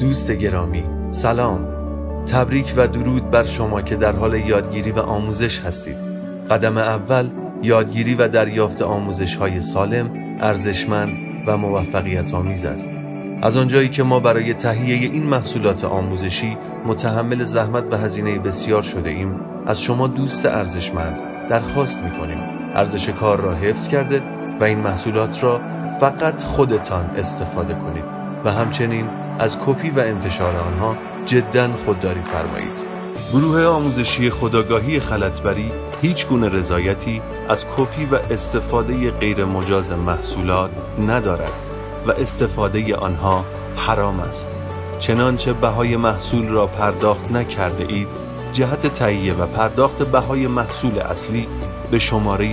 دوست گرامی، سلام. تبریک و درود بر شما که در حال یادگیری و آموزش هستید. قدم اول یادگیری و دریافت آموزش‌های سالم، ارزشمند و موفقیت آمیز است. از آنجایی که ما برای تهیه این محصولات آموزشی متحمل زحمت و هزینه بسیار شده ایم، از شما دوست ارزشمند درخواست می‌کنیم ارزش کار را حفظ کرده و این محصولات را فقط خودتان استفاده کنید و همچنین از کپی و انتشار آنها جداً خودداری فرمایید. گروه آموزشی خودآگاهی خلطبری هیچ گونه رضایتی از کپی و استفاده غیر مجاز محصولات ندارد و استفاده آنها حرام است. چنانچه بهای محصول را پرداخت نکرده اید، جهت تهیه و پرداخت بهای محصول اصلی به شماره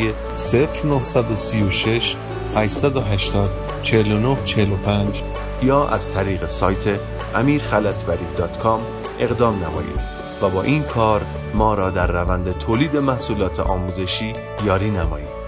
0936 880 4945 یا از طریق سایت amirkhalatbari.com اقدام نمایید و با این کار ما را در روند تولید محصولات آموزشی یاری نمایید.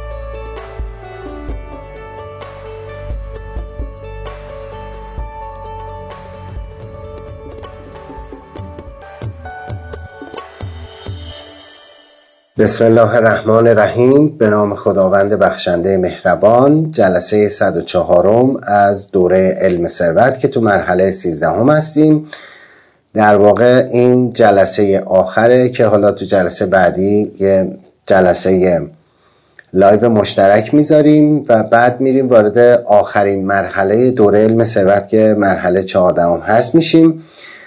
بسم الله الرحمن الرحیم. به نام خداوند بخشنده مهربان. جلسه 104 از دوره علم ثروت که تو مرحله 13 هستیم. در واقع این جلسه آخره که حالا تو جلسه بعدی یه جلسه لایو مشترک میذاریم و بعد میریم وارد آخرین مرحله دوره علم ثروت که مرحله 14 هست میشیم.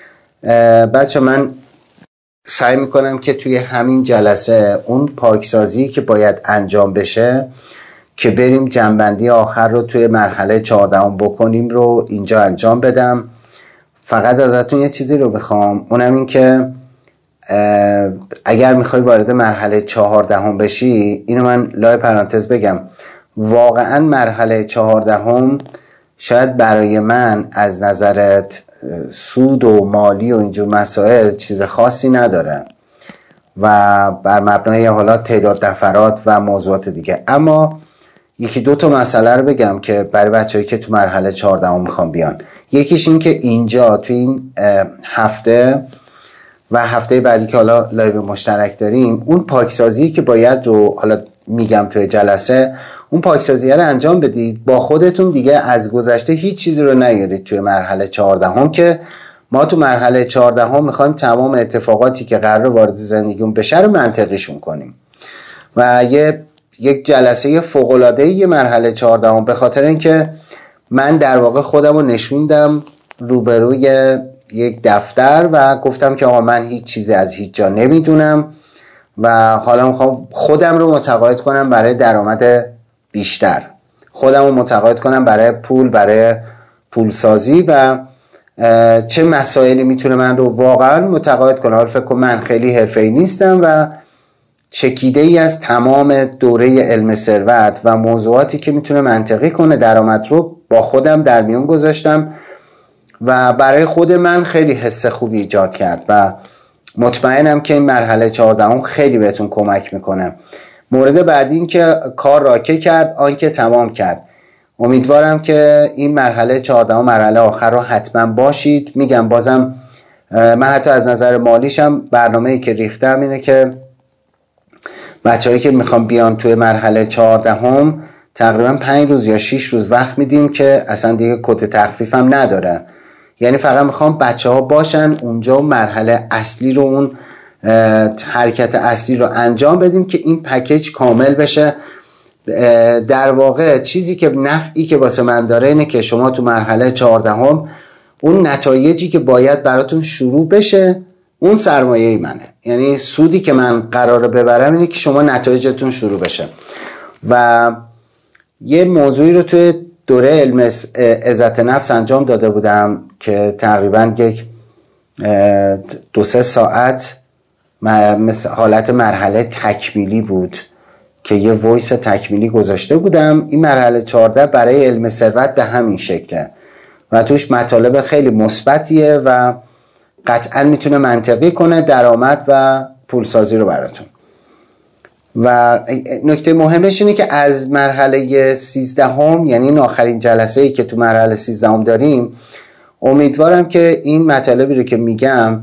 بچه من سعی میکنم که توی همین جلسه اون پاکسازی که باید انجام بشه که بریم جنبندی آخر رو توی مرحله 14 بکنیم رو اینجا انجام بدم. فقط ازتون یه چیزی رو میخوام، اونم این که اگر میخوای وارد مرحله 14 بشی، اینو من لای پرانتز بگم، واقعا مرحله 14 شاید برای من از نظرت سود و مالی و اینجور مسائل چیز خاصی نداره و بر مبنای حالا تعداد نفرات و موضوعات دیگه، اما یکی دو تا مسئله رو بگم که برای بچه‌ای که تو مرحله 14 میخوام بیان. یکیش این که اینجا تو این هفته و هفته بعدی که حالا لایو مشترک داریم، اون پاکسازی که باید رو حالا میگم توی جلسه، اون پاکسازی رو انجام بدید با خودتون. دیگه از گذشته هیچ چیزی رو نیارید توی مرحله 14 که ما تو مرحله 14 میخوایم تمام اتفاقاتی که قرار وارد زندگیمون بشه رو منطقیشون کنیم و یک جلسه فوق‌العاده مرحله 14 به خاطر اینکه من در واقع خودم رو نشوندم روبروی یک دفتر و گفتم که آقا من هیچ چیزی از هیچ جا نمیدونم و حالا میخوام خودم رو متقاعد کنم برای درآمد بیشتر، خودم رو متقاعد کنم برای پول سازی و چه مسائلی میتونه من رو واقعا متقاعد کنه. حالا فکر کنم من خیلی حرفه‌ای نیستم و چکیده ای از تمام دوره علم ثروت و موضوعاتی که میتونه منطقی کنه درآمد رو با خودم در میون گذاشتم و برای خود من خیلی حس خوبی ایجاد کرد و مطمئنم که این مرحله 14 خیلی بهتون کمک میکنه. مورد بعدی این که کار راکه کرد آن که تمام کرد. امیدوارم که این مرحله 14 مرحله آخر رو حتما باشید. میگم بازم من حتی از نظر مالیشم برنامه‌ای که ریختم اینه که بچه‌هایی که میخوام بیان توی مرحله 14 تقریبا 5 روز یا 6 روز وقت میدیم که اصلا دیگه کد تخفیف هم نداره. یعنی فقط میخوام بچه‌ها باشن اونجا و مرحله اصلی رو، اون حرکت اصلی رو انجام بدیم که این پکیج کامل بشه. در واقع چیزی که نفعی که واسه من داره اینه که شما تو مرحله 14 اون نتایجی که باید براتون شروع بشه اون سرمایه منه. یعنی سودی که من قراره ببرم اینه که شما نتایجتون شروع بشه. و یه موضوعی رو توی دوره علم عزت نفس انجام داده بودم که تقریبا یک 2-3 ساعت مثل حالت مرحله تکمیلی بود که یه وایس تکمیلی گذاشته بودم. این مرحله 14 برای علم ثروت به همین شکله و توش مطالب خیلی مثبتیه و قطعا میتونه منطقی کنه درآمد و پولسازی رو براتون. و نکته مهمش اینه که از مرحله 13 یعنی این آخرین جلسه ای که تو مرحله 13 داریم، امیدوارم که این مطالبی رو که میگم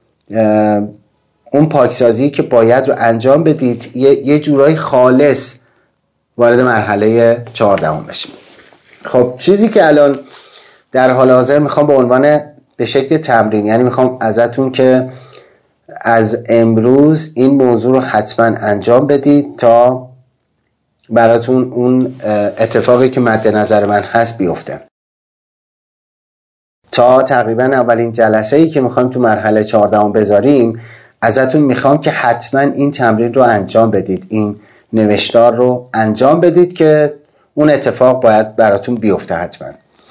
اون پاکسازی که باید رو انجام بدید یه جورایی خالص وارد مرحله 14 بشیم. خب چیزی که الان در حال حاضر میخوام به عنوان به شکل تمرین، یعنی میخوام ازتون که از امروز این موضوع رو حتما انجام بدید تا براتون اون اتفاقی که مد نظر من هست بیفته. تا تقریبا اولین جلسه‌ای که میخوایم تو مرحله 14 بذاریم ازتون میخوام که حتما این تمرین رو انجام بدید، این نوشتار رو انجام بدید که اون اتفاق باید براتون بیفته. حتما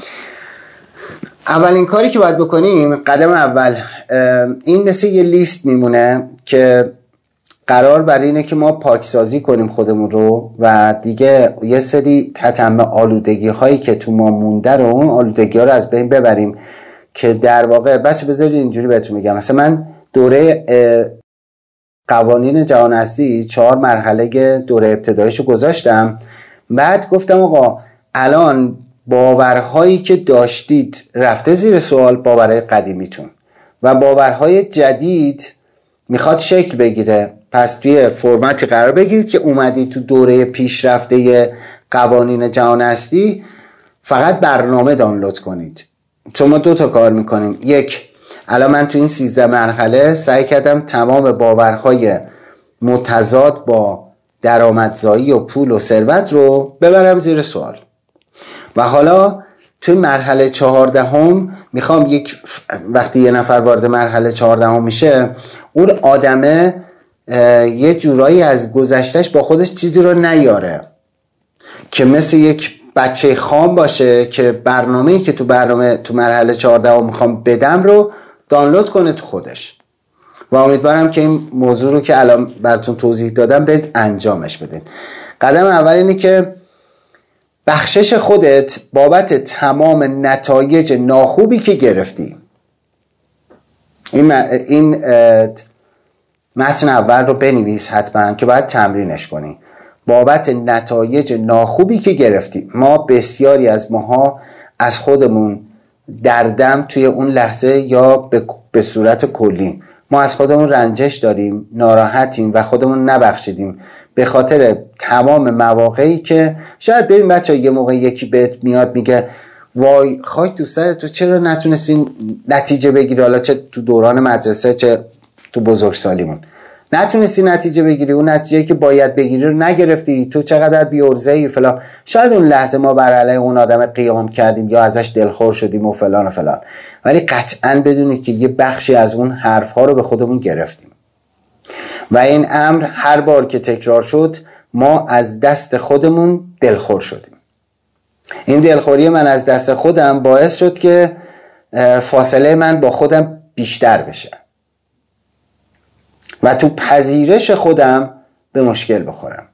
اولین کاری که باید بکنیم، قدم اول، این مثل یه لیست میمونه که قرار بر اینه که ما پاکسازی کنیم خودمون رو و دیگه یه سری تتمه آلودگی هایی که تو ما مونده رو، اون آلودگی ها رو از بین ببریم. که در واقع بچه بذارید اینجوری بهتون میگم، مثلا من دوره قوانین جهان هستی 4 مرحله دوره ابتداییشو گذاشتم، بعد گفتم آقا الان باورهایی که داشتید رفته زیر سوال، باورهای قدیمیتون، و باورهای جدید میخواد شکل بگیره. پس توی فرمتی قرار بگیرید که اومدید تو دوره پیشرفته قوانین جهان هستی فقط برنامه دانلود کنید. چون ما 2 تا کار میکنیم. یک، الان من تو این 13 مرحله سعی کردم تمام باورهای متضاد با درآمدزایی و پول و ثروت رو ببرم زیر سوال. و حالا توی مرحله 14 میخوام وقتی یه نفر وارد مرحله 14 میشه، اون آدمه یه جورایی از گذشتهش با خودش چیزی رو نیاره که مثل یک بچه خام باشه که برنامه‌ای که تو مرحله 14 میخوام بدم رو دانلود کنه تو خودش. و امیدوارم که این موضوع رو که الان براتون توضیح دادم برید انجامش بدید. قدم اول اینه که بخشش خودت بابت تمام نتایج ناخوبی که گرفتی. این متن اول رو بنویس حتما که باید تمرینش کنی. بابت نتایج ناخوبی که گرفتی. ما بسیاری از ماها از خودمون دردم توی اون لحظه یا به صورت کلی ما از خودمون رنجش داریم، ناراحتیم و خودمون نبخشیدیم به خاطر تمام مواقعی که شاید ببین بچه یه موقع یکی بهت میاد میگه وای خاک تو سرت، تو چرا نتونستی نتیجه بگیری، حالا چه تو دوران مدرسه چه تو بزرگسالیمون نتونستی نتیجه بگیری، اون نتیجه که باید بگیری رو نگرفتی، تو چقدر بی‌عرضه‌ای فلان. شاید اون لحظه ما بر علیه اون آدم قیام کردیم یا ازش دلخور شدیم و فلان و فلان، ولی قطعاً بدونید که یه بخشی از اون حرف‌ها رو به خودمون گرفتیم و این امر هر بار که تکرار شد ما از دست خودمون دلخور شدیم. این دلخوری من از دست خودم باعث شد که فاصله من با خودم بیشتر بشه و تو پذیرش خودم به مشکل بخورم.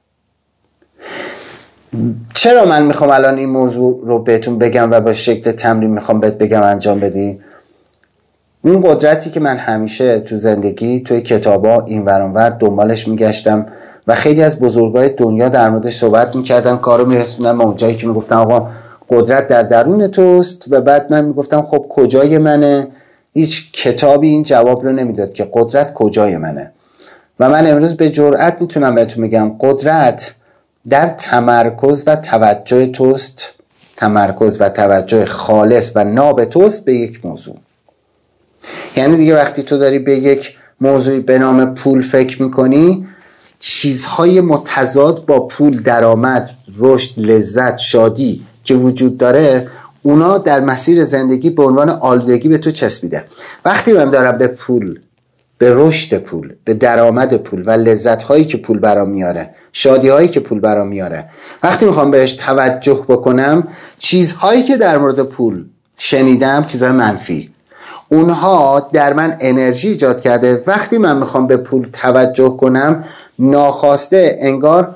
چرا من میخوام الان این موضوع رو بهتون بگم و با شکل تمرین میخوام بهت بگم انجام بدی؟ اون قدرتی که من همیشه تو زندگی توی کتابا این ور اون ور دنبالش میگشتم و خیلی از بزرگای دنیا در موردش صحبت میکردن، کارو میرسوندن به اونجایی که میگفتن آقا قدرت در درون توست، و بعد من میگفتم خب کجای منه؟ هیچ کتابی این جواب رو نمیداد که قدرت کجای منه. و من امروز به جرئت میتونم بهتون بگم قدرت در تمرکز و توجه توست، تمرکز و توجه خالص و ناب توست به یک موضوع. یعنی دیگه وقتی تو داری به یک موضوعی به نام پول فکر میکنی، چیزهای متضاد با پول، درآمد، رشد، لذت، شادی که وجود داره، اونا در مسیر زندگی به عنوان آلودگی به تو چسبیده. وقتی من دارم به پول، به رشد پول، به درآمد پول و لذت‌هایی که پول برام میاره، شادی‌هایی که پول برام میاره، وقتی میخوام بهش توجه بکنم، چیزهایی که در مورد پول شنیدم، چیزهای منفی، اونها در من انرژی ایجاد کرده. وقتی من میخوام به پول توجه کنم، ناخواسته انگار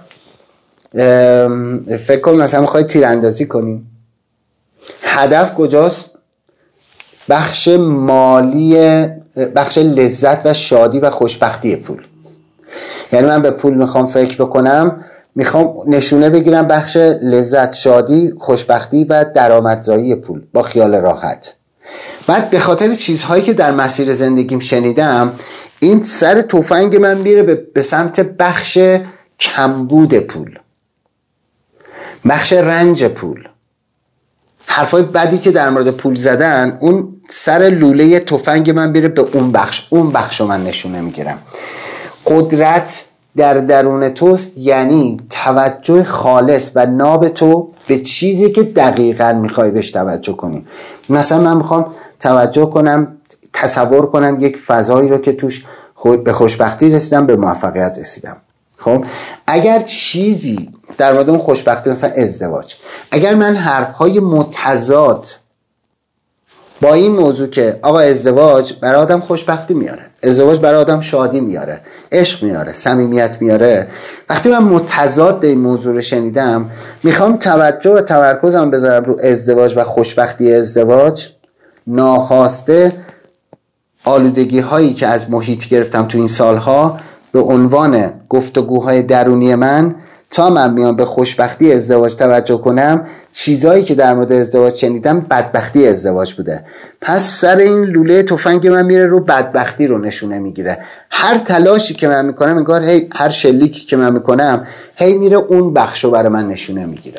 فکر کنم مثلا میخوای تیراندازی کنی، هدف کجاست؟ بخش مالی، بخش لذت و شادی و خوشبختی پول. یعنی من به پول میخوام فکر بکنم، میخوام نشونه بگیرم بخش لذت، شادی، خوشبختی و درآمدزایی پول با خیال راحت. بعد به خاطر چیزهایی که در مسیر زندگیم شنیدم، این سر تفنگ من میره به سمت بخش کمبود پول، بخش رنج پول. حرفای بدی که در مورد پول زدن، اون سر لوله تفنگ من میره به اون بخش رو من نشونه میگیرم. قدرت در درون توست، یعنی توجه خالص و ناب تو به چیزی که دقیقاً میخوای بهش توجه کنی. مثلا من میخوام توجه کنم، تصور کنم یک فضایی رو که توش به خوشبختی رسیدم، به موفقیت رسیدم. خب اگر چیزی در مورد اون خوشبختی، مثلا ازدواج، اگر من حرفهای متضاد با این موضوع که آقا ازدواج برای آدم خوشبختی میاره، ازدواج برای آدم شادی میاره، عشق میاره، صمیمیت میاره، وقتی من متضاد این موضوع رو شنیدم، میخوام توجه و تمرکزم بذارم رو ازدواج و خوشبختی ازدواج، ناخواسته آلودگی هایی که از محیط گرفتم تو این سالها به عنوان گفتگوهای درونی من، تا من میام به خوشبختی ازدواج توجه کنم، چیزایی که در مورد ازدواج شنیدم بدبختی ازدواج بوده. پس سر این لوله تفنگ من میره رو بدبختی رو نشونه میگیره. هر تلاشی که من میکنم انگار هر شلیکی که من میکنم میره اون بخشو برای من نشونه میگیره.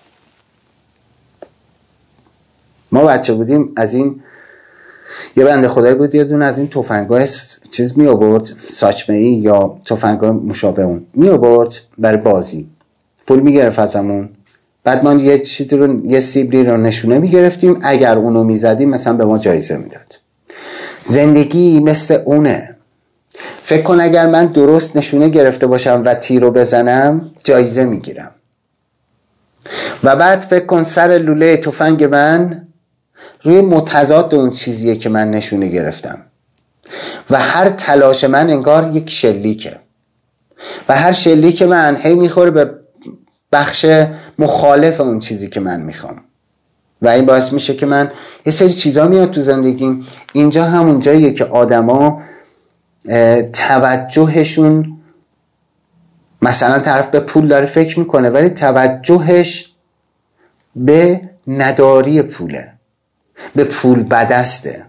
ما بچه بودیم از این یه بنده خدایی بود یه دونه از این تفنگای چیز می آورد، ساچمه‌ای یا تفنگای مشابه اون می آورد برای بازی، پول می گرفت ازمون. بعد ما یه چیزی رو، یه سیبری رو نشونه می گرفتیم، اگر اونو می زدیم مثلا به ما جایزه می داد. زندگی مثل اونه. فکر کن اگر من درست نشونه گرفته باشم و تیر رو بزنم جایزه می گیرم، و بعد فکر کن سر لوله تفنگ من روی متضاد اون چیزیه که من نشونه گرفتم، و هر تلاش من انگار یک شلیکه، و هر شلیک من میخوره به بخش مخالف اون چیزی که من میخوام، و این باعث میشه که من یه سری چیزا میاد تو زندگیم. اینجا همون جاییه که آدما توجهشون، مثلا طرف به پول داره فکر میکنه ولی توجهش به نداری پوله، به پول بدسته.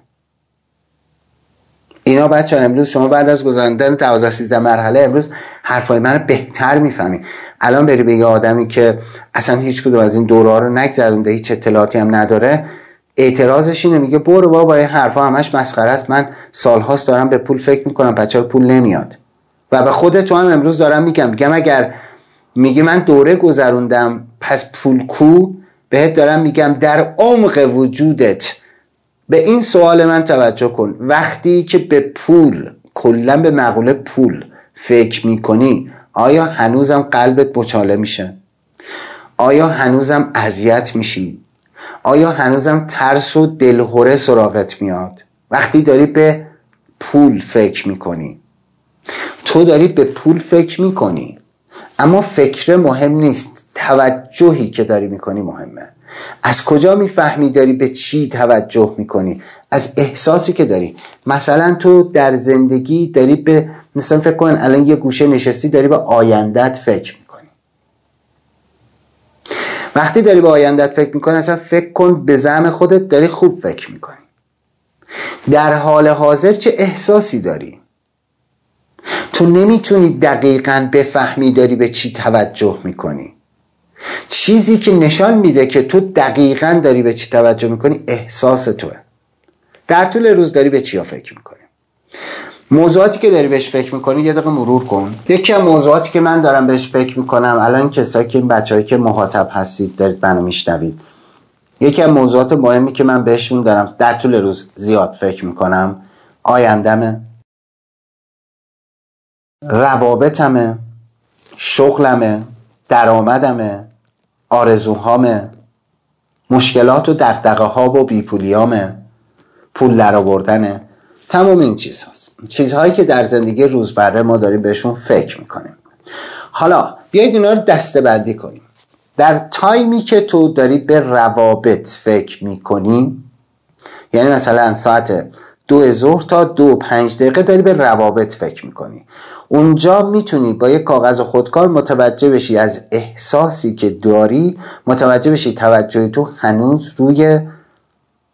اینا بچه ها امروز شما بعد از گذراندن 12-13 مرحله امروز حرفای من رو بهتر میفهمی. الان بری به یه آدمی که اصلا هیچ کدوم از این دوره ها رو نگذرونده، هیچ اطلاعاتی هم نداره، اعتراضش اینه، میگه برو بابا این حرفا همش مسخره است، من سالهاست دارم به پول فکر میکنم، بچه ها پول نمیاد. و به خودت تو هم امروز دارم میگم اگر میگی من دوره گذروندم پس پول کو، بهت دارم میگم در عمق وجودت به این سوال من توجه کن. وقتی که به پول، کلا به مقوله پول فکر میکنی، آیا هنوزم قلبت مچاله میشه؟ آیا هنوزم اذیت میشی؟ آیا هنوزم ترس و دلهره سراغت میاد؟ وقتی داری به پول فکر میکنی، تو داری به پول فکر میکنی، اما فکر مهم نیست، توجهی که داری میکنی مهمه. از کجا میفهمی داری به چی توجه میکنی؟ از احساسی که داری. مثلا تو در زندگی داری به، مثلا فکر کن الان یه گوشه نشستی داری به آیندت فکر میکنی. وقتی داری به آیندت فکر میکنی اصلا فکر کن به زعم خودت داری خوب فکر میکنی. در حال حاضر چه احساسی داری؟ تو نمیتونی دقیقاً بفهمی داری به چی توجه میکنی. چیزی که نشان میده که تو دقیقاً داری به چی توجه میکنی احساس توه. در طول روز داری به چی فکر میکنی؟ موضوعاتی که داری بهش فکر میکنی یه دقیقه مرور کن. یکی از موضوعاتی که من دارم بهش فکر میکنم، الان کسایی که این بچه‌هایی که مخاطب هستید دارید منو میشنوید، یکی از موضوعات مهمی که من بهشون دارم در طول روز زیاد فکر میکنم، آیندمه، روابطمه، شغلمه، درآمدمه، آرزوهامه، مشکلات و دغدغه ها و بیپولیامه، پول درآوردنه، تمام این چیزهاست. چیزهایی که در زندگی روزمره ما داریم بهشون فکر میکنیم. حالا بیایید اینا رو دسته‌بندی کنیم. در تایمی که تو داری به روابط فکر میکنی، یعنی مثلا ساعت 2 ظهر تا 2:05 داری به روابط فکر میکنی، اونجا میتونی با یک کاغذ خودکار متوجه بشی از احساسی که داری، متوجه بشی توجه تو هنوز روی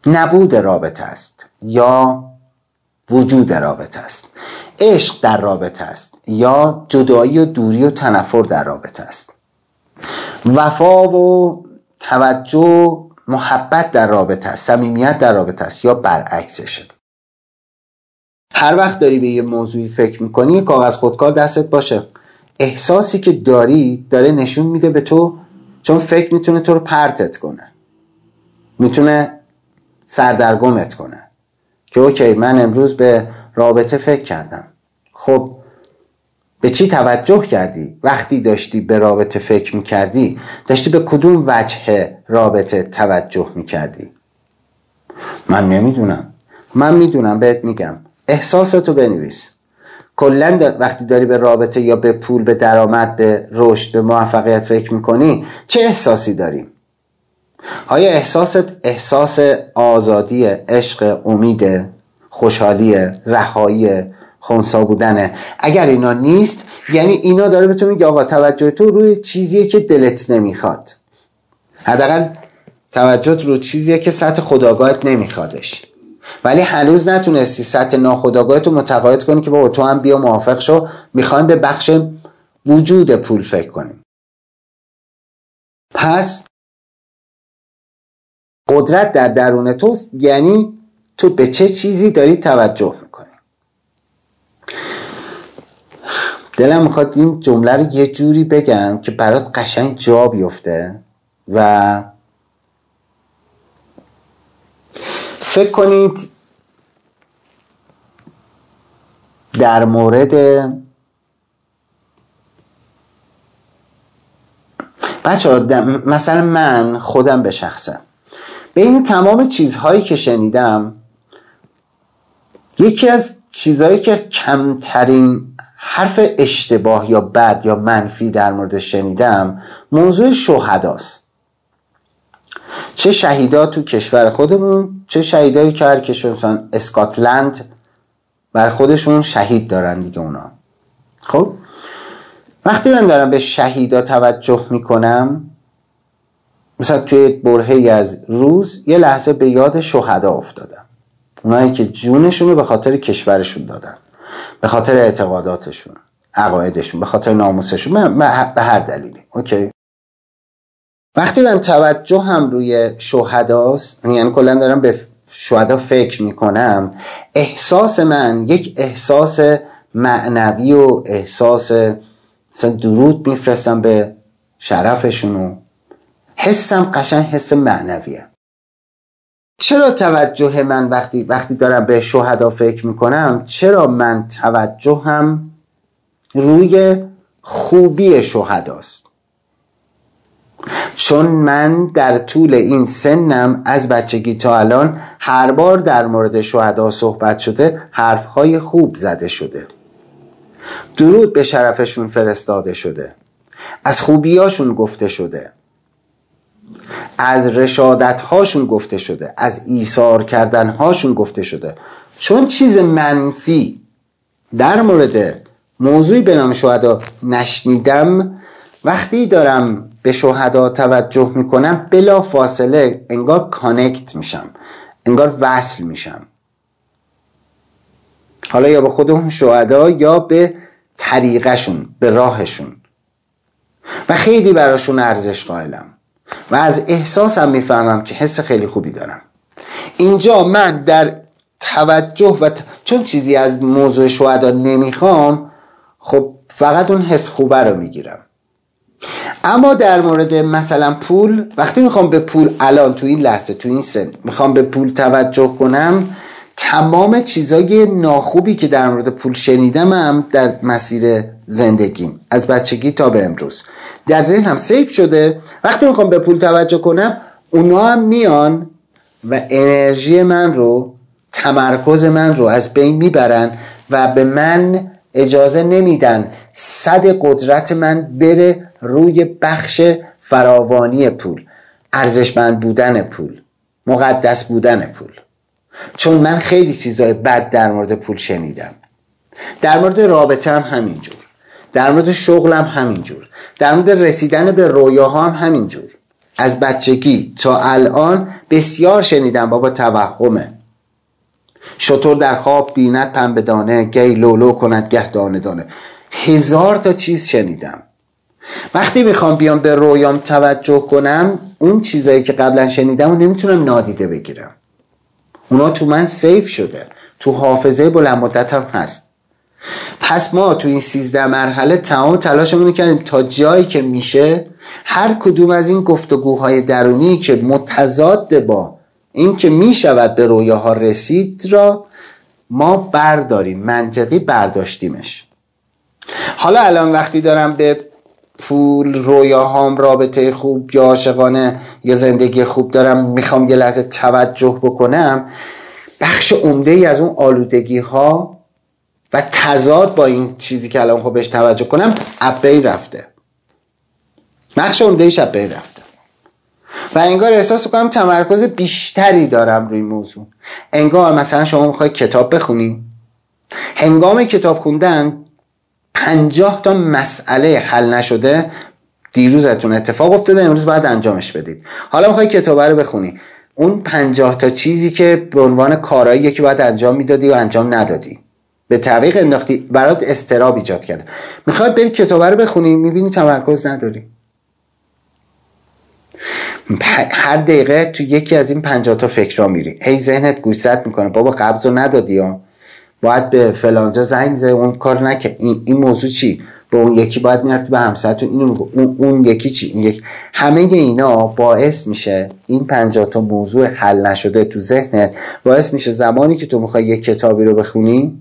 نبود رابطه است یا وجود رابطه است. عشق در رابطه است یا جدایی و دوری و تنفر در رابطه است. وفا و توجه، محبت در رابطه است، صمیمیت در رابطه است یا برعکسشه. هر وقت داری به یه موضوعی فکر میکنی کاغذ خودکار دستت باشه. احساسی که داری داره نشون میده به تو، چون فکر میتونه تو رو پرتت کنه، میتونه سردرگمت کنه که اوکی من امروز به رابطه فکر کردم. خب به چی توجه کردی؟ وقتی داشتی به رابطه فکر میکردی داشتی به کدوم وجه رابطه توجه میکردی؟ من نمیدونم. من میدونم، بهت میگم. احساساتو بنویس. کلا وقتی داری به رابطه یا به پول، به درآمد، به رشد، به موفقیت فکر میکنی چه احساسی داریم؟ آیا احساست احساس آزادی، عشق، امید، خوشحالی، رهایی، خنثی بودنه؟ اگر اینا نیست یعنی اینا داره به تو میگه آقا توجه تو روی چیزیه که دلت نمیخواد. حداقل توجهت روی چیزیه که سطح خودآگاهت نمیخوادش، ولی هنوز نتونستی سطح ناخودآگاهت رو متقاعد کنی که بابا تو هم بیا موافق شو، میخوایم به بخش وجود پول فکر کنیم. پس قدرت در درون توست، یعنی تو به چه چیزی داری توجه میکنی. دلم میخواد این جمله رو یه جوری بگم که برات قشنگ جا بیفته و فکر کنید در مورد بچه‌ها، مثلا من خودم به شخصم بین تمام چیزهایی که شنیدم، یکی از چیزهایی که کمترین حرف اشتباه یا بد یا منفی در مورد شنیدم موضوع شهداست. چه شهیدا تو کشور خودمون، چه شهیدایی که هر کشور، مثلا اسکاتلند بر خودشون شهید دارن دیگه اونا. خب وقتی من دارم به شهیدا توجه میکنم، مثلا توی برهه‌ای از روز یه لحظه به یاد شهدا افتادم، اونایی که جونشون رو به خاطر کشورشون دادن، به خاطر اعتقاداتشون، عقایدشون، به خاطر ناموسشون، به هر دلیلی. اوکی. وقتی من توجه هم روی شهداست، یعنی کلا دارم به شهدا فکر میکنم، احساس من یک احساس معنوی و احساس مثلا درود میفرستم به شرفشون و حسم قشنگ حس معنویه. چرا توجه من وقتی دارم به شهدا فکر میکنم، چرا من توجهم روی خوبی شهداست؟ چون من در طول این سنم از بچگی تا الان هر بار در مورد شهدا صحبت شده حرفهای خوب زده شده، درود به شرفشون فرستاده شده، از خوبیاشون گفته شده، از رشادت‌هاشون گفته شده، از ایثار کردن‌هاشون گفته شده. چون چیز منفی در مورد موضوعی به نام شهدا نشنیدم، وقتی دارم به شهدا توجه میکنم بلا فاصله انگار کانکت میشم، انگار وصل میشم، حالا یا به خودمون شهدا یا به طریقشون، به راهشون، و خیلی براشون ارزش قائلم و از احساسم میفهمم که حس خیلی خوبی دارم. اینجا من در توجه چون چیزی از موضوع شهدا نمیخوام، خب فقط اون حس خوبه رو میگیرم. اما در مورد مثلا پول، وقتی میخوام به پول الان تو این لحظه تو این سن میخوام به پول توجه کنم، تمام چیزای ناخوبی که در مورد پول شنیدم هم در مسیر زندگیم از بچگی تا به امروز در ذهنم سیف شده. وقتی میخوام به پول توجه کنم اونا هم میان و انرژی من رو، تمرکز من رو از بین میبرن و به من اجازه نمیدن صد قدرت من بره روی بخش فراوانی پول، ارزشمند بودن پول، مقدس بودن پول. چون من خیلی چیزای بد در مورد پول شنیدم، در مورد رابطه هم همینجور، در مورد شغلم همینجور، در مورد رسیدن به رویاها هم همینجور. از بچگی تا الان بسیار شنیدم بابا توهمه. شتر در خواب بیند پنبه دانه، گی لولو کند گه دانه دانه. 1000 تا چیز شنیدم. وقتی میخوام بیام به رویام توجه کنم، اون چیزایی که قبلا شنیدم رو نمیتونم نادیده بگیرم. اونا تو من سیف شده، تو حافظه بلند مدتم هست. پس ما تو این 13 مرحله تمام تلاشمون کردیم تا جایی که میشه هر کدوم از این گفتگوهای درونی که متضاد با این که میشود به رویاها رسید را ما برداریم، منطقی برداشتیمش. حالا الان وقتی دارم به پول، رویاهام، رابطه خوب یا عاشقانه یا زندگی خوب دارم میخوام یه لحظه توجه بکنم، بخش عمده ای از اون آلودگی ها و تضاد با این چیزی که الان بهش توجه کنم ابری رفته. بخش عمده ایش ابری رفته و انگار احساس کنم تمرکز بیشتری دارم روی موضوع. انگار مثلا شما میخوای کتاب بخونی، هنگام کتاب خوندن 50 تا مسئله حل نشده دیروزتون اتفاق افتاده، امروز باید انجامش بدید. حالا میخوای کتاب رو بخونی، اون 50 تا چیزی که به عنوان کارهایی که باید انجام میدادی و انجام ندادی به تعویق انداختی، برات اضطراب ایجاد کرده. میخوای بری کتاب رو بخونی، میبینی تمرکز نداری. هر دقیقه تو یکی از این 50 تا فکرها میری، هی ذهنت گوشزد میکنه بابا قبضو ندادی ها، باید به فلانجا زنگ زدی، اون کار نکرد، این موضوع چی، به اون یکی باید میرفتی به همسرتون اینو میگو، اون یکی چی، این یکی. همه اینا باعث میشه این 50 تا موضوع حل نشده تو ذهنت باعث میشه زمانی که تو میخوای یک کتابی رو بخونی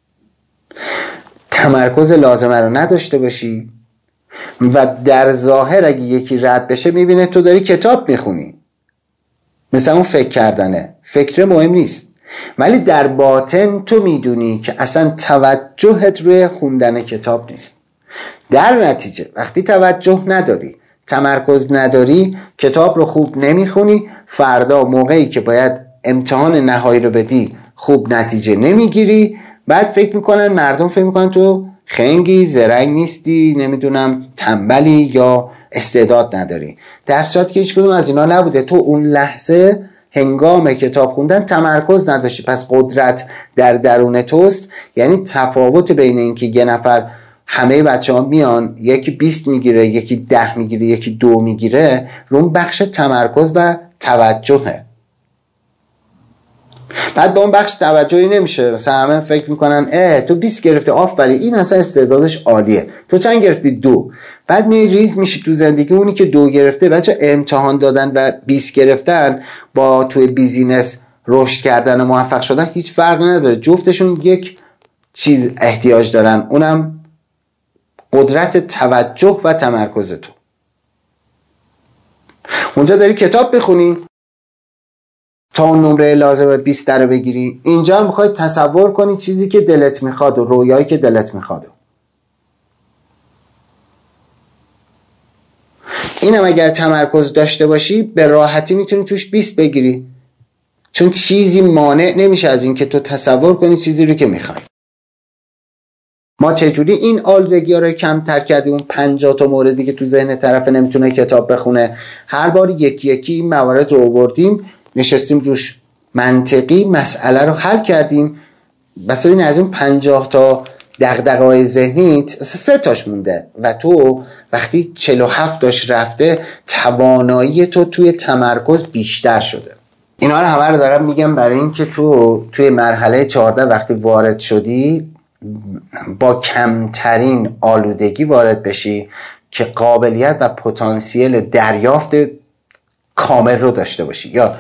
تمرکز لازمه رو نداشته باشی و در ظاهر اگه یکی رد بشه میبینه تو داری کتاب میخونی، مثلا اون فکر کردنه، فکر مهم نیست، ولی در باطن تو میدونی که اصلا توجهت روی خوندن کتاب نیست. در نتیجه وقتی توجه نداری، تمرکز نداری، کتاب رو خوب نمیخونی، فردا موقعی که باید امتحان نهایی رو بدی خوب نتیجه نمیگیری، بعد مردم فکر میکنن تو خنگی، زرنگ نیستی، نمیدونم تنبلی یا استعداد نداری، در صورتی که هیچ کدوم از اینا نبوده. تو اون لحظه هنگام کتاب خوندن تمرکز نداشتی، پس قدرت در درون توست. یعنی تفاوت بین این که یه نفر، همه بچه ها میان یکی 20 میگیره، یکی 10 میگیره، یکی 2 میگیره، رو اون بخش تمرکز و توجهه. بعد با اون بخش توجهی نمیشه، مثلا همه فکر میکنن تو 20 گرفتی، آفرین، این اصلا استعدادش عالیه، تو چند گرفتی؟ 2. بعد می ریز میشی تو زندگی. اونی که 2 گرفته، بچه امتحان دادن و 20 گرفتن با توی بیزینس رشد کردن و موفق شدن هیچ فرق نداره، جفتشون یک چیز احتیاج دارن، اونم قدرت توجه و تمرکز تو. اونجا داری کتاب بخونی تا اون نمره لازمه 20 رو بگیری، اینجا میخوای تصور کنی چیزی که دلت میخواد و رویایی که دلت میخواد. اینم اگر تمرکز داشته باشی به راحتی میتونی توش 20 بگیری، چون چیزی مانع نمیشه از این که تو تصور کنی چیزی رو که میخوای. ما چجوری این آلودگی ها رو کمتر کردیم؟ اون 50 تا موردی که تو ذهن طرف نمیتونه کتاب بخونه، هر بار یکی یکی این موارد رو آوردیم، نشستیم روش، منطقی مسئله رو حل کردیم. بس ببین از اون 50 تا دغدغه‌های ذهنیت 3 تاش مونده و تو وقتی 47 تاش رفته توانایی تو توی تمرکز بیشتر شده. اینا رو همه رو دارم میگم برای این که تو توی مرحله 14 وقتی وارد شدی با کمترین آلودگی وارد بشی که قابلیت و پتانسیل دریافت کامل رو داشته باشی یا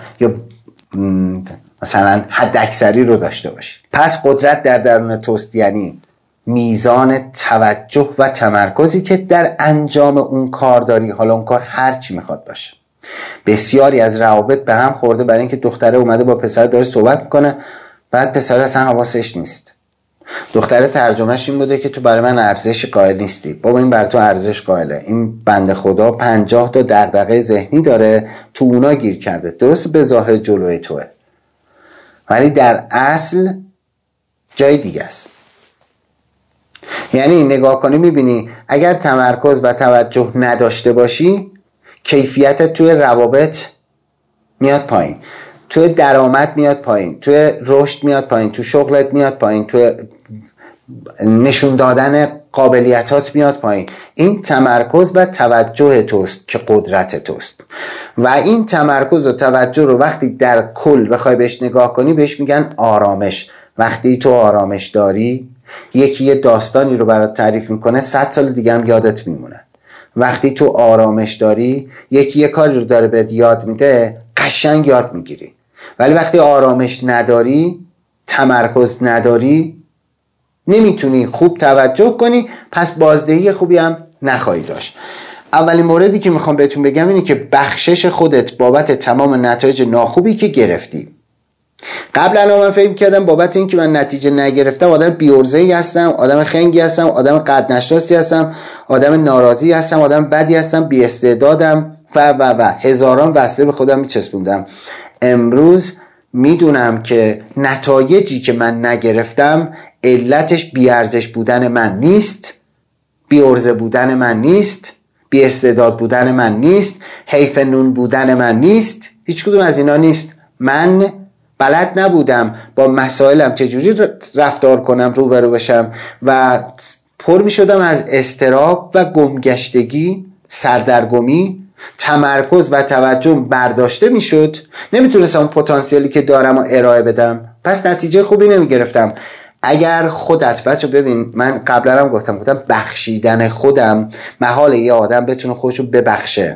مثلا حد اکثری رو داشته باشی. پس قدرت در درون توست، یعنی میزان توجه و تمرکزی که در انجام اون کار داری، حالا اون کار هر چی میخواد باشه. بسیاری از روابط به هم خورده برای اینکه دختره اومده با پسر داره صحبت میکنه، بعد پسر اصلا حواسش نیست. دختره ترجمهش این بوده که تو برای من ارزش قائل نیستی. بابا این برای تو ارزش قائله. این بنده خدا 50 تا دغدغه ذهنی داره، تو اونا گیر کرده. درست به ظاهر جلوی توه، ولی در اصل جای دیگه است. یعنی نگاه کنی میبینی اگر تمرکز و توجه نداشته باشی کیفیتت توی روابط میاد پایین، توی درآمد میاد پایین، توی رشد میاد پایین، توی شغلت میاد پایین، توی نشون دادن قابلیتات میاد پایین. این تمرکز و توجه توست که قدرت توست و این تمرکز و توجه رو وقتی در کل بخوای بهش نگاه کنی بهش میگن آرامش. وقتی تو آرامش داری، یکی یه داستانی رو برات تعریف میکنه 100 سال دیگه هم یادت میمونه. وقتی تو آرامش داری، یکی یه کاری رو داره بهت یاد میده، قشنگ یاد میگیری. ولی وقتی آرامش نداری، تمرکز نداری، نمیتونی خوب توجه کنی، پس بازدهی خوبی هم نخواهی داشت. اولین موردی که میخوام بهتون بگم اینه که بخشش خودت بابت تمام نتایج ناخوبی که گرفتی. قبلا من فکر کردم بابت این که من نتیجه نگرفتم آدم بی‌عرضه‌ای هستم، آدم خنگی هستم، آدم قد نشناسی هستم، آدم ناراضی هستم، آدم بدی هستم، بی استعدادم و هزاران وصله به خودم میچسبوندم. امروز میدونم که نتایجی که من نگرفتم علتش بی‌ارزش بودن من نیست، بی‌عرضه بودن من نیست، بی استعداد بودن من نیست، حیف نون بودن من نیست، هیچ کدوم از اینا نیست. من بلد نبودم با مسائلم چجوری رفتار کنم، روبرو بشم و پر می شدم از اضطراب و گمگشتگی، سردرگمی. تمرکز و توجه برداشته می شد، نمیتونستم اون پتانسیلی که دارم رو ارائه بدم، پس نتیجه خوبی نمی گرفتم. اگر خودت بچه ببین، من قبلا هم گفتم بخشیدن خودم محال یه آدم بتونه خودشو ببخشه.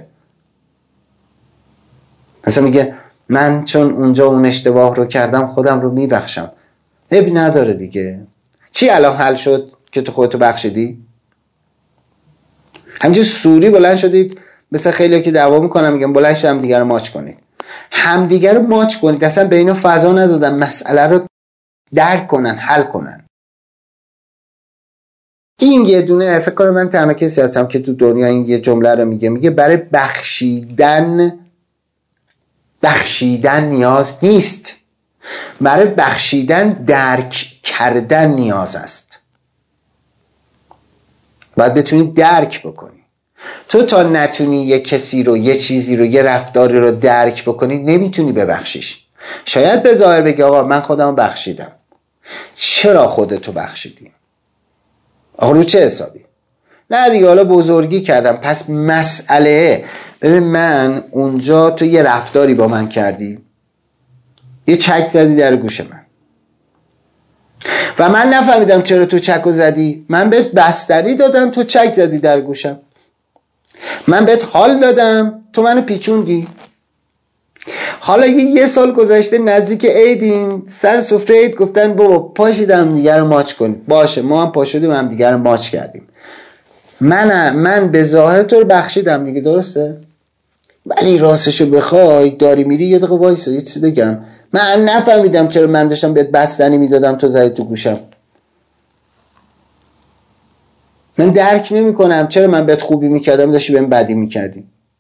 مثلا میگه من چون اونجا اون اشتباه رو کردم خودم رو میبخشم. عیبی نداره دیگه. چی الان حل شد که تو خودتو بخشیدی؟ همینجوری سوری بلند شدید، مثل خیلی که دعوا میکنن میگن بلند شید همدیگه رو ماچ کنید. همدیگه رو ماچ کنید، اصلا به اینا فضا ندادن مسئله رو درک کنن، حل کنن. این یه دونه، فکر کنم من تنها کسی هستم که تو دنیا این یه جمله رو میگه برای بخشیدن نیاز نیست، برای بخشیدن درک کردن نیاز است. باید بتونی درک بکنی. تو تا نتونی یه کسی رو، یه چیزی رو، یه رفتاری رو درک بکنی نمیتونی ببخشیش. شاید به ظاهر بگی آقا من خودم بخشیدم. چرا خودتو بخشیدی؟ آقا رو چه حسابی؟ نه دیگه حالا بزرگی کردم. پس مسئله، ببین من اونجا تو یه رفتاری با من کردی، یه چک زدی در گوش من و من نفهمیدم چرا تو چکو زدی. من بهت بستری دادم، تو چک زدی در گوشم. من بهت حال دادم، تو منو پیچوندی. حالا یه سال گذشته، نزدیک عیدیم، سر سفره عید گفتن بابا پاشید هم دیگر رو ماچ کنیم. باشه، ما هم پاشدیم هم دیگر رو ماچ کردیم. من به ظاهر تو رو بخشیدم دیگه، درسته؟ ولی راستشو بخوای داری میری، یه دقیقه وایسا یه چیزی بگم. من نفهمیدم چرا من داشتم بهت بستنی میدادم تو زدی تو گوشم. من درک نمی کنم چرا من بهت خوبی میکردم داشتی بهم بدی میکردی.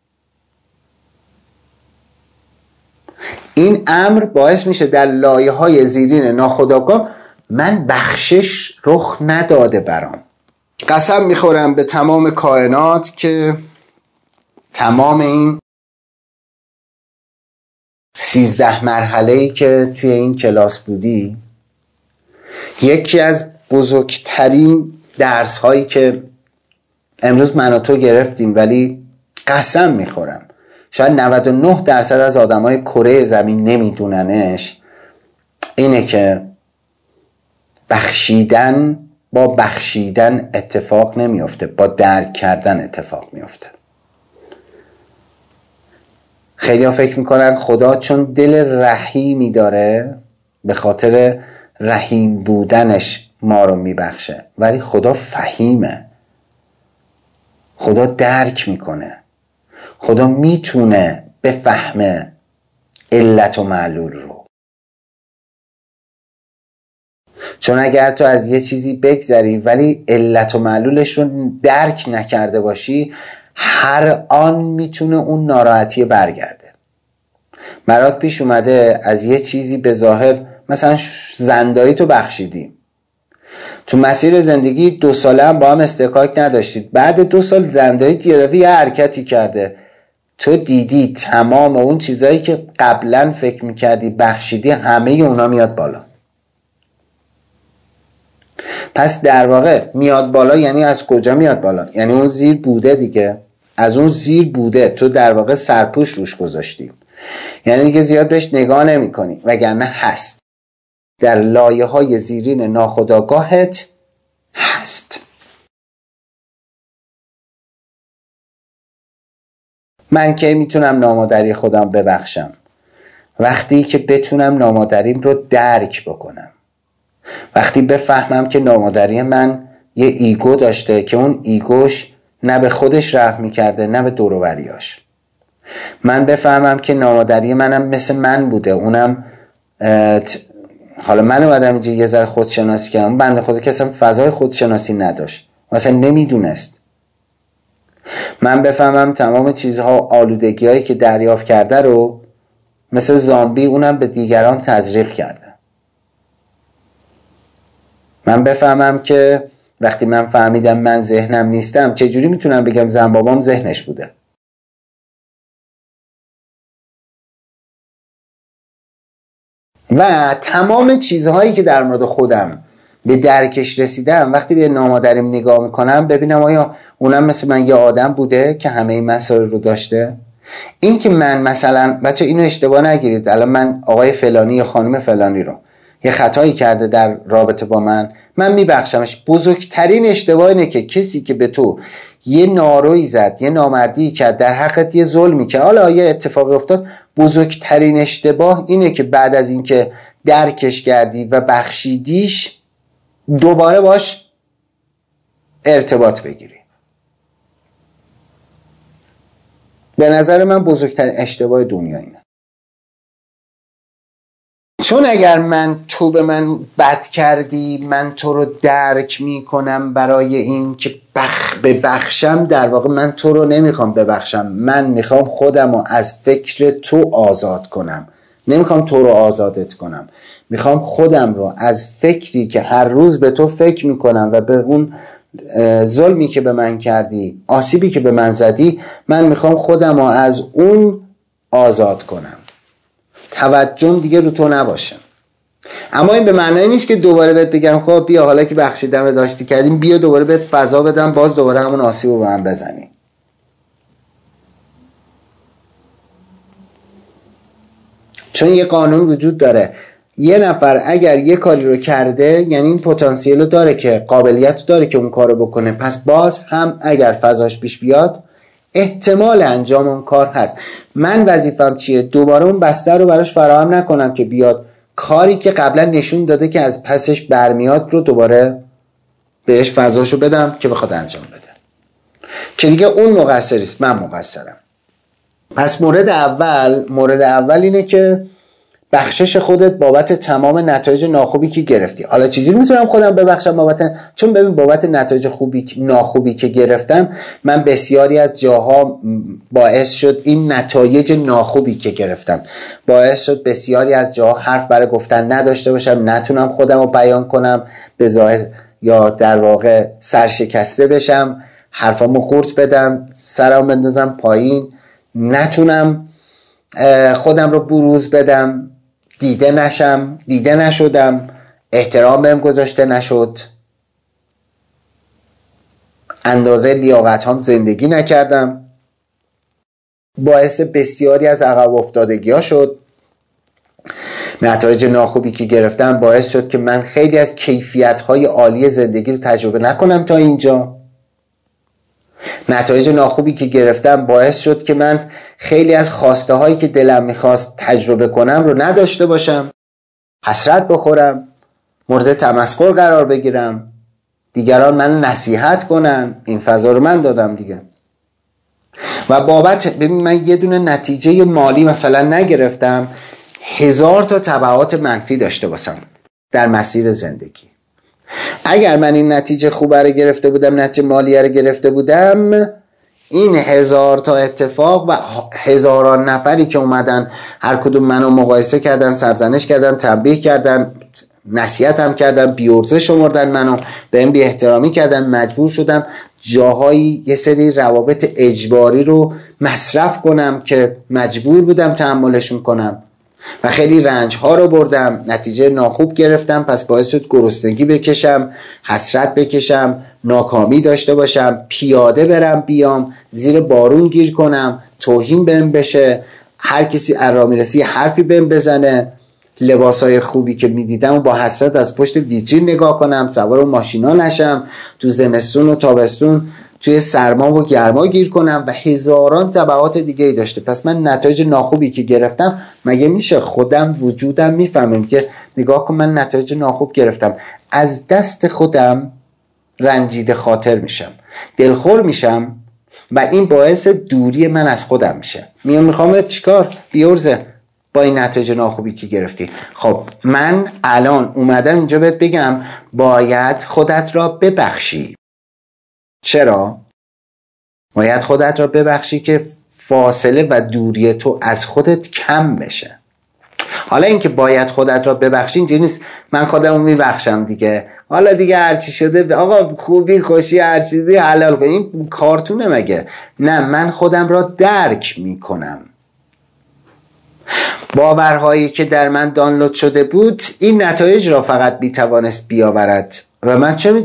این امر باعث میشه در لایه‌های زیرین ناخودآگاه من بخشش رخ نداده برام. قسم میخورم به تمام کائنات که تمام این 13 مرحله‌ای که توی این کلاس بودی، یکی از بزرگترین درس هایی که امروز من و تو گرفتیم، ولی قسم میخورم شاید 99% از آدمای کره زمین نمیدوننش، اینه که بخشیدن با بخشیدن اتفاق نمیفته، با درک کردن اتفاق میفته. خیلی ها فکر میکنن خدا چون دل رحیمی داره به خاطر رحیم بودنش ما رو میبخشه، ولی خدا فهیمه، خدا درک میکنه، خدا میتونه بفهمه علت و معلول رو. چون اگر تو از یه چیزی بگذری ولی علت و معلولش رو درک نکرده باشی، هر آن میتونه اون ناراحتی برگرده. مرات پیش اومده از یه چیزی به ظاهر، مثلا زندایی تو بخشیدی، تو مسیر زندگی 2 ساله هم با هم استحقاق نداشتید، بعد 2 سال زندایی یه دفعه یه حرکتی کرده، تو دیدی تمام اون چیزایی که قبلا فکر میکردی بخشیدی همه اونا میاد بالا. پس در واقع میاد بالا یعنی از کجا میاد بالا؟ یعنی اون زیر بوده دیگه، از اون زیر بوده تو در واقع سرپوش روش گذاشتی، یعنی دیگه زیاد بهش نگاه نمی کنی، وگرنه هست در لایه های زیرین ناخودآگاهت هست. من کی میتونم نامادری خودم ببخشم؟ وقتی که بتونم نامادریم رو درک بکنم، وقتی بفهمم که نامادری من یه ایگو داشته که اون ایگوش نه به خودش رحم میکرده نه به دور و بریاش. من بفهمم که نامادری منم مثل من بوده، اونم حالا من اومدم اینجا یه ذره خودشناسی کردم، بنده خدا که اصلا فضای خودشناسی نداشت، مثلا نمیدونست. من بفهمم تمام چیزها آلودگی هایی که دریافت کرده رو مثل زامبی اونم به دیگران تزریق کرده. من بفهمم که وقتی من فهمیدم من ذهنم نیستم، چجوری میتونم بگم زن بابام ذهنش بوده؟ و تمام چیزهایی که در مورد خودم به درکش رسیدم وقتی به نامادریم نگاه میکنم ببینم آیا اونم مثل من یه آدم بوده که همه این مسائل رو داشته. این که من مثلا بچه اینو اشتباه نگیرید، الان من آقای فلانی یا خانم فلانی رو یه خطایی کرده در رابطه با من میبخشمش. بزرگترین اشتباه اینه که کسی که به تو یه نارویی زد، یه نامردی کرد، در حقت یه ظلمی کرد، حالا یه اتفاقی افتاد، بزرگترین اشتباه اینه که بعد از اینکه درکش کردی و بخشیدیش دوباره باش ارتباط بگیری. به نظر من بزرگترین اشتباه دنیا اینه. چون اگر تو به من بد کردی، من تو رو درک میکنم برای این که ببخشم، در واقع من تو رو نمیخوام ببخشم، من میخوام خودم رو از فکر تو آزاد کنم، نمیخوام تو رو آزادت کنم، میخوام خودم رو از فکری که هر روز به تو فکر میکنم و به اون ظلمی که به من کردی، آسیبی که به من زدی، من میخوام خودم رو از اون آزاد کنم، توجهم دیگه رو تو نباشه. اما این به معنی نیست که دوباره بهت بگم خب بیا حالا که بخشیدم داشتی کردیم بیا دوباره بهت فضا بدم باز دوباره همون آسیب رو به من بزنی. چون یه قانون وجود داره، یه نفر اگر یه کاری رو کرده یعنی این پتانسیل رو داره که قابلیت داره که اون کار رو بکنه، پس باز هم اگر فضاش پیش بیاد احتمال انجام اون کار هست. من وظیفم چیه؟ دوباره اون بستر رو براش فراهم نکنم که بیاد کاری که قبلا نشون داده که از پسش برمیاد رو دوباره بهش فضاشو بدم که بخواد انجام بده، که دیگه اون مقصریست، من مقصرم. پس مورد اول اینه که بخشش خودت بابت تمام نتایج ناخوبی که گرفتی. حالا چجوری میتونم خودم ببخشم چون ببین بابت نتایج ناخوبی که گرفتم من بسیاری از جاها باعث شد این نتایج ناخوبی که گرفتم باعث شد بسیاری از جاها حرف برای گفتن نداشته باشم، نتونم خودم رو بیان کنم به ظاهر یا در واقع سرشکسته بشم، حرفامو قورت بدم، سرم بندازم پایین، نتونم خودم رو بروز بدم، دیده نشدم، احترام بهم گذاشته نشد، اندازه لیاقت هم زندگی نکردم، باعث بسیاری از عقب افتادگی ها شد. نتایج ناخوبی که گرفتم باعث شد که من خیلی از کیفیت های عالی زندگی رو تجربه نکنم تا اینجا. نتایج ناخوبی که گرفتم باعث شد که من خیلی از خواسته هایی که دلم میخواست تجربه کنم رو نداشته باشم، حسرت بخورم، مورد تمسخر قرار بگیرم، دیگران من نصیحت کنن. این فضا رو من دادم دیگه. و ببین من یه دونه نتیجه مالی مثلا نگرفتم، 1000 تا تبعات منفی داشته باشم در مسیر زندگی. اگر من این نتیجه خوبه رو گرفته بودم، نتیجه مالی رو گرفته بودم، این 1000 تا اتفاق و هزاران نفری که اومدن هر کدوم منو مقایسه کردن، سرزنش کردن، تنبیه کردن، نصیحتم کردن، بیورزه شمردن منو، بهم بی احترامی کردن، مجبور شدم جاهایی یه سری روابط اجباری رو مصرف کنم که مجبور بودم تحملشون کنم و خیلی رنج ها رو بردم، نتیجه ناخوب گرفتم، پس باعث شد گرسنگی بکشم، حسرت بکشم، ناکامی داشته باشم، پیاده برم بیام، زیر بارون گیر کنم، توهین بهم بشه، هر کسی ارامیرسی حرفی بهم بزنه، لباسای خوبی که میدیدم و با حسرت از پشت ویترین نگاه کنم، سوار ماشینا نشم، تو زمستون و تابستون توی سرما و گرما گیر کنم و هزاران تبعات دیگه ای داشته. پس من نتایج ناخوبی که گرفتم، مگه میشه خودم وجودم میفهمم که نگاه کن من نتایج ناخوب گرفتم، از دست خودم رنجیده خاطر میشم، دلخور میشم و این باعث دوری من از خودم میشه. میخوام چیکار؟ بیورزه با این نتایج ناخوبی که گرفتی. خب من الان اومدم اینجا بهت بگم باید خودت را ببخشی. چرا؟ باید خودت را ببخشی که فاصله و دوری تو از خودت کم بشه. حالا اینکه باید خودت را ببخشی اینجوری نیست من خودمو میبخشم دیگه، حالا دیگه هرچی شده آقا خوبی خوشی هر چیزی حلال کن، این کارتونه مگه؟ نه، من خودم را درک میکنم. باورهایی که در من دانلود شده بود این نتایج را فقط میتوانست بیاورد و من چه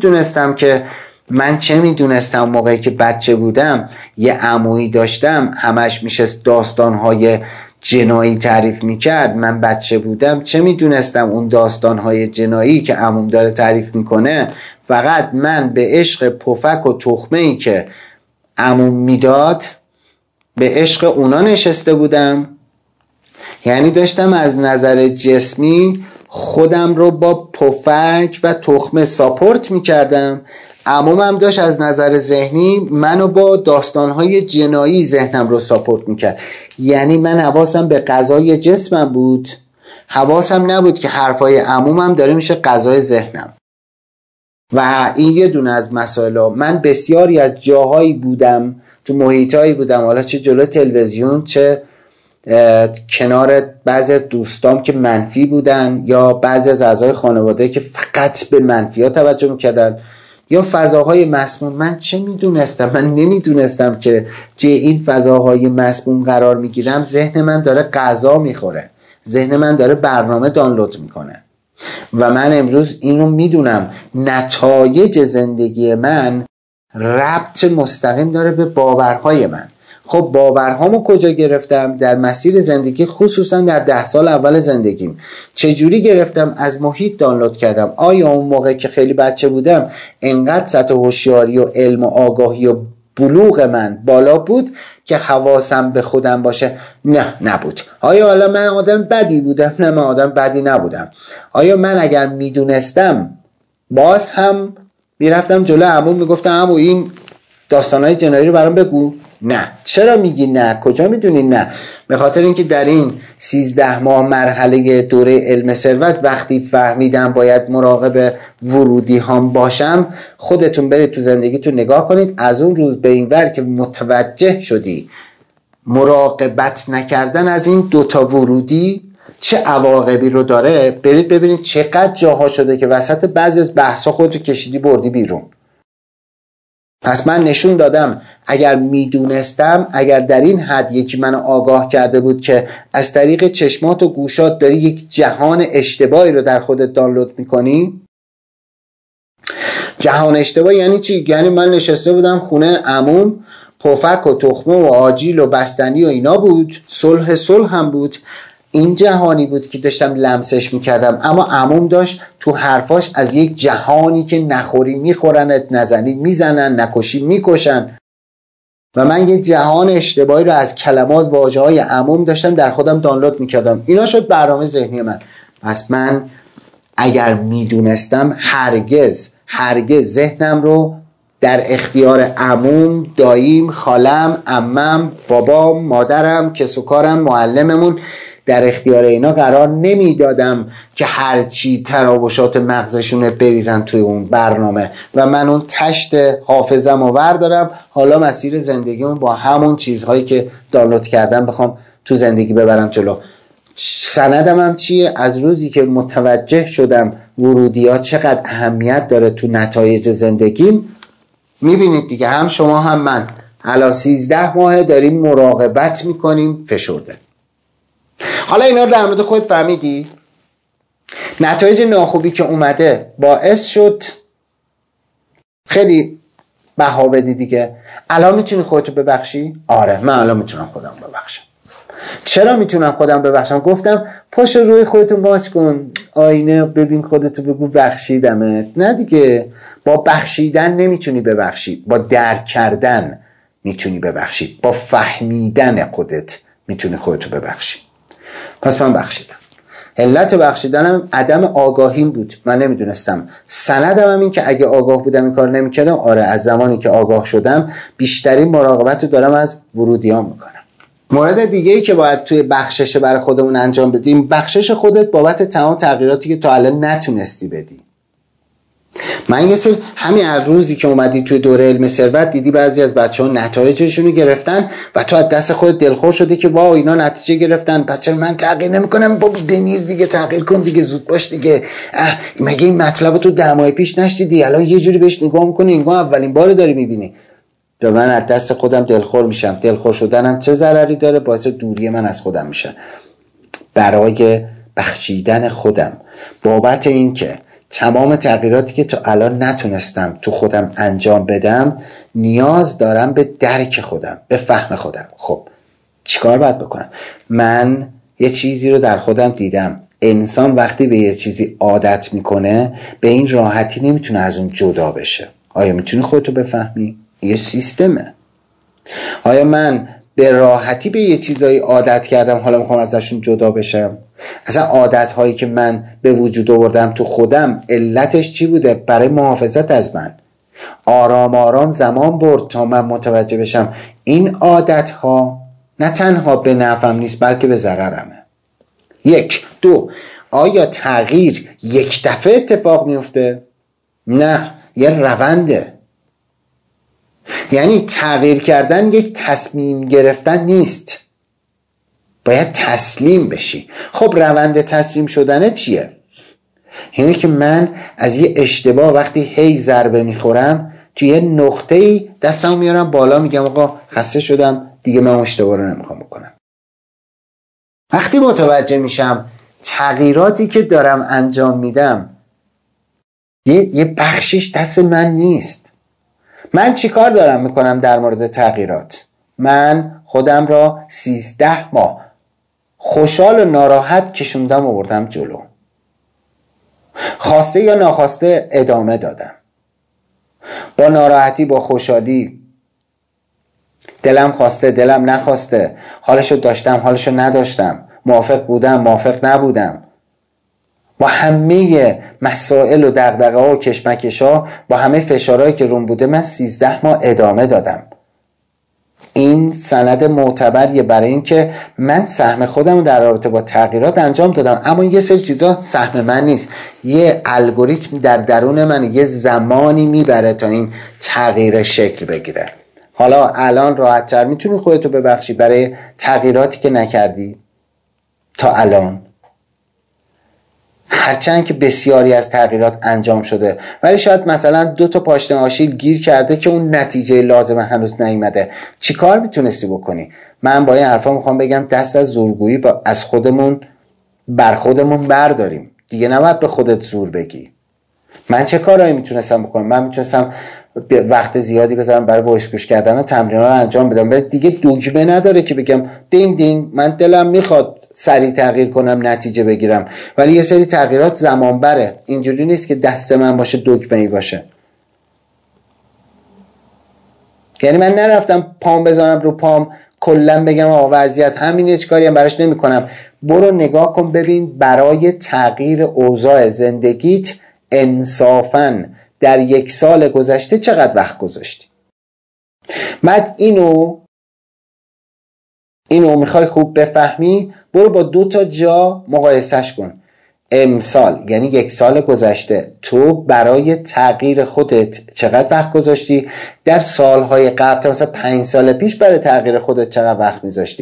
میدونستم موقعی که بچه بودم یه عمویی داشتم همش میشست داستانهای جنایی تعریف میکرد. من بچه بودم چه میدونستم اون داستانهای جنایی که عموم داره تعریف میکنه فقط من به عشق پفک و تخمه‌ای که عموم میداد به عشق اونا نشسته بودم. یعنی داشتم از نظر جسمی خودم رو با پفک و تخمه ساپورت میکردم، عمومم داشت از نظر ذهنی منو با داستانهای جنایی ذهنم رو ساپورت میکرد. یعنی من حواسم به غذای جسمم بود، حواسم نبود که حرفای عمومم داره میشه غذای ذهنم. و این یه دونه از مسائل. من بسیاری از جاهایی بودم، تو محیطایی بودم، حالا چه جلو تلویزیون چه کنار بعضی از دوستام که منفی بودن یا بعضی از اعضای خانواده که فقط به منفی ها توجه میکردن یا فضاهای مسموم. من چه میدونستم؟ من نمیدونستم که توی این فضاهای مسموم قرار میگیرم ذهن من داره غذا میخوره، ذهن من داره برنامه دانلود میکنه. و من امروز اینو میدونم نتایج زندگی من ربط مستقیم داره به باورهای من. خب باورهامو کجا گرفتم؟ در مسیر زندگی، خصوصا در 10 سال اول زندگیم. چجوری گرفتم؟ از محیط دانلود کردم. آیا اون موقع که خیلی بچه بودم انقدر سطح هوشیاری و علم و آگاهی و بلوغ من بالا بود که حواسم به خودم باشه؟ نه، نبود. آیا حالا من آدم بدی بودم؟ نه، من آدم بدی نبودم. آیا من اگر میدونستم باز هم میرفتم جلو عمو میگفتم عمو این داستانهای جنایی رو برام بگو؟ نه. چرا میگی نه؟ کجا میدونی نه؟ به خاطر اینکه در این 13 ماه مرحله دوره علم ثروت وقتی فهمیدم باید مراقب ورودی هام باشم. خودتون برید تو زندگیتون نگاه کنید، از اون روز به این ور که متوجه شدی مراقبت نکردن از این 2 تا ورودی چه عواقبی رو داره، برید ببینید چقدر جاها شده که وسط بعضی از بحثا خودتو کشیدی بردی بیرون. پس من نشون دادم اگر میدونستم، اگر در این حد یکی منو آگاه کرده بود که از طریق چشمات و گوشات داری یک جهان اشتباهی رو در خودت دانلود میکنی. جهان اشتباه یعنی چی؟ یعنی من نشسته بودم خونه عموم، پفک و تخمه و آجیل و بستنی و اینا بود، صلح هم بود. این جهانی بود که داشتم لمسش میکردم، اما عموم داشت تو حرفاش از یک جهانی که نخوری میخورنت، نزنی میزنن، نکشی میکشن. و من یک جهان اشتباهی رو از کلمات واژه های عموم داشتم در خودم دانلود میکردم. اینا شد برنامه ذهنی من. پس من اگر میدونستم هرگز ذهنم رو در اختیار عموم، داییم، خالم، عمم، بابام، مادرم، کسوکارم، معلممون، در اختیار اینا قرار نمیدادم که هرچی تراوشات مغزشونه بریزن توی اون برنامه و من اون تشت حافظم رو وردارم. حالا مسیر زندگیمون با همون چیزهایی که دانلود کردم بخوام تو زندگی ببرم جلو. سندم هم چیه؟ از روزی که متوجه شدم ورودی ها چقدر اهمیت داره تو نتایج زندگیم. میبینید دیگه، هم شما هم من الان 13 ماه داریم مراقبت میکنیم فشرده. حالا اینا رو در مورد خود فهمیدی؟ نتایج ناخوبی که اومده باعث شد خیلی بها بدی دیگه. الان میتونی خودتو ببخشی؟ آره، من الان میتونم خودم ببخشم. چرا میتونم خودم ببخشم؟ گفتم پاشو روی خودتو ماچ کن، آینه ببین خودتو، بگو بخشیدمت. نه دیگه، با بخشیدن نمیتونی ببخشی، با درک کردن میتونی ببخشی، با فهمیدن خودت میتونی خودتو ببخشی. پس من بخشیدم. علت بخشیدنم عدم آگاهیم بود، من نمیدونستم. سندم هم این که اگه آگاه بودم این کار نمیکردم. آره، از زمانی که آگاه شدم بیشترین مراقبت رو دارم از ورودیام میکنم. مورد دیگه ای که باید توی بخشش برای خودمون انجام بدیم، بخشش خودت بابت تمام تغییراتی که تا الان نتونستی بدی. من یه سری همین از روزی که اومدی توی دوره علم ثروت دیدی بعضی از بچه‌ها نتایجشون رو گرفتن و تو از دست خودت دلخور شدی که واو اینا نتیجه گرفتن، پس چرا من تغییر نمی‌کنم؟ بابا بمیر دیگه، تغییر کن دیگه، زود باش دیگه. مگه این مطلب تو 10 ماه پیش نشدیدی؟ الان یه جوری بهش نگاه می‌کنی انگار اولین بار داری می‌بینی. به من از دست خودم دلخور میشم. دلخور شدنم چه ضرری داره؟ باعث دوری من از خودم میشه. برای بخشیدن خودم بابت این که تمام تغییراتی که تا الان نتونستم تو خودم انجام بدم، نیاز دارم به درک خودم، به فهم خودم. خب چیکار باید بکنم؟ من یه چیزی رو در خودم دیدم، انسان وقتی به یه چیزی عادت میکنه به این راحتی نمیتونه از اون جدا بشه. آیا میتونی خودتو بفهمی؟ یه سیستمه. آیا من به راحتی به یه چیزایی عادت کردم حالا میخوام ازشون جدا بشم؟ اصلا عادت هایی که من به وجود آوردم تو خودم علتش چی بوده؟ برای محافظت از من. آرام آرام زمان برد تا من متوجه بشم این عادت ها نه تنها به نفعم نیست بلکه به ضررمه. 1 2 آیا تغییر یک دفعه اتفاق میفته؟ نه، یه رونده. یعنی تغییر کردن یک تصمیم گرفتن نیست، باید تسلیم بشی. خب روند تسلیم شدنه چیه؟ اینه که من از یه اشتباه وقتی هی ضربه میخورم توی یه نقطه‌ای دستم میارم بالا، میگم آقا خسته شدم دیگه، من اشتباه رو نمیخوام بکنم. وقتی متوجه میشم تغییراتی که دارم انجام میدم یه بخشش دست من نیست. من چی کار دارم میکنم در مورد تغییرات؟ من خودم را 13 ماه خوشحال و ناراحت کشوندم و بردم جلو. خواسته یا ناخواسته ادامه دادم. با ناراحتی، با خوشحالی، دلم خواسته، دلم نخواسته، حالشو داشتم، حالشو نداشتم، موافق بودم، موافق نبودم. با همه مسائل و دغدغه‌ها و کشمکش‌ها، با همه فشارهایی که روم بوده، من 13 ماه ادامه دادم. این سند معتبریه برای این که من سهم خودم رو در رابطه با تغییرات انجام دادم، اما یه سری چیزا سهم من نیست. یه الگوریتم در درون من یه زمانی میبره تا این تغییر شکل بگیره. حالا الان راحت‌تر میتونی خودتو ببخشی برای تغییراتی که نکردی تا الان، هرچند که بسیاری از تغییرات انجام شده، ولی شاید مثلا 2 تا پاشنه آشیل گیر کرده که اون نتیجه لازمه هنوز نیومده. چی کار میتونستی بکنی؟ من با این حرفا میخوام بگم دست از زورگویی از خودمون بر خودمون برداریم دیگه. نباید به خودت زور بگی. من چه کارهایی میتونستم بکنم؟ من میتونستم وقت زیادی بذارم برای وایس گوش کردن و تمرین‌ها رو انجام بدم، ولی دیگه دگمه نداره که بگم دینگ دینگ من دلم میخواد سریع تغییر کنم نتیجه بگیرم. ولی یه سری تغییرات زمان بره. اینجوری نیست که دست من باشه دگمه‌ای باشه. یعنی من نرفتم پام بزنم رو پام کلا بگم آقا وضعیت همینه، هیچ کاری هم براش نمی‌کنم. برو نگاه کن ببین برای تغییر اوضاع زندگیت انصافاً در 1 سال گذشته چقدر وقت گذاشتی. بعد اینو میخوای خوب بفهمی، برو با 2 تا جا مقایسش کن. امسال یعنی 1 سال گذشته تو برای تغییر خودت چقدر وقت گذاشتی؟ در سالهای قبل مثلا 5 سال پیش برای تغییر خودت چقدر وقت میذاشتی؟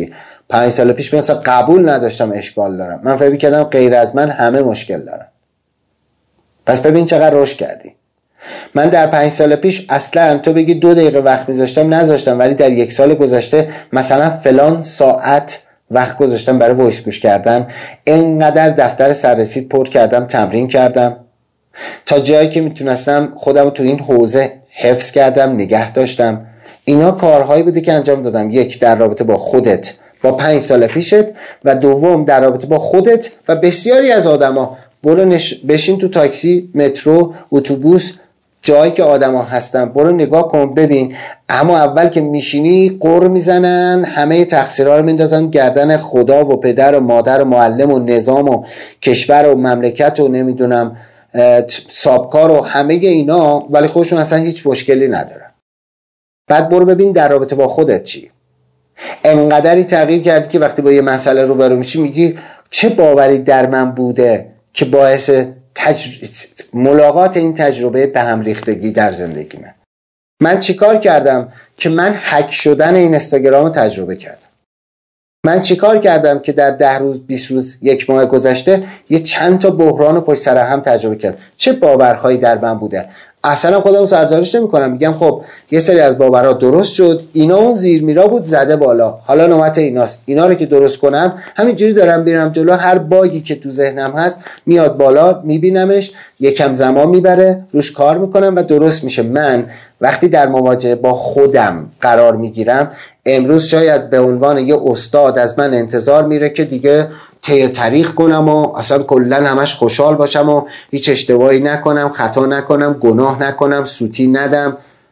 5 سال پیش مثلا قبول نداشتم اشکال دارم. من فکر می‌کردم غیر از من همه مشکل دارن. پس ببین چقدر رشد کردی. من در 5 سال پیش اصلا تو بگی 2 دقیقه وقت میذاشتم نذاشتم، ولی در 1 سال گذشته مثلا فلان ساعت وقت گذاشتم برای وایس گوش کردن، اینقدر دفتر سررسید پر کردم، تمرین کردم، تا جایی که میتونستم خودم تو این حوزه حفظ کردم، نگه داشتم. اینا کارهایی بوده که انجام دادم. 1 در رابطه با خودت با 5 سال پیشت، و دوم در رابطه با خودت و بسیاری از آدما. برو بشین تو تاکسی، مترو، اتوبوس، جایی که آدما هستن، برو نگاه کن ببین. اما اول که میشینی قر میزنن، همه تقصیرها رو میندازن گردن خدا و پدر و مادر و معلم و نظام و کشور و مملکت و نمیدونم سابکار و همه اینا، ولی خودشون اصلا هیچ مشکلی ندارن. بعد برو ببین در رابطه با خودت چی. انقدری تغییر کردی که وقتی با یه مسئله روبرو میشی میگی چه باوری در من بوده که باعث ملاقات این تجربه به هم ریختگی در زندگی من چیکار کردم که من هک شدن این اینستاگرام رو تجربه کردم. من چیکار کردم که در 10 روز 20 روز 1 ماه گذشته یه چند تا بحران رو پشت سر هم تجربه کردم. چه باورهایی در من بوده. اصلا خودم سرزنش نمی‌کنم، میگم خب یه سری از باورها درست شد، اینا اون زیر میرا بود زده بالا، حالا نوبت ایناست. اینا رو که درست کنم همینجوری دارم میرم جلو. هر باگی که تو ذهنم هست میاد بالا، میبینمش، یکم زمان میبره، روش کار میکنم و درست میشه. من وقتی در مواجهه با خودم قرار میگیرم، امروز شاید به عنوان یه استاد از من انتظار میره که دیگه تاریخ کنم و اصلا کلا همش خوشحال باشم و هیچ اشتباهی نکنم، خطا نکنم، گناه نکنم، سوتی ندم.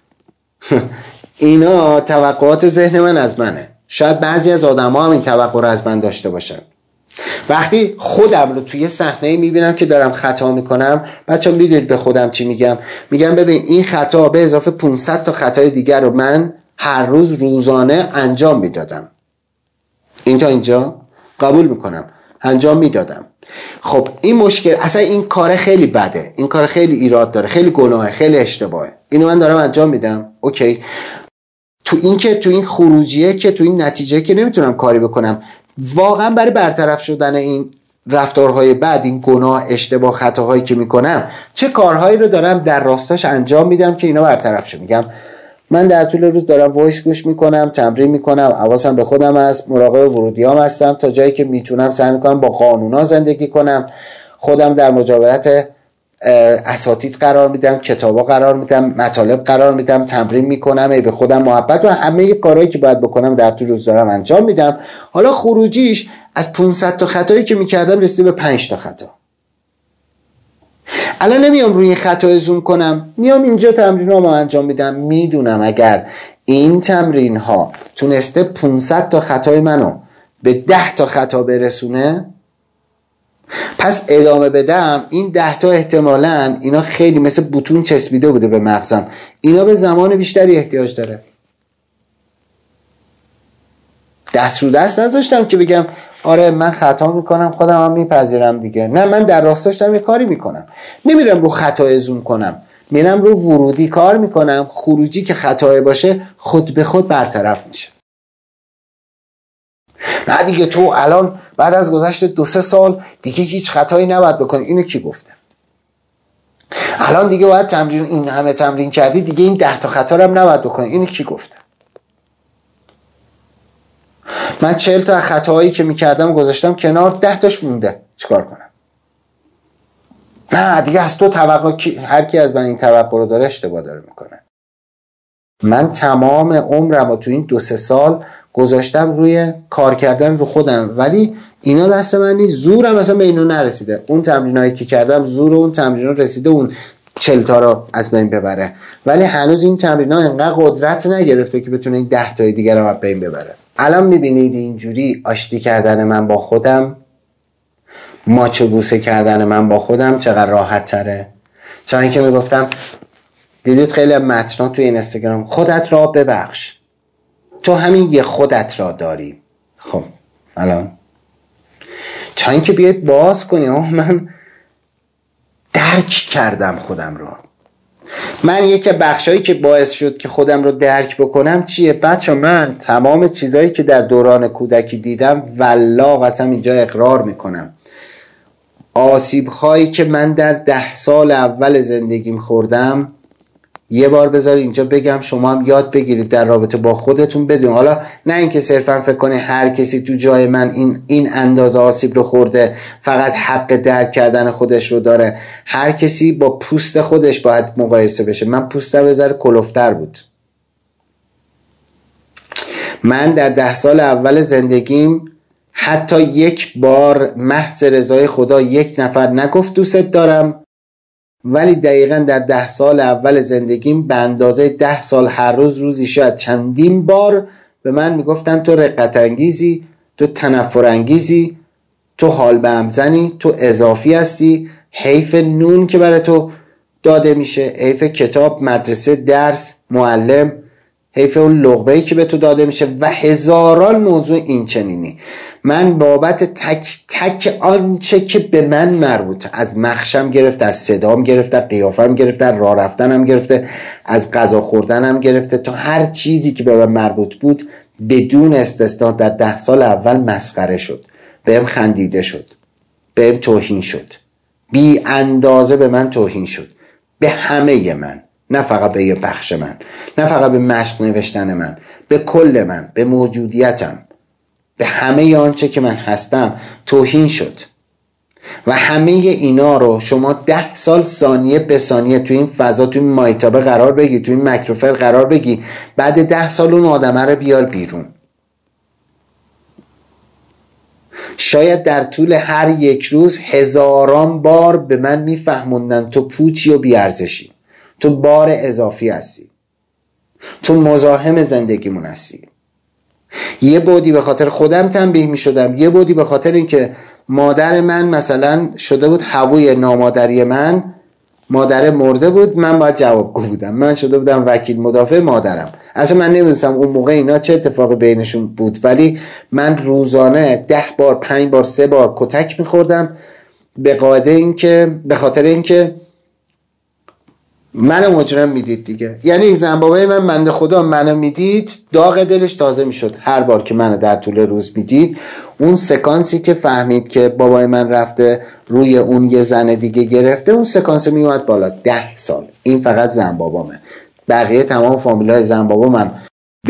اینا توقعات ذهن من از منه. شاید بعضی از آدم‌ها هم این توقع رو از من داشته باشن. وقتی خودم رو توی صحنه‌ای میبینم که دارم خطا میکنم، بچه‌ها میدونید به خودم چی میگم؟ میگم ببین این خطا به اضافه 500 تا خطای دیگر رو من هر روز روزانه انجام میدادم. این تا اینجا قبول میکنم انجام میدادم. خب این مشکل، اصلا این کار خیلی بده، این کار خیلی ایراد داره، خیلی گناهه، خیلی اشتباهه. اینو من دارم انجام میدم، اوکی. تو این خروجیه که تو این نتیجه که نمیتونم کاری بکنم. واقعا برای برطرف شدن این رفتارهای بد، این گناه، اشتباه، خطاهایی که میکنم، چه کارهایی رو دارم در راستاش انجام میدم که اینا برطرف شه. میگم من در طول روز دارم وایس گوش میکنم، تمرین میکنم، حواسم به خودم هست، مراقب ورودیام هستم، تا جایی که میتونم سعی میکنم با قانونا زندگی کنم، خودم در مجاورت اساتید قرار میدم، کتابا قرار میدم، مطالب قرار میدم، تمرین میکنم، به خودم محبت و همه کارهایی که باید بکنم در طول روز دارم انجام میدم. حالا خروجیش از 500 تا خطایی که میکردم رسیده به 5 تا خطا. الان نمیام روی این خطا زوم کنم، میام اینجا تمرینامو انجام میدم. میدونم اگر این تمرین ها تونسته 500 تا خطای منو به 10 تا خطا برسونه، پس ادامه بدم، این 10 تا احتمالاً اینا خیلی مثل بوتون چسبیده بوده به مغزم، اینا به زمان بیشتری احتیاج داره. دست رو دست نذاشتم که بگم آره من خطا میکنم خودم هم میپذیرم دیگه. نه، من در راستاش دارم یه کاری میکنم. نمیرم رو خطا زوم کنم، میرم رو ورودی کار میکنم. خروجی که خطای باشه خود به خود برطرف میشه. نه دیگه تو الان بعد از گذشت 2-3 سال دیگه هیچ خطایی نباید بکنی. اینو کی گفته؟ الان دیگه باید تمرین، این همه تمرین کردی دیگه این 10 تا خطا رو هم نباید بکنی. اینو کی گفته؟ من 40 تا خطاهایی که میکردم گذاشتم کنار، 10 تاش مونده، چیکار کنم؟ نه دیگه از تو توقع، هر کی از من این توقع رو داره اشتباه داره میکنه. من تمام عمرم رو تو این 2-3 سال گذاشتم روی کار کردن رو خودم، ولی اینا دست من نیست. زورم اصلا به اینو نرسیده. اون تمرینایی که کردم زور اون تمرینا رسیده اون 40 تا رو از بین ببره، ولی هنوز این تمرینا انقدر قدرت نگرفته که بتونه این 10 تای دیگر رو از بین ببره. الان میبینید اینجوری آشتی کردن من با خودم، ماچ بوسه کردن من با خودم چقدر راحت تره. چون که میگفتم دیدید خیلی متنا توی اینستاگرام، خودت را ببخش، تو همین یه خودت را داری. خب الان چون که بیاید باز کنی، من درک کردم خودم رو، من یکی بخشایی که باعث شد که خودم رو درک بکنم چیه؟ بچه من تمام چیزایی که در دوران کودکی دیدم والله قسم اینجا اقرار میکنم، آسیب هایی که من در 10 سال اول زندگیم خوردم، یه بار بذار اینجا بگم شما هم یاد بگیرید در رابطه با خودتون بدون، حالا نه اینکه صرفا فکر کنه هر کسی تو جای من این اندازه آسیب رو خورده فقط حق درک کردن خودش رو داره. هر کسی با پوست خودش باید مقایسه بشه. من پوستم بذاره کلفتر بود. من در 10 سال اول زندگیم حتی یک بار محض رضای خدا یک نفر نگفت دوست دارم، ولی دقیقا در 10 سال اول زندگیم به اندازه 10 سال هر روزی شاید چندین بار به من میگفتن تو رقت انگیزی، تو تنفر انگیزی، تو حال به هم زنی، تو اضافی هستی، حیف نون که برای تو داده میشه، حیف کتاب، مدرسه، درس، معلم، حیف اون لقمه‌ای که به تو داده میشه و هزاران موضوع این چنینی. من بابت تک تک آنچه که به من مربوط، از مخشم گرفته، از صدام گرفته، قیافم گرفته، راه رفتنم گرفته، از غذا خوردنم گرفته، تا هر چیزی که به من مربوط بود بدون استثنا در 10 سال اول مسخره شد، بهم خندیده شد، بهم توهین شد، بی اندازه به من توهین شد، به همه من، نه فقط به یه بخش من، نه فقط به مشق نوشتن من، به کل من، به موجودیتم، به همه آنچه که من هستم توهین شد. و همه اینا رو شما 10 سال ثانیه به ثانیه تو این فضا، تو این مایتابه قرار بگی، تو این مایکروفر قرار بگی، بعد 10 سال اون آدمه رو بیار بیرون. شاید در طول هر یک روز هزاران بار به من میفهموندن تو پوچی و بیارزشی، تو بار اضافی هستی، تو مزاحم زندگیمون هستی. یه بودی به خاطر خودم تنبیه می شدم، یه بودی به خاطر اینکه مادر من مثلا شده بود هووی نامادری من، مادر مرده بود، من باید جوابگو بودم، من شده بودم وکیل مدافع مادرم. اصلا من نمیدونستم اون موقع اینا چه اتفاقی بینشون بود، ولی من روزانه 10 بار 5 بار 3 بار کتک میخوردم به قاعده اینکه، به خاطر اینکه منو مجرم میدید دیگه. یعنی زنبابای من بنده خدا منو میدید، داغ دلش تازه میشد هر بار که منو در طول روز میدید. اون سکانسی که فهمید که بابای من رفته روی اون یه زن دیگه گرفته، اون سکانس میومد بالا. 10 سال. این فقط زنبابامه. بقیه تمام فامیلای زنبابام به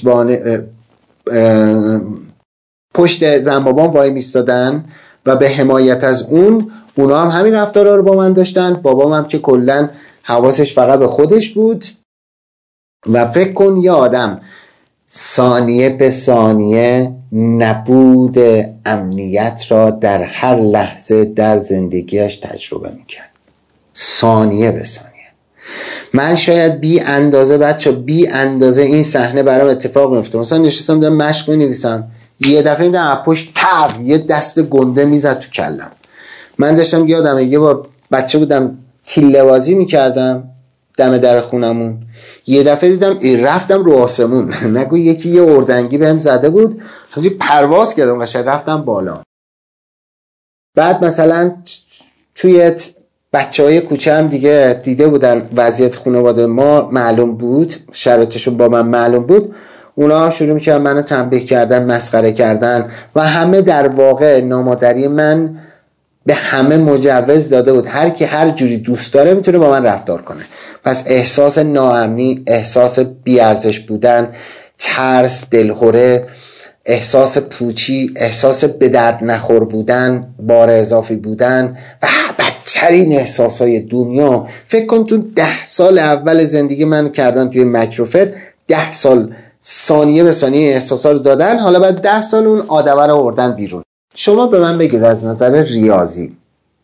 پشت زنبابام وای میستادن و به حمایت از اونا هم همین رفتارا رو با من داشتن. بابام هم که کلن حواسش فقط به خودش بود. و فکر کن یه آدم ثانیه به ثانیه نبود امنیت را در هر لحظه در زندگیش تجربه میکرد، ثانیه به ثانیه. من شاید بی اندازه این صحنه برام اتفاق میفته. مثلا نشستم دارم مشق می‌نویسم، یه دفعه دیدم از پشت یه دست گنده میزد تو کلم. من داشتم یادمه یه بار بچه بودم تیله بازی میکردم دم در خونمون، یه دفعه دیدم رفتم رو آسمون نگو یکی یه اردنگی بهم زده بود، پرواز کردم قشنگ رفتم بالا. بعد مثلا توی بچه‌های کوچه هم دیگه دیده بودن وضعیت خانواده ما معلوم بود، شرایطشون با من معلوم بود، اونا هم شروع می‌کردن منو تنبیه کردن، مسخره کردن و همه در واقع نامادری من به همه مجوز داده بود هر کی هر جوری دوست داره میتونه با من رفتار کنه. پس احساس ناامنی، احساس بیارزش بودن، ترس، دلهره، احساس پوچی، احساس به درد نخور بودن، بار اضافی بودن و بدترین احساسهای دنیا. فکر کن تو 10 سال اول زندگی من کردن توی مایکروفر، 10 سال ثانیه به ثانیه احساسا رو دادن، حالا بعد 10 سال اون آدمه رو آوردن بیرون. شما به من بگید از نظر ریاضی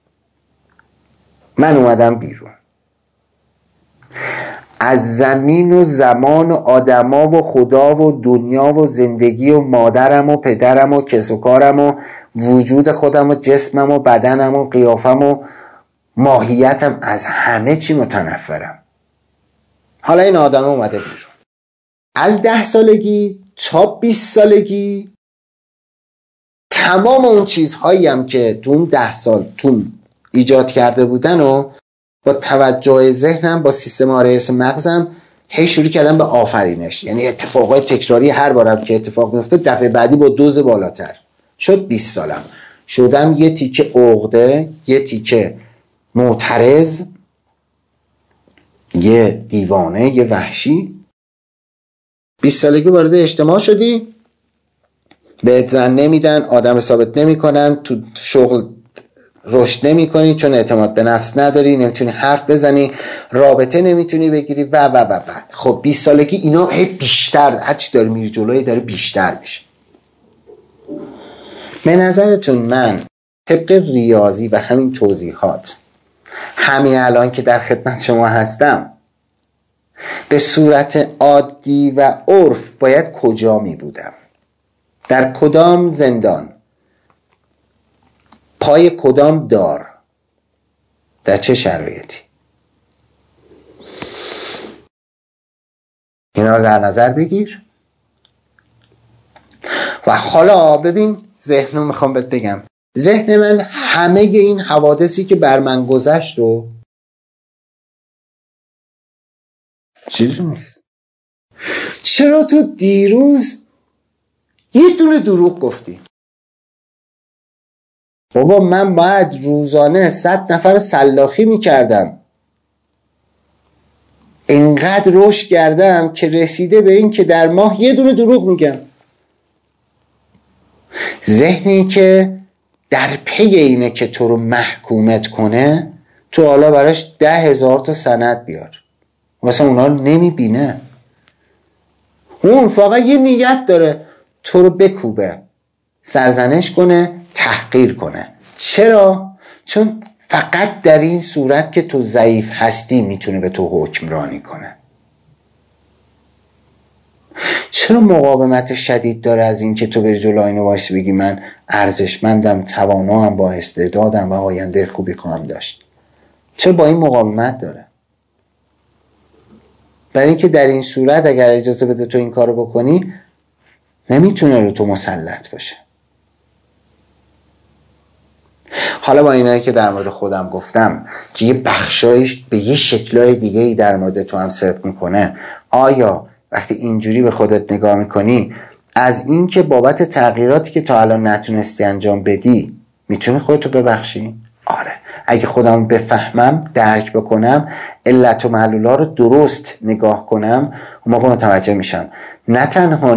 من اومدم بیرون، از زمین و زمان و آدما و خدا و دنیا و زندگی و مادرم و پدرم و کس و کارم و وجود خودم و جسمم و بدنم و قیافم و ماهیتم، از همه چی متنفرم. حالا این آدم اومده بیرون. از 10 سالگی تا 20 سالگی تمام اون چیزهایی هم که تو اون 10 سال ایجاد کرده بودن و با توجه ذهنم، با سیستم آرایش مغزم هی شروع کردم به آفرینش. یعنی اتفاقای تکراری، هر بارم که اتفاق میفته دفعه بعدی با دوز بالاتر. شد 20 سالم، شدم یه تیکه عقده، یه تیکه معترض، یه دیوانه، یه وحشی. 20 سالگی وارد اجتماع شدی، بهت زن نمیدن، آدم ثابت نمیکنن، تو شغل رشد نمیکنی چون اعتماد به نفس نداری، نمیتونی حرف بزنی، رابطه نمیتونی بگیری و. خب 20 سالگی اینا هی بیشتر، هرچی داره میری جلوی داره بیشتر میشه. به نظرتون من طبق ریاضی و همین توضیحات همین الان که در خدمت شما هستم به صورت عادی و عرف باید کجا می بودم؟ در کدام زندان؟ پای کدام دار؟ در چه شرایطی؟ اینا رو در نظر بگیر و حالا ببین ذهن رو میخوام بهت بگم. ذهن من همه این حوادثی که بر من گذشت رو چیزی نیست. چرا تو دیروز یه دونه دروغ گفتی؟ بابا من باید روزانه 100 نفر سلاخی میکردم، اینقدر رشد کردم که رسیده به این که در ماه یه دونه دروغ میگم. ذهنی که در پی اینه که تو رو محکومت کنه، تو حالا براش 10,000 تا سند بیار، واسه اونا رو نمیبینه. اون فقط یه نیت داره تو رو بکوبه، سرزنش کنه، تحقیر کنه. چرا؟ چون فقط در این صورت که تو ضعیف هستی میتونه به تو حکمرانی کنه. چرا مقاومت شدید داره از این که تو بری جلو آینه وایسی بگی من ارزشمندم، توانام، با استعدادم و آینده خوبی خواهم داشت؟ چرا با این مقاومت داره؟ برای اینکه در این صورت اگر اجازه بده تو این کارو بکنی نمیتونه رو تو مسلط باشه. حالا با اینایی که در مورد خودم گفتم که یه بخشایش به یه شکلای دیگه ای در مورد تو هم صدق میکنه، آیا وقتی اینجوری به خودت نگاه میکنی از این که بابت تغییراتی که تا الان نتونستی انجام بدی میتونی خودتو ببخشی؟ آره. اگه خودم بفهمم، درک بکنم، علت و معلولا رو درست نگاه کنم، اون موقع متوجه میشم نه تنها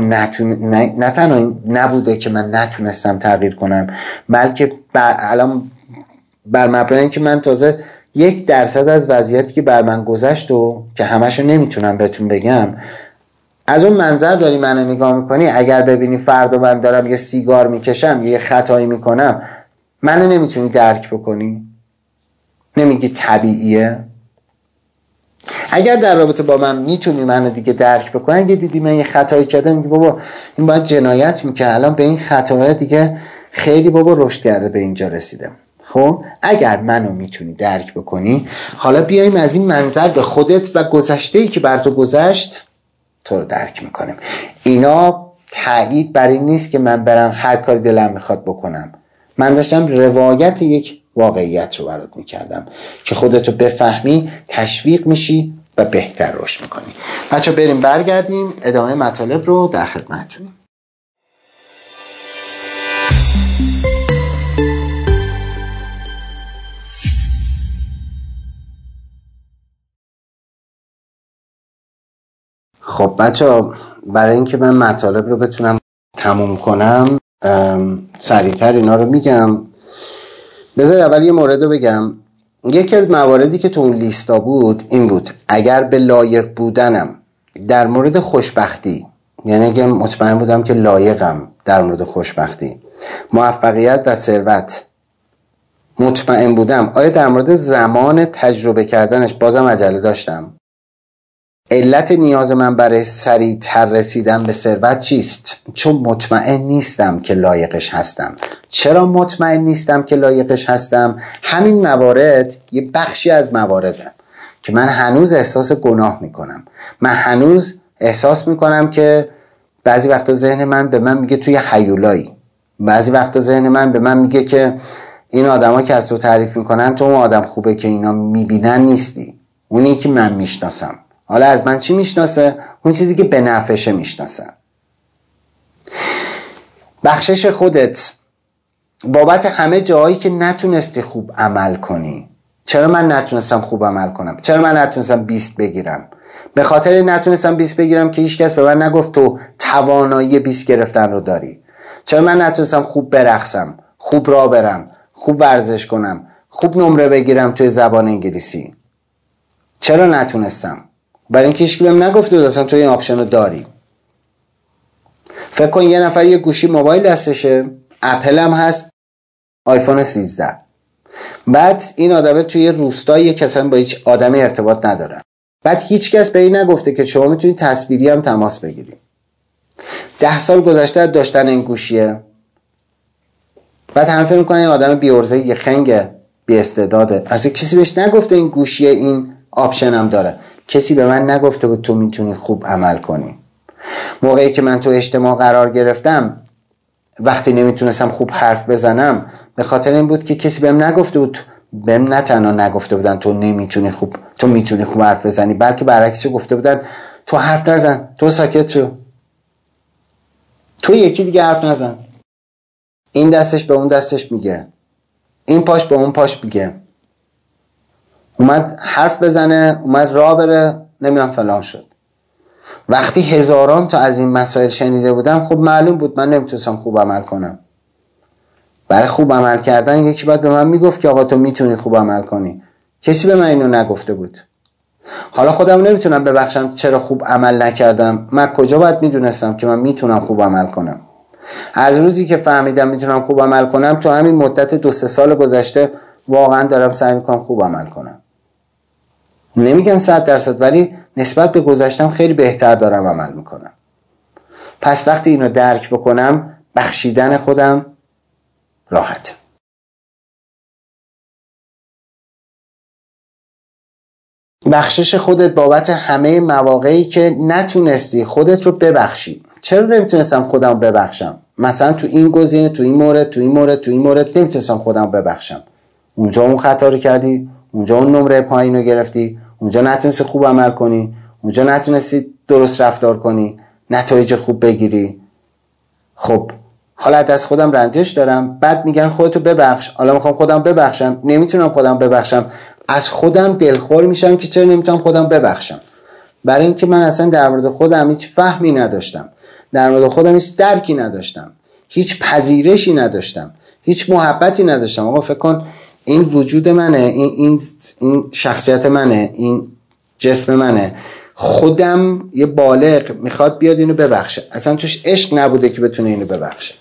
نبوده که من نتونستم تغییر کنم، بلکه الان بر مبنای اینکه من تازه 1% از وضعیتی که بر من گذشت و که همشو نمیتونم بهتون بگم، از اون منظر داری منو نگاه میکنی. اگر ببینی فردا من دارم یه سیگار میکشم، یه خطایی میکنم، منو نمیتونی درک بکنی؟ نمیگی طبیعیه؟ اگر در رابطه با من میتونی منو دیگه درک بکنی، اگه دیدی من یه خطایی کردم میگی بابا این باید جنایت میکنه، الان به این خطاها دیگه خیلی بابا رشد کرده به اینجا رسیدم. خب اگر منو میتونی درک بکنی، حالا بیایم از این منظر به خودت و گذشته‌ای که بر تو گذشت تو رو درک میکنیم. اینا تایید بر این نیست که من برم هر کاری دلم میخواد بکنم. من داشتم روایت یک واقعیت رو برات میکردم که خودتو بفهمی، تشویق میشی و بهتر رشد میکنی. بچه بریم برگردیم ادامه مطالب رو در خدمتتونیم. خب بچه برای اینکه من مطالب رو بتونم تموم کنم سریعتر اینا رو میگم. بذار اول یه مورد رو بگم. یکی از مواردی که تو اون لیستا بود این بود اگر به لایق بودنم در مورد خوشبختی، یعنی اگه مطمئن بودم که لایقم در مورد خوشبختی، موفقیت و ثروت مطمئن بودم، آیا در مورد زمان تجربه کردنش بازم عجله داشتم؟ علت نیاز من برای سریعتر رسیدن به ثروت چیست؟ چون مطمئن نیستم که لایقش هستم. چرا مطمئن نیستم که لایقش هستم؟ همین موارد یه بخشی از مواردم که من هنوز احساس گناه میکنم. من هنوز احساس میکنم که بعضی وقتا ذهن من به من میگه توی هیولایی، بعضی وقتا ذهن من به من میگه که این آدما که از تو تعریف میکنن تو اون آدم خوبه که اینا میبینن نیستی، اونی که من میشناسم. حالا از من چی میشناسه؟ اون چیزی که به نفعشه میشناسه. بخشش خودت بابت همه جایی که نتونستی خوب عمل کنی. چرا من نتونستم خوب عمل کنم؟ چرا من نتونستم 20 بگیرم؟ به خاطر نتونستم 20 بگیرم که هیچ کس به من نگفت تو توانایی 20 گرفتن رو داری. چرا من نتونستم خوب برقصم، خوب راه برم، خوب ورزش کنم، خوب نمره بگیرم توی زبان انگلیسی؟ چرا نتونستم؟ برای اینکه هیچ کی بهم نگفته بود اصلا تو این آپشن رو داری. فکر کن یه نفر یه گوشی موبایل دستشه، اپل هم هست، آیفون 13، بعد این آدمه توی روستایی که اصلا با هیچ آدمی ارتباط نداره، بعد هیچ کس به این نگفته که شما میتونی تصویری هم تماس بگیری. 10 سال گذشته از داشتن این گوشیه، بعد هم فکر می‌کنن این آدم بی‌عرضه، یه خنگ، بی استعداده. اصلا کسی بهش نگفته این گوشیه این آپشن هم داره. کسی به من نگفته بود تو میتونی خوب عمل کنی. موقعی که من تو اجتماع قرار گرفتم، وقتی نمیتونستم خوب حرف بزنم، به خاطر این بود که کسی بهم نگفته بود، بهم نه تنها نگفته بودن تو میتونی خوب حرف بزنی، بلکه برعکسش گفته بودن تو حرف نزن، تو ساکت شو، تو یکی دیگه حرف نزن. این دستش به اون دستش میگه، این پاش به اون پاش میگه. اومد حرف بزنه، اومد راه بره، نمیدونم فلان شد. وقتی هزاران تا از این مسائل شنیده بودم، خب معلوم بود من نمیتونستم خوب عمل کنم. برای خوب عمل کردن یکی باید به من میگفت که آقا تو میتونی خوب عمل کنی. کسی به من اینو نگفته بود. حالا خودم نمیتونم ببخشم چرا خوب عمل نکردم. من کجا باید میدونستم که من میتونم خوب عمل کنم؟ از روزی که فهمیدم میتونم خوب عمل کنم، تو همین مدت 2-3 سال گذشته واقعا دارم سعی میکنم خوب عمل کنم. نمیگم 100%، ولی نسبت به گذشتم خیلی بهتر دارم عمل میکنم. پس وقتی اینو درک بکنم، بخشیدن خودم راحت. بخشش خودت بابت همه مواقعی که نتونستی خودت رو ببخشی. چرا نمیتونستم خودم ببخشم؟ مثلا تو این گزینه، تو این مورد نمیتونستم خودم ببخشم. اونجا اون خطا رو کردی، اونجا اون نمره پایین رو گرفتی، اونجا نتونستی خوب عمل کنی، اونجا نتونستی درست رفتار کنی، نتایج خوب بگیری. خب حالا از خودم رنجش دارم، بعد میگن خودتو ببخش. حالا میخوام خودم ببخشم، نمیتونم خودم ببخشم، از خودم دلخور میشم که چرا نمیتونم خودم ببخشم. برای اینکه من اصلا در مورد خودم هیچ فهمی نداشتم، در مورد خودم هیچ درکی نداشتم، هیچ پذیرشی نداشتم، هیچ محبتی نداشتم. آقا فکر کن این وجود منه، این شخصیت منه، این جسم منه، خودم یه بالغ میخواد بیاد اینو ببخشه، اصلا توش عشق نبوده که بتونه اینو ببخشه.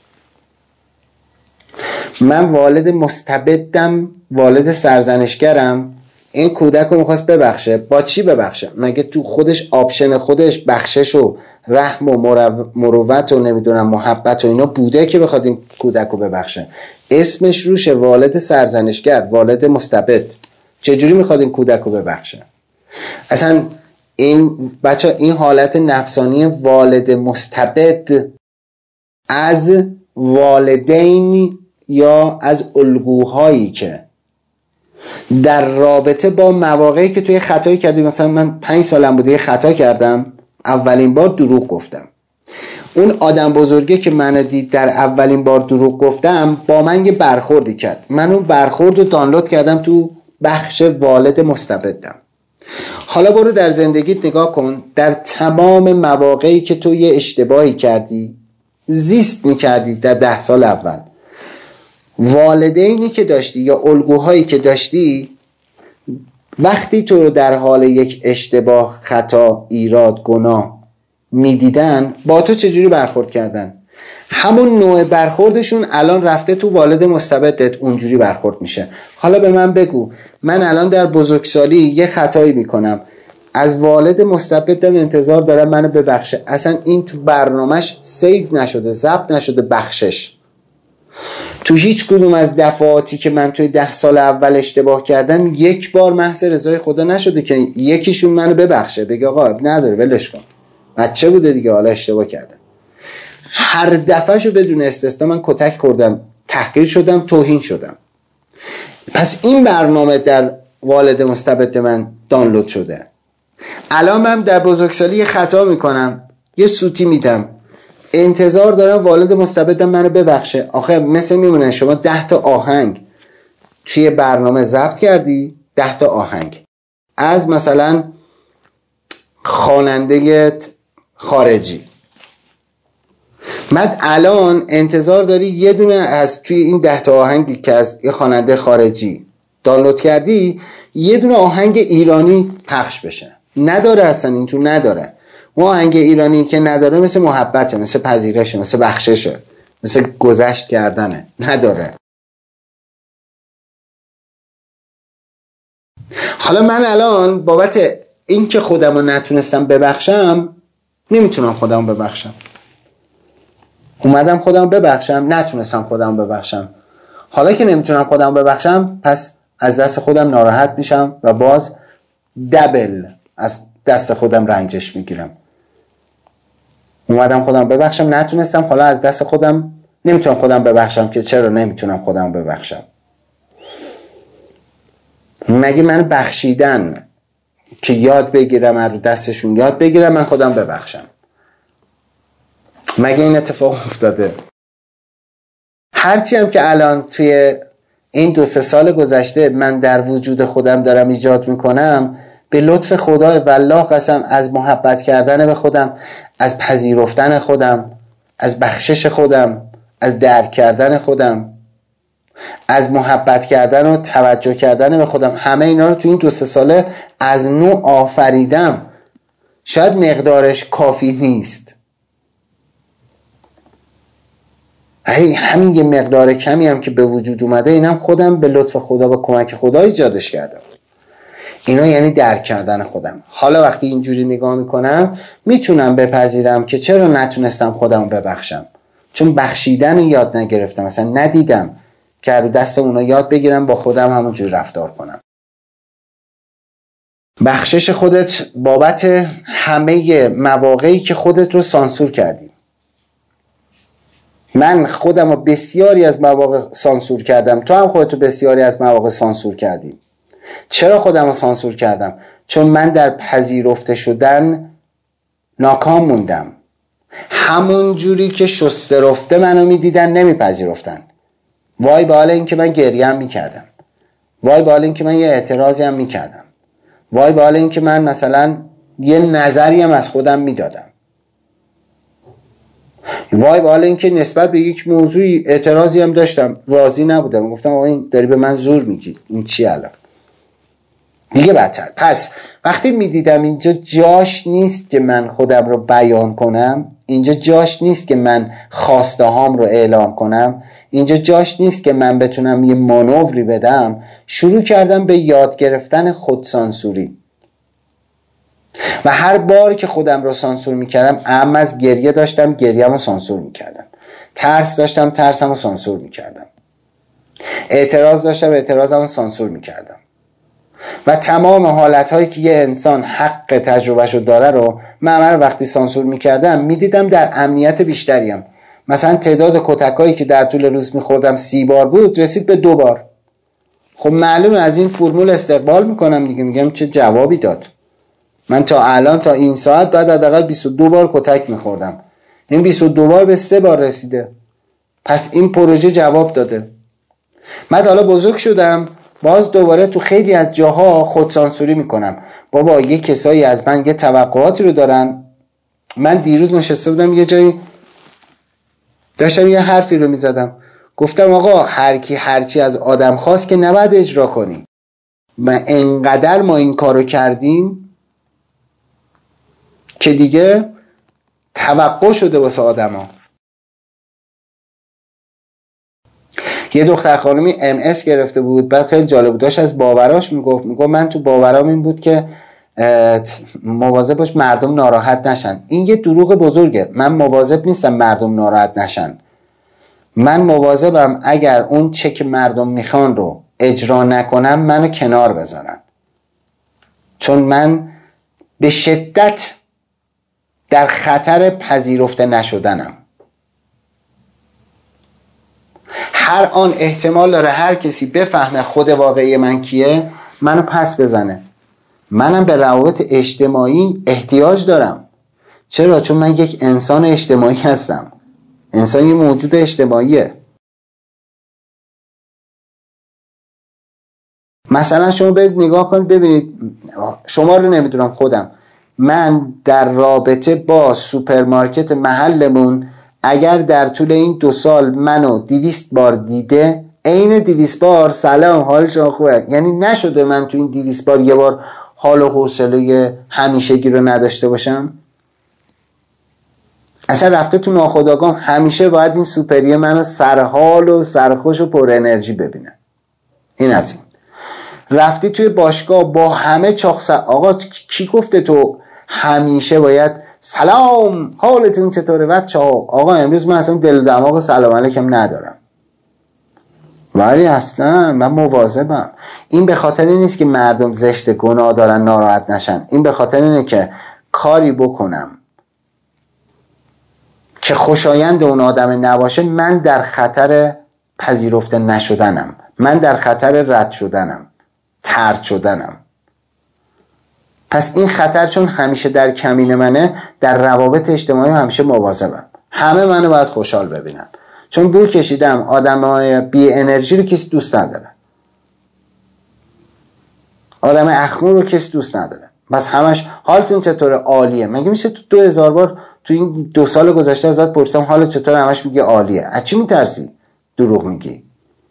من والد مستبدم، والد سرزنشگرم، این کودک رو میخواست ببخشه. با چی ببخشه؟ مگه تو خودش آپشن خودش بخشش و رحم و مروت و نمیدونم محبت و اینا بوده که بخواد این کودک رو ببخشه؟ اسمش روشه، والد سرزنشگر، والد مستبد. چجوری میخواد این کودک رو ببخشه؟ اصلا این بچه، این حالت نفسانی والد مستبد از والدین یا از الگوهایی که در رابطه با مواقعی که توی خطایی کردی، مثلا من 5 سالم بوده یه خطا کردم، اولین بار دروغ گفتم. اون آدم بزرگه که منو دید در اولین بار دروغ گفتم، با من یه برخوردی کرد. من اون برخورد رو دانلود کردم تو بخش والد مستبدم. حالا برو در زندگیت نگاه کن، در تمام مواقعی که تو یه اشتباهی کردی، زیست میکردی در 10 سال اول، والدینی که داشتی یا الگوهایی که داشتی، وقتی تو رو در حال یک اشتباه، خطا، ایراد، گناه میدیدن، با تو چجوری برخورد کردن؟ همون نوع برخوردشون الان رفته تو والد مستبدت، اونجوری برخورد میشه. حالا به من بگو، من الان در بزرگسالی یه خطایی میکنم، از والد مستبدم انتظار دارم منو ببخشه. اصلا این تو برنامهش سیو نشده، ضبط نشده بخشش. تو هیچ کدوم از دفعاتی که من توی 10 سال اول اشتباه کردم، یک بار محض رضای خدا نشده که یکیشون منو ببخشه، بگه آقا نداره ولش کن، بچه بوده دیگه، حالا اشتباه کردم. هر دفعهشو بدون استثنا من کتک خوردم، تحقیر شدم، توهین شدم. پس این برنامه در والد مستبد من دانلود شده. الان من در بزرگسالی یه خطا میکنم، یه سوتی میدم، انتظار دارم والد مستبدم منو ببخشه. آخه مثل میمونه شما 10 تا آهنگ توی برنامه ضبط کردی، 10 تا آهنگ از مثلا خواننده خارجی، بعد الان انتظار داری یه دونه از توی این 10 تا آهنگی که از یه خواننده خارجی دانلود کردی یه دونه آهنگ ایرانی پخش بشه. نداره، اصلا اینجور نداره. اون آهنگ ایرانی که نداره مثل محبته، مثل پذیرشه، مثل بخششه، مثل گذشت کردنه. نداره. حالا من الان بابت این که خودم رو نتونستم ببخشم نمیتونم خودم ببخشم. اومدم خودم ببخشم، نتونستم خودم ببخشم. حالا که نمیتونم خودم ببخشم پس از دست خودم ناراحت میشم و باز دبل از دست خودم رنجش میگیرم. اومدم خودم ببخشم، نتونستم، حالا از دست خودم نمیتونم خودم ببخشم که چرا نمیتونم خودم ببخشم. مگه من بخشیدن که یاد بگیرم، از دستشون یاد بگیرم من خودم ببخشم؟ مگه این اتفاق افتاده؟ هرچی هم که الان توی این 2-3 سال گذشته من در وجود خودم دارم ایجاد میکنم به لطف خدای والله قسم، از محبت کردن به خودم، از پذیرفتن خودم، از بخشش خودم، از درک کردن خودم، از محبت کردن و توجه کردن به خودم، همه اینا رو تو این 2-3 ساله از نو آفریدم. شاید مقدارش کافی نیست، همین یه مقدار کمی هم که به وجود اومده اینم خودم به لطف خدا و کمک خدا ایجادش کردم. اینا یعنی درک کردن خودم. حالا وقتی اینجوری نگاه میکنم میتونم بپذیرم که چرا نتونستم خودم ببخشم، چون بخشیدن رو یاد نگرفتم، مثلا ندیدم که رو دست اونا یاد بگیرم با خودم همونجوری رفتار کنم. بخشش خودت بابت همه مواقعی که خودت رو سانسور کردی. من خودم رو بسیاری از مواقع سانسور کردم، تو هم خودتو بسیاری از مواقع سانسور کردی. چرا خودم رو سانسور کردم؟ چون من در پذیرفته شدن ناکام موندم. همون جوری که شسته رفته منو میدیدن نمیپذیرفتن. وای به حال این که من گریه هم میکردم، وای به حال این که من یه اعتراضی هم میکردم، وای به حال این که من مثلا یه نظری هم از خودم میدادم، وای به حال این که نسبت به یک موضوعی اعتراضی هم داشتم، راضی نبودم، گفتم آقا این داری به من زور میگی، این چی الان؟ دیگه بدتر. پس وقتی میدیدم اینجا جاش نیست که من خودم رو بیان کنم، اینجا جاش نیست که من خواسته هام رو اعلام کنم، اینجا جاش نیست که من بتونم یه مانوری بدم، شروع کردم به یاد گرفتن خودسانسوری. و هر بار که خودم رو سانسور میکردم، اما از گریه داشتم گریم رو سانسور میکردم، ترس داشتم ترسم رو سانسور میکردم، اعتراض داشتم اعتراضم رو سانسور میکردم. و تمام حالتهایی که یه انسان حق تجربهشو داره رو من وقتی سانسور میکردم میدیدم در امنیت بیشتریم. مثلا تعداد کتکایی که در طول روز میخوردم 30 بار بود رسید به 2 بار. خب معلومه از این فرمول استقبال میکنم دیگه، میگم چه جوابی داد. من تا الان تا این ساعت بعد حداقل 22 بار کتک میخوردم، این 22 بار به 3 بار رسیده. پس این پروژه جواب داده. من حالا بزرگ شدم باز دوباره تو خیلی از جاها خودسانسوری میکنم. بابا یه کسایی از من یه توقعاتی رو دارن. من دیروز نشسته بودم یه جایی داشتم یه حرفی رو میزدم، گفتم آقا هر کی هرچی از آدم خواست که نباید اجرا کنی. من انقدر ما این کارو کردیم که دیگه توقع شده واسه آدما. یه دختر خانمی MS گرفته بود، بعد خیلی جالب بود، داشت از باوراش میگفت من تو باورام این بود که مواظب باش مردم ناراحت نشن. این یه دروغ بزرگه. من مواظب نیستم مردم ناراحت نشن، من مواظبم اگر اون چه که مردم میخوان رو اجرا نکنم منو کنار بذارن، چون من به شدت در خطر پذیرفته نشدنم. هر آن احتمال داره هر کسی بفهمه خود واقعی من کیه، منو پس بزنه. منم به روابط اجتماعی احتیاج دارم. چرا؟ چون من یک انسان اجتماعی هستم. انسان یه موجود اجتماعیه. مثلا شما برید نگاه کنید ببینید، شما رو نمیدونم، خودم من در رابطه با سوپرمارکت محلمون اگر در طول این 2 سال منو 200 بار دیده، عین 200 بار سلام حال شما خوبه. یعنی نشده من تو این 200 بار یه بار حال و حوصله همیشگی رو نداشته باشم. اصلا رفته تو ناخودآگاه همیشه باید این سوپریه منو سرحال و سرخوش و پر انرژی ببینه. این از این. رفتی توی باشگاه با همه آقا کی گفته تو همیشه باید سلام حالتون چطوره بچه‌ها؟ آقا امروز من اصلا دل دماغ سلام علیکم ندارم، ولی اصلا من مواظبم. این به خاطر این نیست که مردم زشت گناه دارن ناراحت نشن، این به خاطر اینه که کاری بکنم که خوشایند اون آدم نباشه، من در خطر پذیرفته نشدنم، من در خطر رد شدنم، طرد شدنم. پس این خطر چون همیشه در کمین منه، در روابط اجتماعی همیشه مواظبم. همه منو باید خوشحال ببینن، چون بو کشیدم آدمای بی انرژی رو کسی دوست نداره، آدم اخمور رو کسی دوست نداره. بس همش حالتون چطوره؟ عالیه. مگه میشه تو 2000 بار تو این 2 سال گذشته ازت پرسیدم حالت چطوره، همش میگه عالیه؟ از چی میترسی؟ دروغ میگی.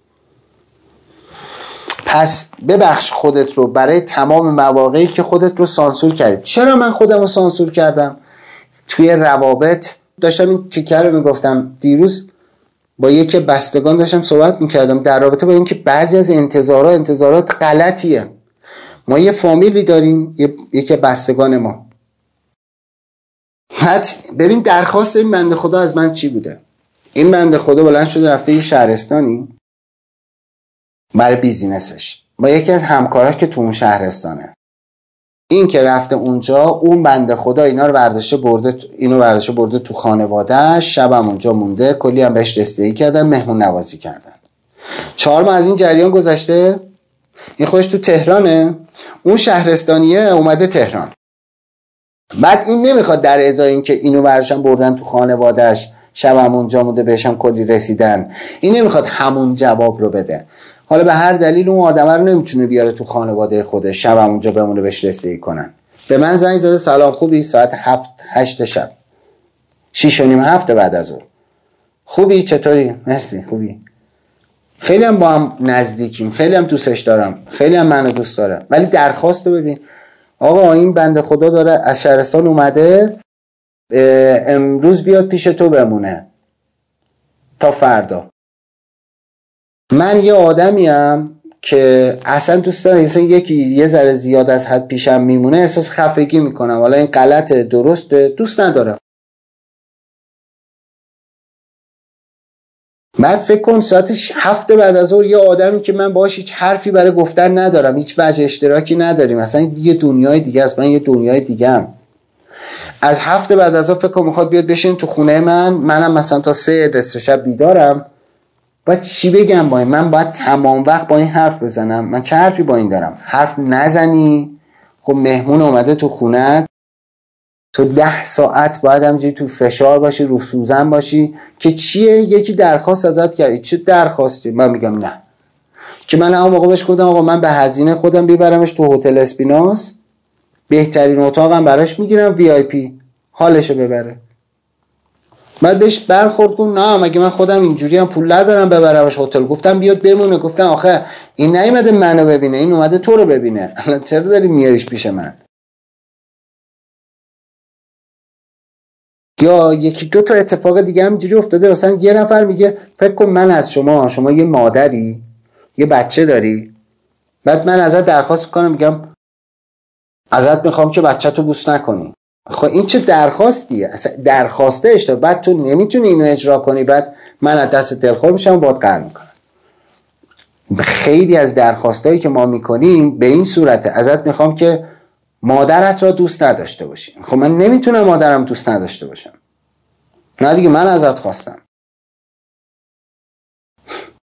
پس ببخش خودت رو برای تمام مواقعی که خودت رو سانسور کردی. چرا من خودم رو سانسور کردم؟ توی روابط داشتم این تیکر رو میگفتم دیروز با یکی بستگان داشتم صحبت میکردم در رابطه با اینکه بعضی از انتظارات غلطیه. ما یه فامیلی داریم، یکی بستگان ما، ببین درخواست این بنده خدا از من چی بوده. این بنده خدا بلند شده رفته یه شهرستانی برای بیزینسش با یکی از همکاراش که تو اون شهرستانه. این که رفته اونجا، اون بنده خدا اینا رو برداشته برده تو خانواده‌اش، شبم اونجا مونده، کلی هم بهش رسیدگی کردن، مهمون نوازی کردن. 4 ماه از این جریان گذشته، این خودش تو تهرانه، اون شهرستانیه اومده تهران. بعد این نمیخواد در ازای این که اینو برشن بردن تو خانواده‌اش، شبم اونجا مونده، بهشم کلی رسیدن، این نمیخواد همون جواب رو بده. حالا به هر دلیل اون آدمه رو نمیتونه بیاره تو خانواده خودش، شبم اونجا بمونه بهش رسیدگی کنن. به من زنگ زده سلام خوبی؟ ساعت 7-8 شب، 6:30 بعد از ظهر. خوبی؟ چطوری؟ مرسی خوبی. خیلی هم با هم نزدیکیم، خیلی هم دوستش دارم، خیلی هم منو دوست داره، ولی درخواست رو ببین آقا این بنده خدا داره از شهرستان اومده، امروز بیاد پیش تو بمونه تا فردا. من یه آدمیم که اصلا دوست دارم یکی یه ذره زیاد از حد پیشم میمونه احساس خفگی میکنم، حالا این غلطه درسته دوست ندارم. بعد فکر کن ساعت 7 بعد از ظهر یه آدمی که من باهاش هیچ حرفی برای گفتن ندارم، هیچ وجه اشتراکی نداریم، اصلا یه دنیای دیگه است، من یه دنیای دیگه ام. از 7 بعد از ظهر فکر کنم میخواد بیاد بشین تو خونه منم مثلا تا 3 نصف شب بیدارم. باید چی بگم با این؟ من باید تمام وقت با این حرف بزنم؟ من چه حرفی با این دارم؟ حرف نزنی؟ خب مهمون اومده تو خونت، تو 10 ساعت باید همینجوری تو فشار باشی، رو سوزن باشی که چیه؟ یکی درخواست ازت کرد، چه درخواستی؟ من میگم نه. که من اون موقع بهش گفتم آقا من به هزینه خودم بیبرمش تو هتل اسپیناس، بهترین اتاقم براش میگیرم VIP، حالشو ببره. بعد بهش برخورد کن نه مگه من خودم اینجوری هم پول ندارم ببرمش هتل. گفتم بیاد بمونه. گفتم آخه این نیومده منو ببینه، این اومده تو رو ببینه، الان چرا داری میاریش پیش من؟ یا یکی دو تا اتفاق دیگه هم اینجوری افتاده، مثلا یه نفر میگه فکر کن من از شما یه مادری یه بچه داری، بعد من ازت درخواست میکنم میگم ازت میخوام که بچه تو بوس نکنی. خب این چه درخواستیه؟ اصلا درخواسته اشتباه، بعد تو نمیتونی اینو اجرا کنی، بعد من از دست دلخور میشم و باهات قهر میکنم. خیلی از درخواستایی که ما میکنیم به این صورته، ازت میخوام که مادرت را دوست نداشته باشی. خب من نمیتونم مادرم دوست نداشته باشم، نه دیگه من ازت خواستم.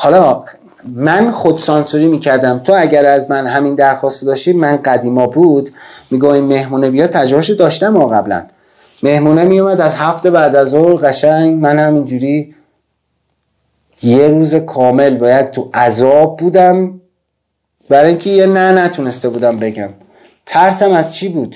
حالا من خودسانسوری میکردم. تو اگر از من همین درخواست داشتی، من قدیما بود میگم این مهمونه بیا، تجربهشو داشتم قبلا. مهمونه میومد از هفته بعد از ظهر قشنگ، من همینجوری یه روز کامل باید تو عذاب بودم برای اینکه یه نه نتونسته بودم بگم. ترسم از چی بود؟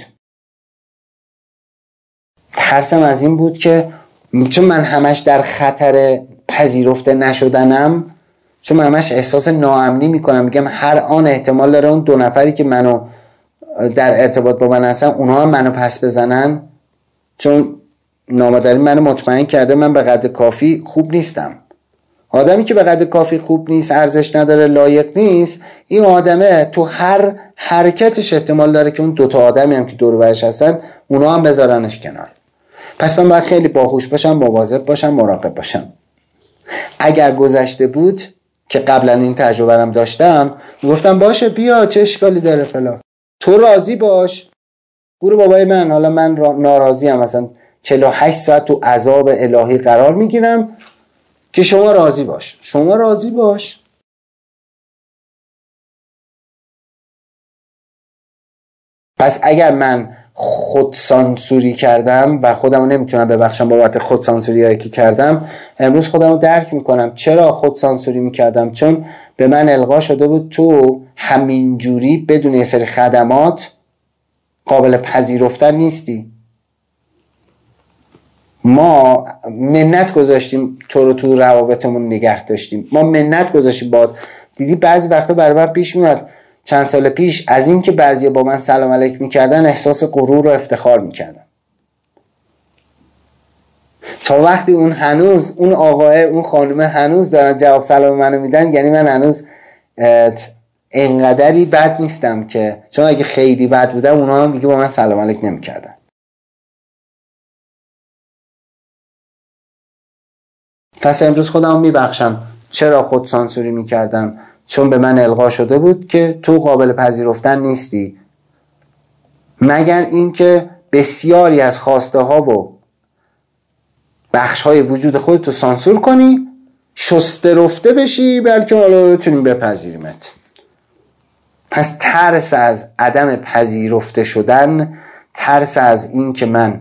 ترسم از این بود که چون من همش در خطر پذیرفته نشدنم، چون من همش احساس ناامنی میکنم، میگم هر آن احتمال داره اون 2 نفری که منو در ارتباط با من هستن اونها هم منو پس بزنن، چون نامادری منو مطمئن کرده من به قدر کافی خوب نیستم. آدمی که به قدر کافی خوب نیست، ارزش نداره، لایق نیست، این آدمه تو هر حرکتش احتمال داره که اون 2 تا آدمی هم که دور و برش هستن اونا هم بذارنش کنار. پس من باید خیلی باهوش باشم، مواظب باشم، مراقب باشم. اگر گذشته بود که قبلا این تجربه رم داشتم، میگفتم باشه بیا چه اشکالی داره فلان، تو راضی باش. گوره بابای من، حالا من ناراضی ام، مثلا 48 ساعت تو عذاب الهی قرار میگیرم که شما راضی باش، شما راضی باش. پس اگر من خودسانسوری کردم و خودمو نمیتونم ببخشم بابت خودسانسوریایی که کردم، امروز خودمو درک میکنم چرا خودسانسوری میکردم. چون به من القا شده بود تو همینجوری بدون یه سری خدمات قابل پذیرفتن نیستی. ما منت گذاشتیم تو رو تو روابطمون نگه داشتیم، ما منت گذاشتیم باد. دیدی بعضی وقتا برای من پیش میاد، چند سال پیش، از این که بعضی با من سلام علیک میکردن احساس غرور و افتخار میکردم، تا وقتی اون هنوز اون آقای اون خانومه هنوز دارن جواب سلام منو میدن، یعنی من هنوز اینقدری بد نیستم که، چون اگه خیلی بد بودم اونا هم دیگه با من سلام علیک نمیکردن. پس امروز خودم میبخشم چرا خود سانسوری میکردم، چون به من القا شده بود که تو قابل پذیرفتن نیستی، مگر اینکه بسیاری از خواسته ها و بخش های وجود خودتو سانسور کنی، شسته رفته بشی، بلکه حالا بتونیم بپذیریمت. پس ترس از عدم پذیرفته شدن، ترس از این که من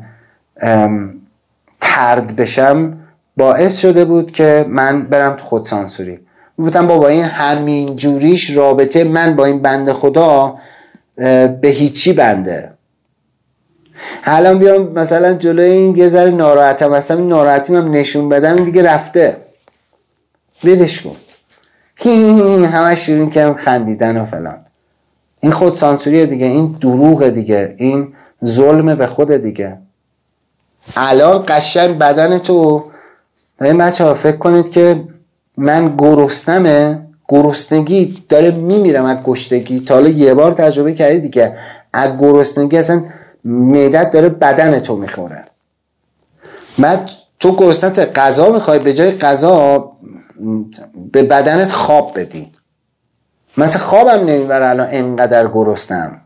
طرد بشم باعث شده بود که من برم تو خود سانسوری. گفتم بابا این همین جوریش رابطه من با این بنده خدا به هیچی بنده. الان بیام مثلا جلوی این یه ذره ناراحتم هستم، این ناراحتیم هم نشون بدم، این دیگه رفته، ولش کن. همش شروع کردم خندیدن و فلان. این خود سانسوریه دیگه، این دروغه دیگه، این ظلم به خود دیگه. الان قشنگ بدن تو، این بچه ها فکر کنید که من گرسنمه، گرسنگی داره میمیرم از گشتگی. تا حالا یه بار تجربه کردی دیگه، از گرسنگی اصلا معدت داره بدن تو میخوره. بعد تو گرسنت غذا میخوای، به جای غذا به بدنت خواب بدی. مثلا خوابم نمیبره الان انقدر گرسنم.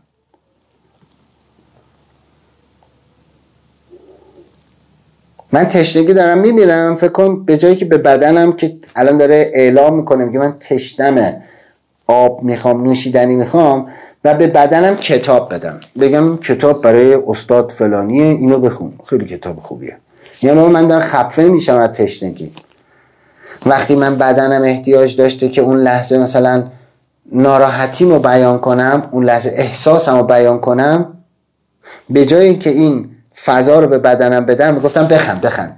من تشنگی دارم میمیرم، فکر کن به جایی که به بدنم که الان داره اعلام میکنه که من تشنمه، آب میخوام، نوشیدنی میخوام، و به بدنم کتاب بدم، بگم کتاب برای استاد فلانیه، اینو بخون، خیلی کتاب خوبیه، یعنی من دارم خفه میشم از تشنگی. وقتی من بدنم احتیاج داشته که اون لحظه مثلا ناراحتیمو بیان کنم، اون لحظه احساسمو بیان کنم، به جایی که این فضا رو به بدنم بدم میگفتم بخند.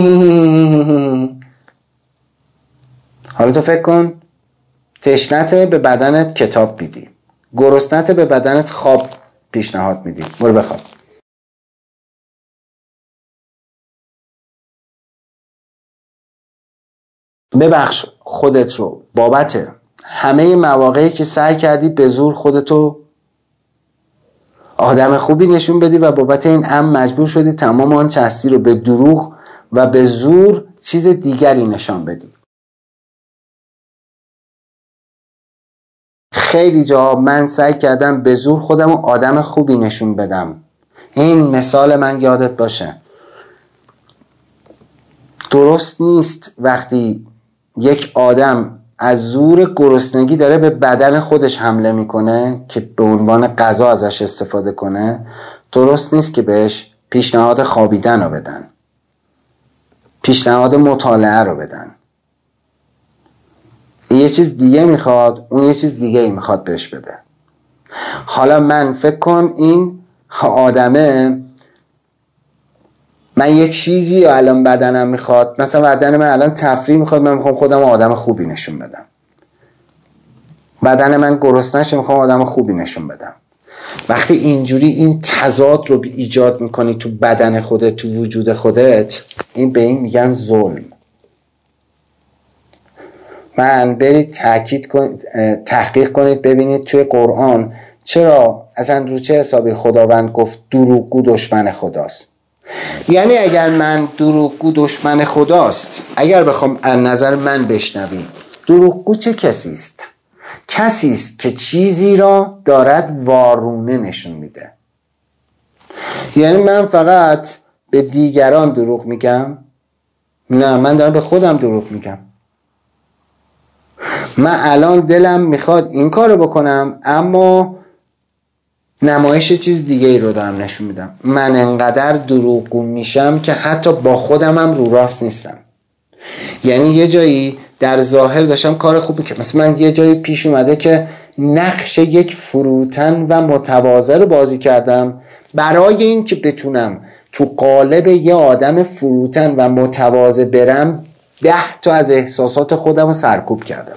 حالا تو فکر کن تشنت به بدنت کتاب میدی، گرسنت به بدنت خواب پیشنهاد میدی، برو بخواب. ببخش خودت رو بابت همه مواقعی که سعی کردی به زور خودتو آدم خوبی نشون بدی و بابت این مجبور شدی تمام آن هستی رو به دروغ و به زور چیز دیگری نشان بدی. خیلی جا من سعی کردم به زور خودم رو آدم خوبی نشون بدم. این مثال من یادت باشه. درست نیست وقتی یک آدم از زور گرسنگی داره به بدن خودش حمله میکنه که به عنوان غذا ازش استفاده کنه، درست نیست که بهش پیشنهاد خوابیدن رو بدن، پیشنهاد مطالعه رو بدن. این یه چیز دیگه میخواد، اون یه چیز دیگه میخواد بهش بده. حالا من فکر کن این آدمه، من یه چیزی الان بدنم میخواد، مثلا بدن من الان تفریح میخواد، من میخوام خودم آدم خوبی نشون بدم. بدن من گرسنه‌شه، میخوام آدم خوبی نشون بدم. وقتی اینجوری این تضاد رو ایجاد میکنی تو بدن خودت، تو وجود خودت، این به این میگن ظلم. من برید تحقیق کنید ببینید توی قرآن چرا اصلا رو چه حسابی خداوند گفت دروغگو دشمن خداست. یعنی اگر من دروغگو دشمن خداست، اگر بخوام از نظر من بشنوید، دروغگو چه کسی است؟ کسی است که چیزی را دارد وارونه نشون میده. یعنی من فقط به دیگران دروغ میگم؟ نه، من دارم به خودم دروغ میگم. من الان دلم میخواد این کارو بکنم، اما نمایش چیز دیگه ای رو دارم نشون میدم. من انقدر دروغگو میشم که حتی با خودم هم رو راست نیستم. یعنی یه جایی در ظاهر داشتم کار خوبی که مثلا من یه جایی پیش اومده که نقش یک فروتن و متواضع رو بازی کردم برای این که بتونم تو قالب یه آدم فروتن و متواضع برم، 10 تا از احساسات خودم رو سرکوب کردم.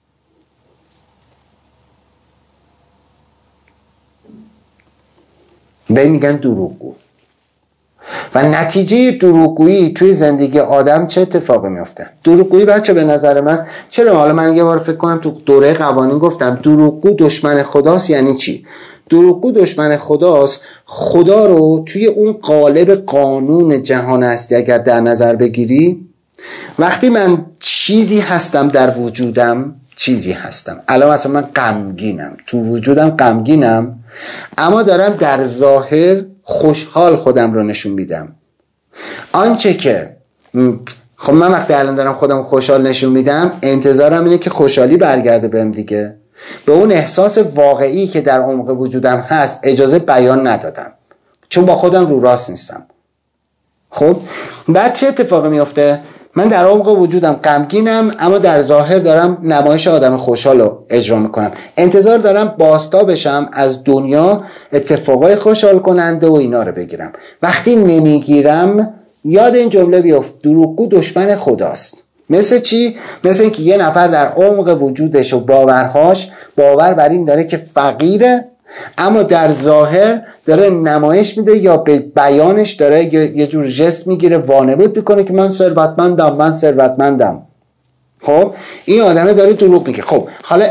به میگن دروغگو. و نتیجه دروغگویی توی زندگی آدم چه اتفاقی میفته؟ دروغگویی بچه به نظر من، چرا حالا من یه بار فکر کنم تو دوره قوانین گفتم دروغگو دشمن خداست. یعنی چی؟ دروغگو دشمن خداست، خدا رو توی اون قالب قانون جهان هستی اگر در نظر بگیری، وقتی من چیزی هستم در وجودم، چیزی هستم الان مثلا من غمگینم، تو وجودم غمگینم، اما دارم در ظاهر خوشحال خودم رو نشون میدم. آنچه که خب من وقتی الان دارم خودم خوشحال نشون میدم، انتظارم اینه که خوشحالی برگرده بهم دیگه. به اون احساس واقعی که در عمق وجودم هست اجازه بیان ندادم، چون با خودم رو راست نیستم. خب بعد چه اتفاقی میفته؟ من در عمق وجودم غمگینم، اما در ظاهر دارم نمایش آدم خوشحال رو اجرا میکنم. انتظار دارم باستا بشم از دنیا، اتفاقای خوشحال کننده و اینا رو بگیرم. وقتی نمیگیرم، یاد این جمله بیفت، دروغگو دشمن خداست. مثل چی؟ مثل اینکه یه نفر در عمق وجودش و باورهاش باور بر این داره که فقیره، اما در ظاهر داره نمایش میده یا به بیانش داره یه جور جست میگیره، وانمود میکنه که من ثروتمندم، من ثروتمندم. خب این آدمه داره دروغ میگه. خب حالا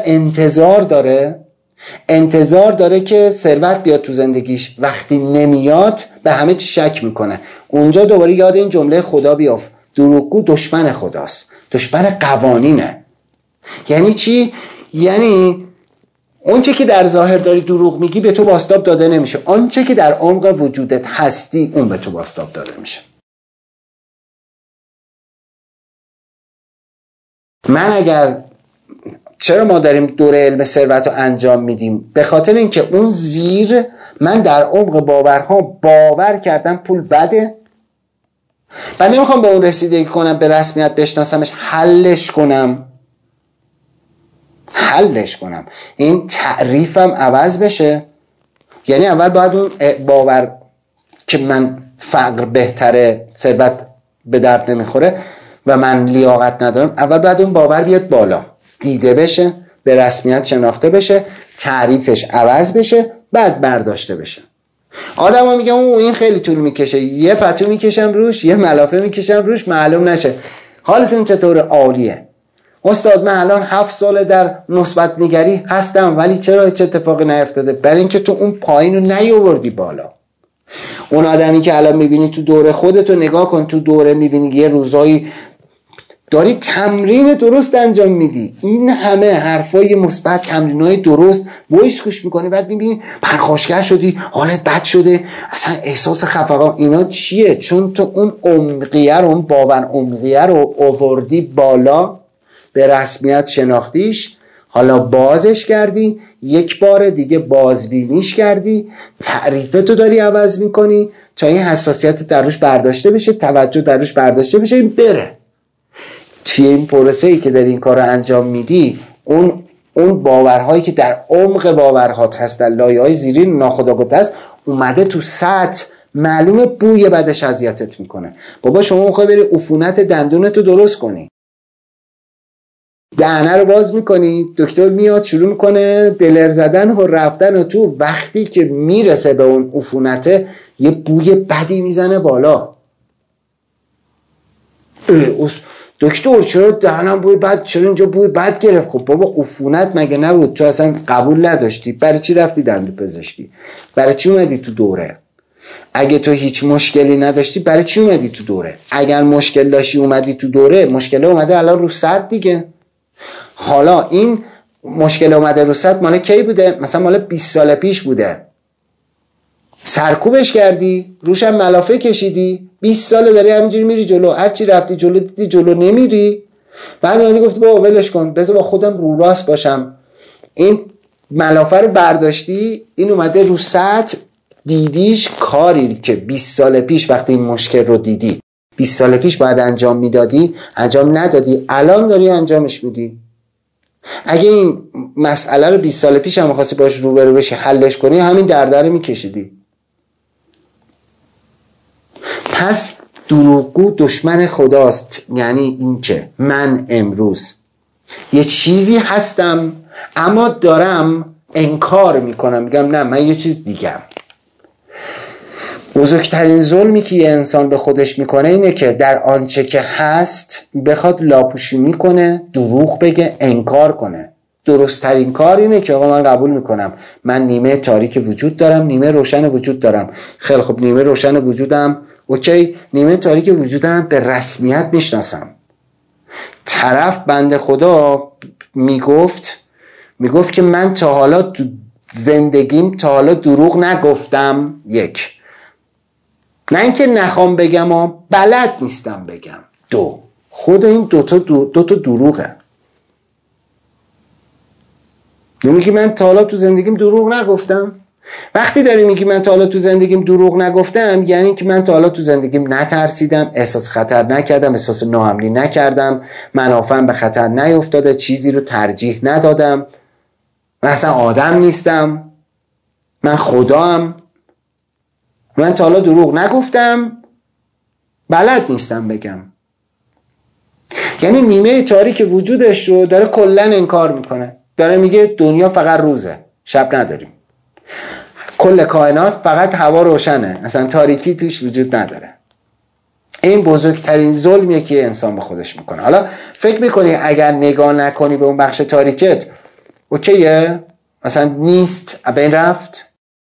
انتظار داره که ثروت بیاد تو زندگیش. وقتی نمیاد به همه چی شک میکنه. اونجا دوباره یاد این جمله خدا بیافت، دروغگو دشمن خداست، دشمن قوانینه. یعنی چی؟ یعنی اونچه که در ظاهر داری دروغ میگی به تو بازتاب داده نمیشه، آنچه که در عمق وجودت هستی اون به تو بازتاب داده میشه. چرا ما داریم دوره علم ثروت رو انجام میدیم؟ به خاطر اینکه اون زیر من در عمق باورها باور کردم پول بده، من نمیخوام به اون رسیدگی کنم، به رسمیت بشناسمش، حلش کنم، این تعریفم عوض بشه. یعنی اول باید اون باور که من فقر بهتره، ثروت به درد نمیخوره و من لیاقت ندارم، اول باید اون باور بیاد بالا، دیده بشه، به رسمیت شناخته بشه، تعریفش عوض بشه، بعد برداشته بشه. آدم ها میگن این خیلی طول میکشه، یه پتو میکشم روش، یه ملافه میکشم روش، معلوم نشه. حالتون چطور؟ عالیه. استاد من الان 7 ساله در مثبت نگری هستم، ولی چرا هیچ اتفاقی نیفتاده؟ برای اینکه تو اون پایین رو نیاوردی بالا. اون آدمی که الان میبینی تو دوره، خودتو نگاه کن، تو دوره میبینی یه روزایی داری تمرین درست انجام میدی، این همه حرفای مثبت، تمرینای درست، وایس گوش میکنی، بعد میبینی پرخاشگر شدی، حالت بد شده، اصلا احساس خفقان. اینا چیه؟ چون تو اون عمقیه رو، اون باور عمقیه رو آوردی بالا، به رسمیت شناختیش، حالا بازش کردی، یک بار دیگه بازبینیش کردی، تعریفتو داری عوض میکنی تا این حساسیت در روش برداشته بشه، توجه در روش برداشته بشه، این بره. توی این پروسه‌ای که داری این کار رو انجام میدی، اون باورهایی که در عمق باورهات هست، در لایه‌های زیرین ناخودآگاه هست، اومده تو سطح، معلومه بوی بدش اذیتت میکنه. بابا شما میخوای بری عفونت دندونتو درست کنی، دهنه رو باز میکنی، دکتر میاد شروع میکنه دلر زدن و رفتن و تو وقتی که میرسه به اون عفونته یه بوی بدی میزنه بالا. دکتر چرا دهنم بوی بد، چرا اینجا بوی بد گرفت؟ خب بابا عفونت مگه نبود؟ تو اصلا قبول نداشتی، برای چی رفتی دندون پزشکی؟ برای چی اومدی تو دوره؟ اگه تو هیچ مشکلی نداشتی برای چی اومدی تو دوره؟ اگر مشکل داشتی اومدی تو دوره، مشکل اومده الان رو سد دیگه. حالا این مشکل اومده رو سد مال کی بوده؟ مثلا مال 20 سال پیش بوده، سرکوبش کردی، روشم ملافه کشیدی، 20 سال داری همینجوری میری جلو، هرچی رفتی جلو دیدی جلو نمیری، بعد اومدی گفتی بابا ولش کن، بذار با خودم رو راست باشم. این ملافه رو برداشتی، این اومده رو سطح، دیدیش کاری که 20 سال پیش وقتی این مشکل رو دیدی 20 سال پیش باید انجام میدادی، انجام ندادی، الان داری انجامش میدی. اگه این مسئله رو 20 سال پیش هم می‌خواستی باش روبرو بشی حلش کنی، همین درد رو میکشیدی. پس دروغگو دشمن خداست. یعنی این که من امروز یه چیزی هستم اما دارم انکار میکنم، میگم نه من یه چیز دیگم. بزرگترین ظلمی که یه انسان به خودش میکنه اینه که در آنچه که هست بخواد لاپوشی کنه، دروغ بگه، انکار کنه. درستترین کار اینه که آقا من قبول میکنم من نیمه تاریک وجود دارم، نیمه روشن وجود دارم. خیلی خب نیمه روشن وجودم اوکی، نیمه تاریک وجودم به رسمیت میشناسم. طرف بنده خدا میگفت که من تا حالا تو زندگیم تا حالا دروغ نگفتم. یک، نه اینکه نخوام بگم و بلد نیستم بگم. دو، خود این دو تا دروغه. میگی من تا حالا تو زندگیم دروغ نگفتم. وقتی داری میگی من تا حالا تو زندگیم دروغ نگفتم، یعنی که من تا حالا تو زندگیم نترسیدم، احساس خطر نکردم، احساس ناامنی نکردم، منافعم به خطر نیفتاده، چیزی رو ترجیح ندادم، من اصلا آدم نیستم، من خدام. من تا حالا دروغ نگفتم، بلد نیستم بگم. یعنی نیمه تاریک وجودش رو داره کلن انکار میکنه، داره میگه دنیا فقط روزه، شب نداریم، کل کائنات فقط هوا روشنه، اصلا تاریکی توش وجود نداره. این بزرگترین ظلمیه که انسان به خودش میکنه. حالا فکر میکنی اگر نگاه نکنی به اون بخش تاریکت اوکیه؟ اصلا نیست، بین رفت؟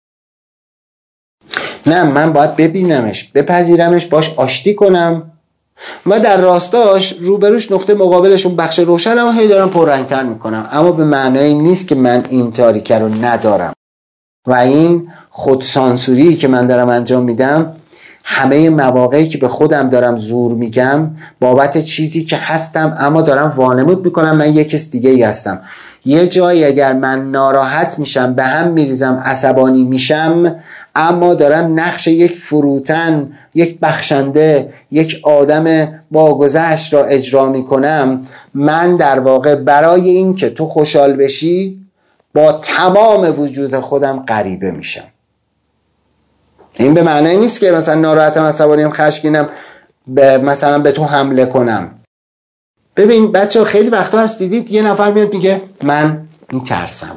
نه، من باید ببینمش، بپذیرمش، باش آشتی کنم و در راستاش روبروش نقطه مقابلش اون بخش روشنم و هی دارم پررنگتر میکنم. اما به معنای نیست که من این تاریکه رو ندارم. و این خودسانسوری که من دارم انجام میدم، همه مواقعی که به خودم دارم زور میگم بابت چیزی که هستم اما دارم وانمود میکنم من یک کس دیگه ای هستم. یه جایی اگر من ناراحت میشم، به هم میریزم، عصبانی میشم، اما دارم نقش یک فروتن، یک بخشنده، یک آدم باگذشت را اجرا میکنم، من در واقع برای این که تو خوشحال بشی با تمام وجود خودم غریبه میشم. این به معنی نیست که مثلا ناراحتم، عصبانیم، خشمگینم مثلا به تو حمله کنم. ببین بچه، خیلی وقتا هست دیدید یه نفر میاد میگه من میترسم،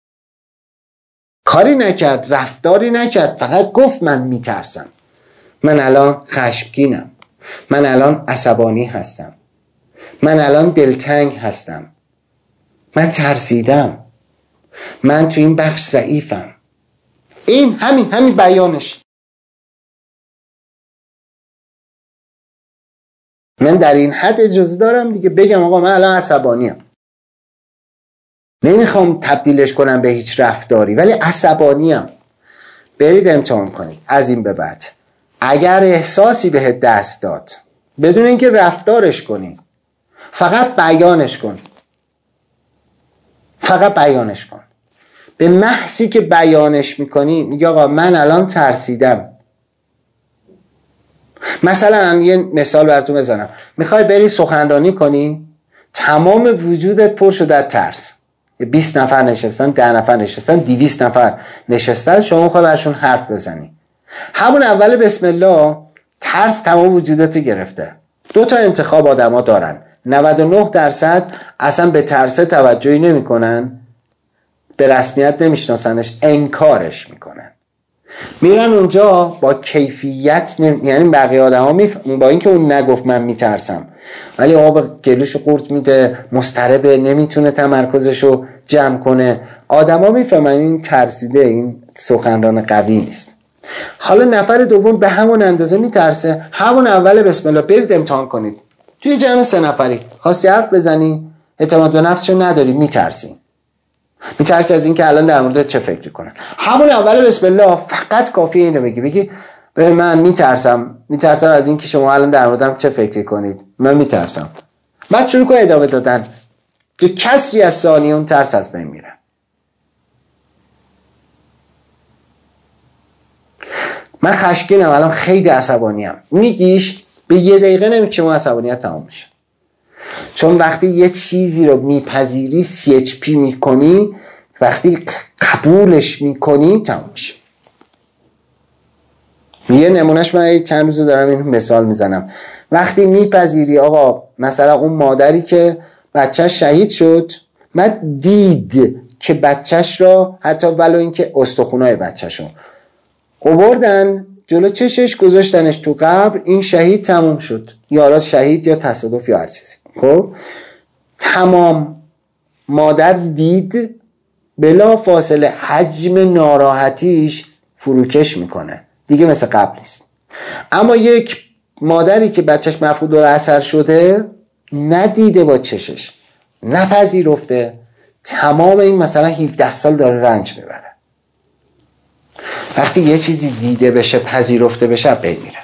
کاری نکرد، رفتاری نکرد، فقط گفت من میترسم، من الان خشمگینم، من الان عصبانی هستم، من الان دلتنگ هستم، من ترسیدم، من تو این بخش ضعیفم. این همین بیانش. من در این حد اجازه دارم دیگه بگم آقا من الان عصبانیم. نمیخوام تبدیلش کنم به هیچ رفتاری، ولی عصبانیم. برید امتحان کنید از این به بعد. اگر احساسی بهت دست داد بدون اینکه رفتارش کنی، فقط بیانش کن. فقط بیانش کن. به محضی که بیانش میکنی میگه آقا من الان ترسیدم. مثلا یه مثال براتون بزنم. میخوای بری سخنرانی کنی، تمام وجودت پر شده از ترس. 20 نفر نشستن، 10 نفر نشستن، 200 نفر نشستن، شما میخوای برشون حرف بزنی. همون اول بسم الله ترس تمام وجودت گرفته. 2 تا انتخاب آدما دارن. 99% اصلا به ترس توجهی نمیکنن، به رسمیت نمیشناسنش، انکارش میکنن. میرن اونجا با کیفیت یعنی بقیه آدما با اینکه اون نگفت من میترسم، ولی آب گلوشو قورت میده، مضطربه، نمیتونه تمرکزشو جمع کنه. آدما میفهمن این ترسیده، این سخنران قوی نیست. حالا نفر دوم به همون اندازه میترسه. همون اول بسم الله برید امتحان کنید. توی جمع 3 نفری خواستی حرف بزنی، اعتماد به نفسشو نداری، میترسی از این که الان در مورد چه فکر کنن. همون اول بسم الله فقط کافیه اینو بگی به من میترسم از این که شما الان در موردم چه فکری کنید، من میترسم. بعد شروع کن ادامه دادن که کسری از ثانیه اون ترس از بین میره. من خشمگینم، الان خیلی عصبانیم. میگیش به 1 دقیقه نمیشه ما عصبانیت تمام میشه. چون وقتی یه چیزی رو میپذیری، CHP میکنی، وقتی قبولش میکنی تمام میشه. یه نمونهش من چند روز دارم این مثال میزنم. وقتی میپذیری آقا مثلا اون مادری که بچهش شهید شد، من دید که بچهش را حتی ولو اینکه استخونای بچهشو آوردن جلو چشش گذاشتنش تو قبر، این شهید تموم شد، یا حالا شهید یا تصادف یا هر چیزی. خب تمام. مادر دید، بلا فاصله حجم ناراحتیش فروکش میکنه دیگه، مثل قبل نیست. اما یک مادری که بچهش مفقود الاثر شده، ندیده با چشش، نپذیرفته، تمام این مثلا 17 سال داره رنج میبره. وقتی یه چیزی دیده بشه، پذیرفته بشه، بین میره.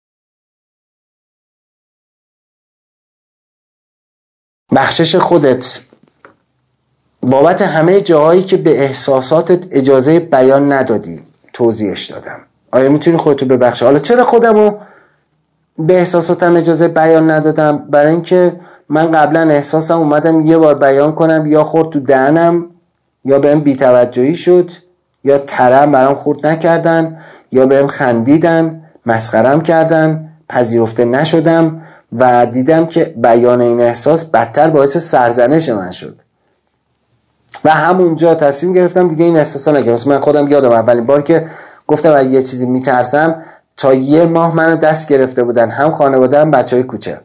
بخشش خودت بابت همه جاهایی که به احساساتت اجازه بیان ندادی توضیحش دادم. آیا میتونی خودتو ببخشی؟ حالا چرا خودمو به احساساتم اجازه بیان ندادم؟ برای اینکه من قبلا احساسم اومدم یه بار بیان کنم، یا خورد تو دهنم، یا بهم بی‌توجهی شد، یا ترم برام خورد نکردن، یا بهم خندیدن، مسخرم کردن، پذیرفته نشدم و دیدم که بیان این احساس بدتر باعث سرزنش من شد و همونجا تصمیم گرفتم دیگه این احساسا نگیرم. من خودم یادم اولین بار که گفتم از یه چیزی میترسم، تا 1 ماه منو دست گرفته بودن، هم خانواده هم بچهای کوچه.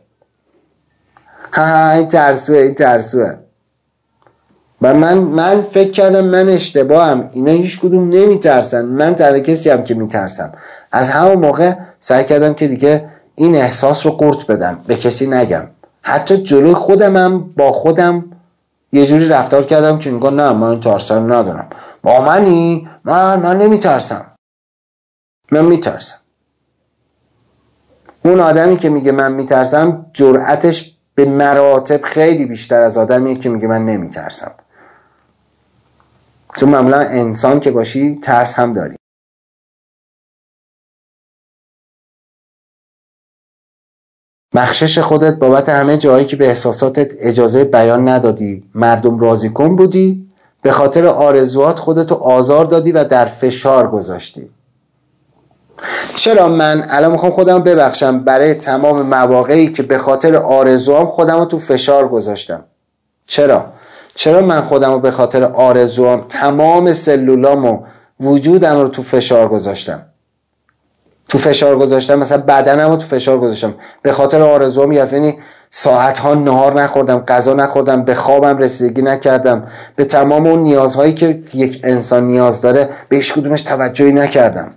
این ترسوه. و من فکر کردم من اشتباهم، اینا هیچ کدوم نمیترسن، من تنها کسی هم که میترسم. از همون موقع سعی کردم که دیگه این احساس رو قورت بدم، به کسی نگم. حتی جلوی خودم با خودم یه جوری رفتار کردم که میگم نه من این ترس رو ندارم. با منی؟ من نمیترسم. من میترسم. اون آدمی که میگه من میترسم جرأتش به مراتب خیلی بیشتر از آدمی که میگه من نمیترسم. چون معمولا انسان که باشی ترس هم داری. بخشش خودت بابت همه جایی که به احساساتت اجازه بیان ندادی، مردم راضی کن بودی، به خاطر آرزوات خودتو آزار دادی و در فشار گذاشتی. چرا من الان میخوام خودم ببخشم برای تمام مواقعی که به خاطر آرزوام خودم رو تو فشار گذاشتم؟ چرا من خودم رو به خاطر آرزوام تمام سلولام و وجودم رو تو فشار گذاشتم؟ مثلا بدنم رو تو فشار گذاشتم به خاطر آرزوام. یعنی ساعتها نهار نخوردم، غذا نخوردم، به خوابم رسیدگی نکردم، به تمام اون نیازهایی که یک انسان نیاز داره به هیچ کدومش توجهی نکردم.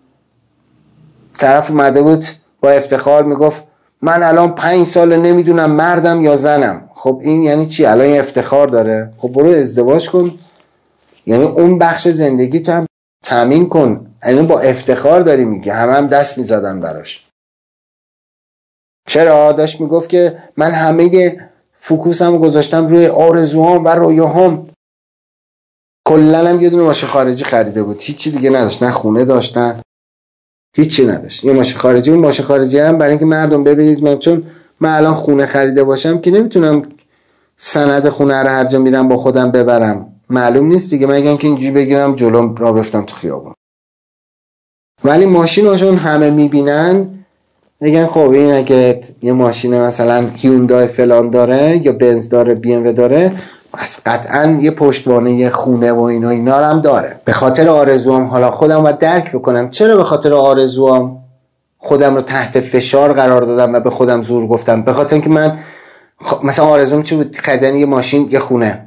طرف اومده بود با افتخار میگفت من الان 5 سال نمیدونم مردم یا زنم. خب این یعنی چی؟ الان این افتخار داره؟ خب برو ازدواج کن، یعنی اون بخش زندگی تو هم تامین کن. یعنی با افتخار داری میگه، هم دست میزدن براش. چرا؟ داشت میگفت که من همه فوکوسم گذاشتم روی آرزوهام و رویاهام. کلا هم یه دونه ماشین خارجی خریده بود، هیچی دیگه نداشت، نه خونه داشتن، هیچی نداشت، یه ماشین خارجی. اون ماشین خارجی هم برای اینکه مردم ببینید من، چون من الان خونه خریده باشم که نمیتونم سند خونه رو هر جا میرم با خودم ببرم، معلوم نیست دیگه، مگه که اینجوری بگیرم جلوم را بفتم تو خیابون. ولی ماشیناشون همه میبینن میگن خب این اگه یه ماشین مثلا هیوندای فلان داره یا بنز داره، بی ام و داره، پس قطعا یه پشتوانه، یه خونه و اینا هم داره. به خاطر آرزوام حالا خودم باید درک بکنم چرا به خاطر آرزوام خودم رو تحت فشار قرار دادم و به خودم زور گفتم. به خاطر اینکه من مثلا آرزوم چی بود؟ خریدن یه ماشین، یه خونه.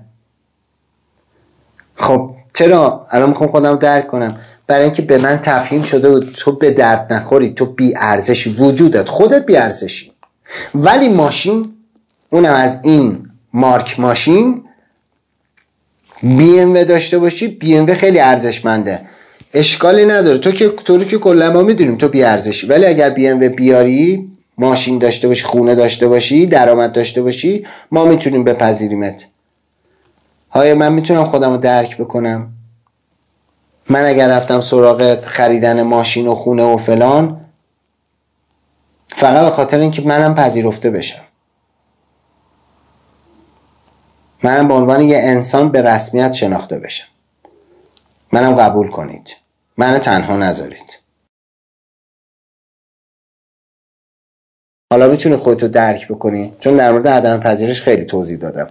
خب چرا الان میخوام خودم درک کنم؟ برای اینکه به من تفهیم شده بود تو به درد نخوری، تو بی ارزشی، وجودت خودت بی ارزشی. ولی ماشین، اونم از این مارک ماشین، بی ام و داشته باشی، بی ام و خیلی ارزشمنده، اشکالی نداره، تو رو که کلا ما میدونیم تو بی ارزشی. ولی اگر بی ام و بیاری، ماشین داشته باشی، خونه داشته باشی، درآمد داشته باشی، ما میتونیم بپذیریمت. های من میتونم خودم رو درک بکنم. من اگر رفتم سراغ خریدن ماشین و خونه و فلان، فقط به خاطر اینکه منم پذیرفته بشم، منم به عنوان یه انسان به رسمیت شناخته بشم، منم قبول کنید، منو تنها نذارید. حالا میتونی خودتو درک بکنی، چون در مورد عدم پذیرش خیلی توضیح دادم.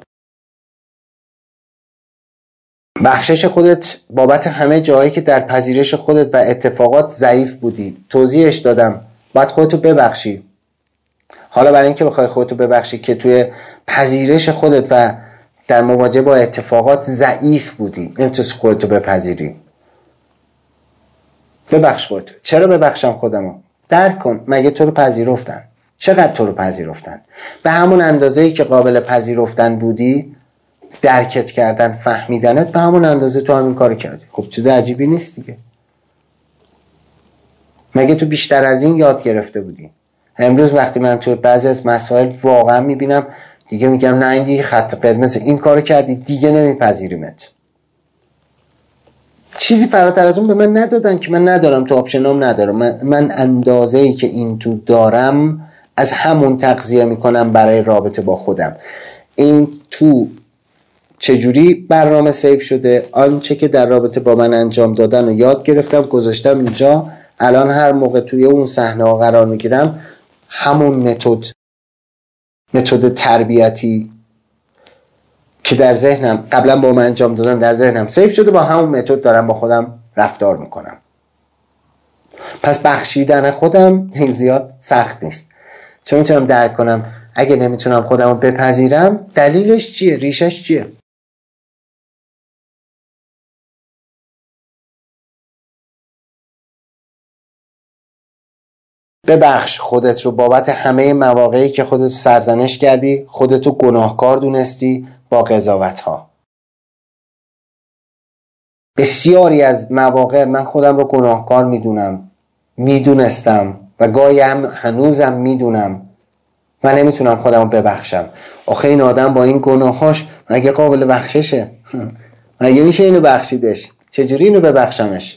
بخشش خودت بابت همه جایی که در پذیرش خودت و اتفاقات ضعیف بودی توضیحش دادم. باید خودتو ببخشی. حالا برای اینکه بخوای خودتو ببخشی که توی پذیرش خودت و در مواجهه با اتفاقات ضعیف بودی، نمیتونی خودتو بپذیری. ببخش خودتو. چرا ببخشم خودمو؟ درک کن. مگه تو رو پذیرفتن؟ چقدر تو رو پذیرفتن؟ به همون اندازه‌ای که قابل پذیرفتن بودی، درکت کردن، فهمیدنت، به همون اندازه تو همین کارو کردی. خب چیز عجیبی نیست دیگه. مگه تو بیشتر از این یاد گرفته بودی؟ امروز وقتی من تو بعضی از مسائل واقعا میبینم دیگه میگم نه این دیگه خط قرمز، این کارو کردی دیگه نمیپذیریمت. چیزی فراتر از اون به من ندادن که من ندارم، تو آپشنام ندارم. من اندازه‌ای که این تو دارم از همون تغذیه میکنم برای رابطه با خودم. این تو چجوری برنامه سیو شده، آنچه که در رابطه با من انجام دادن و یاد گرفتم گذاشتم اینجا. الان هر موقع توی اون صحنه ها قرار میگیرم، همون متد تربیتی که در ذهنم قبلا با من انجام دادن در ذهنم سیو شده، با همون متد دارم با خودم رفتار میکنم. پس بخشیدن خودم زیاد سخت نیست، چون میتونم درک کنم اگه نمیتونم خودم رو بپذیرم دلیلش چیه، ریشش چیه. ببخش خودت رو بابت همه مواقعی که خودت سرزنش کردی، خودت رو گناهکار دونستی با قضاوت ها. بسیاری از مواقع من خودم رو گناهکار میدونستم و گاهی هم هنوزم میدونم و نمیتونم خودم رو ببخشم. آخه این آدم با این گناهاش مگه قابل بخششه؟ مگه میشه اینو بخشیدش؟ چجوری اینو ببخشمش؟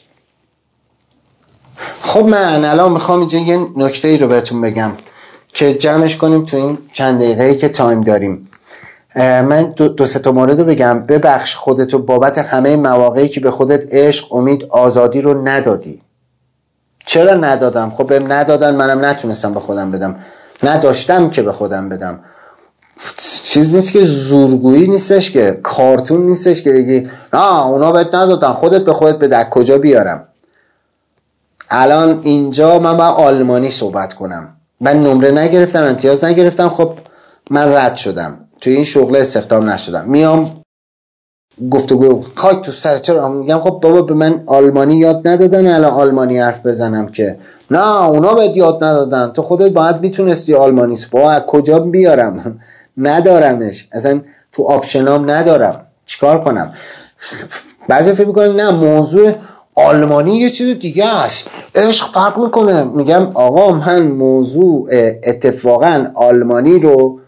خب من الان میخوام اینجا یه نکته ای رو بهتون بگم که جمعش کنیم تو این چند دقیقه‌ای که تایم داریم. من دو سه تا مورد رو بگم. ببخش خودتو بابت همه مواقعی که به خودت عشق، امید، آزادی رو ندادی. چرا ندادم؟ خب بهم ندادن، منم نتونستم به خودم بدم، نداشتم که به خودم بدم. چیز نیست که زورگویی نیستش که کارتون نیستش که بگی نه اونا بهت ندادن خودت به خودت بده. کجا بیارم؟ الان اینجا من باید آلمانی صحبت کنم، من نمره نگرفتم، امتیاز نگرفتم، خب من رد شدم، توی این شغل استخدام نشدم، میام گفتگو خاک تو سر. چرا؟ میگم خب بابا به من آلمانی یاد ندادن، الان آلمانی حرف بزنم که نه اونا بهت یاد ندادن، تو خودت باید میتونستی آلمانی. بابا کجا بیارم؟ ندارمش اصلا، تو آپشنام ندارم، چیکار کنم؟ بعضی فکر میکنن نه موضوع آلمانی یه چیز دیگه است، عشق فرق میکنه. میگم آقا من موضوع اتفاقا آلمانی رو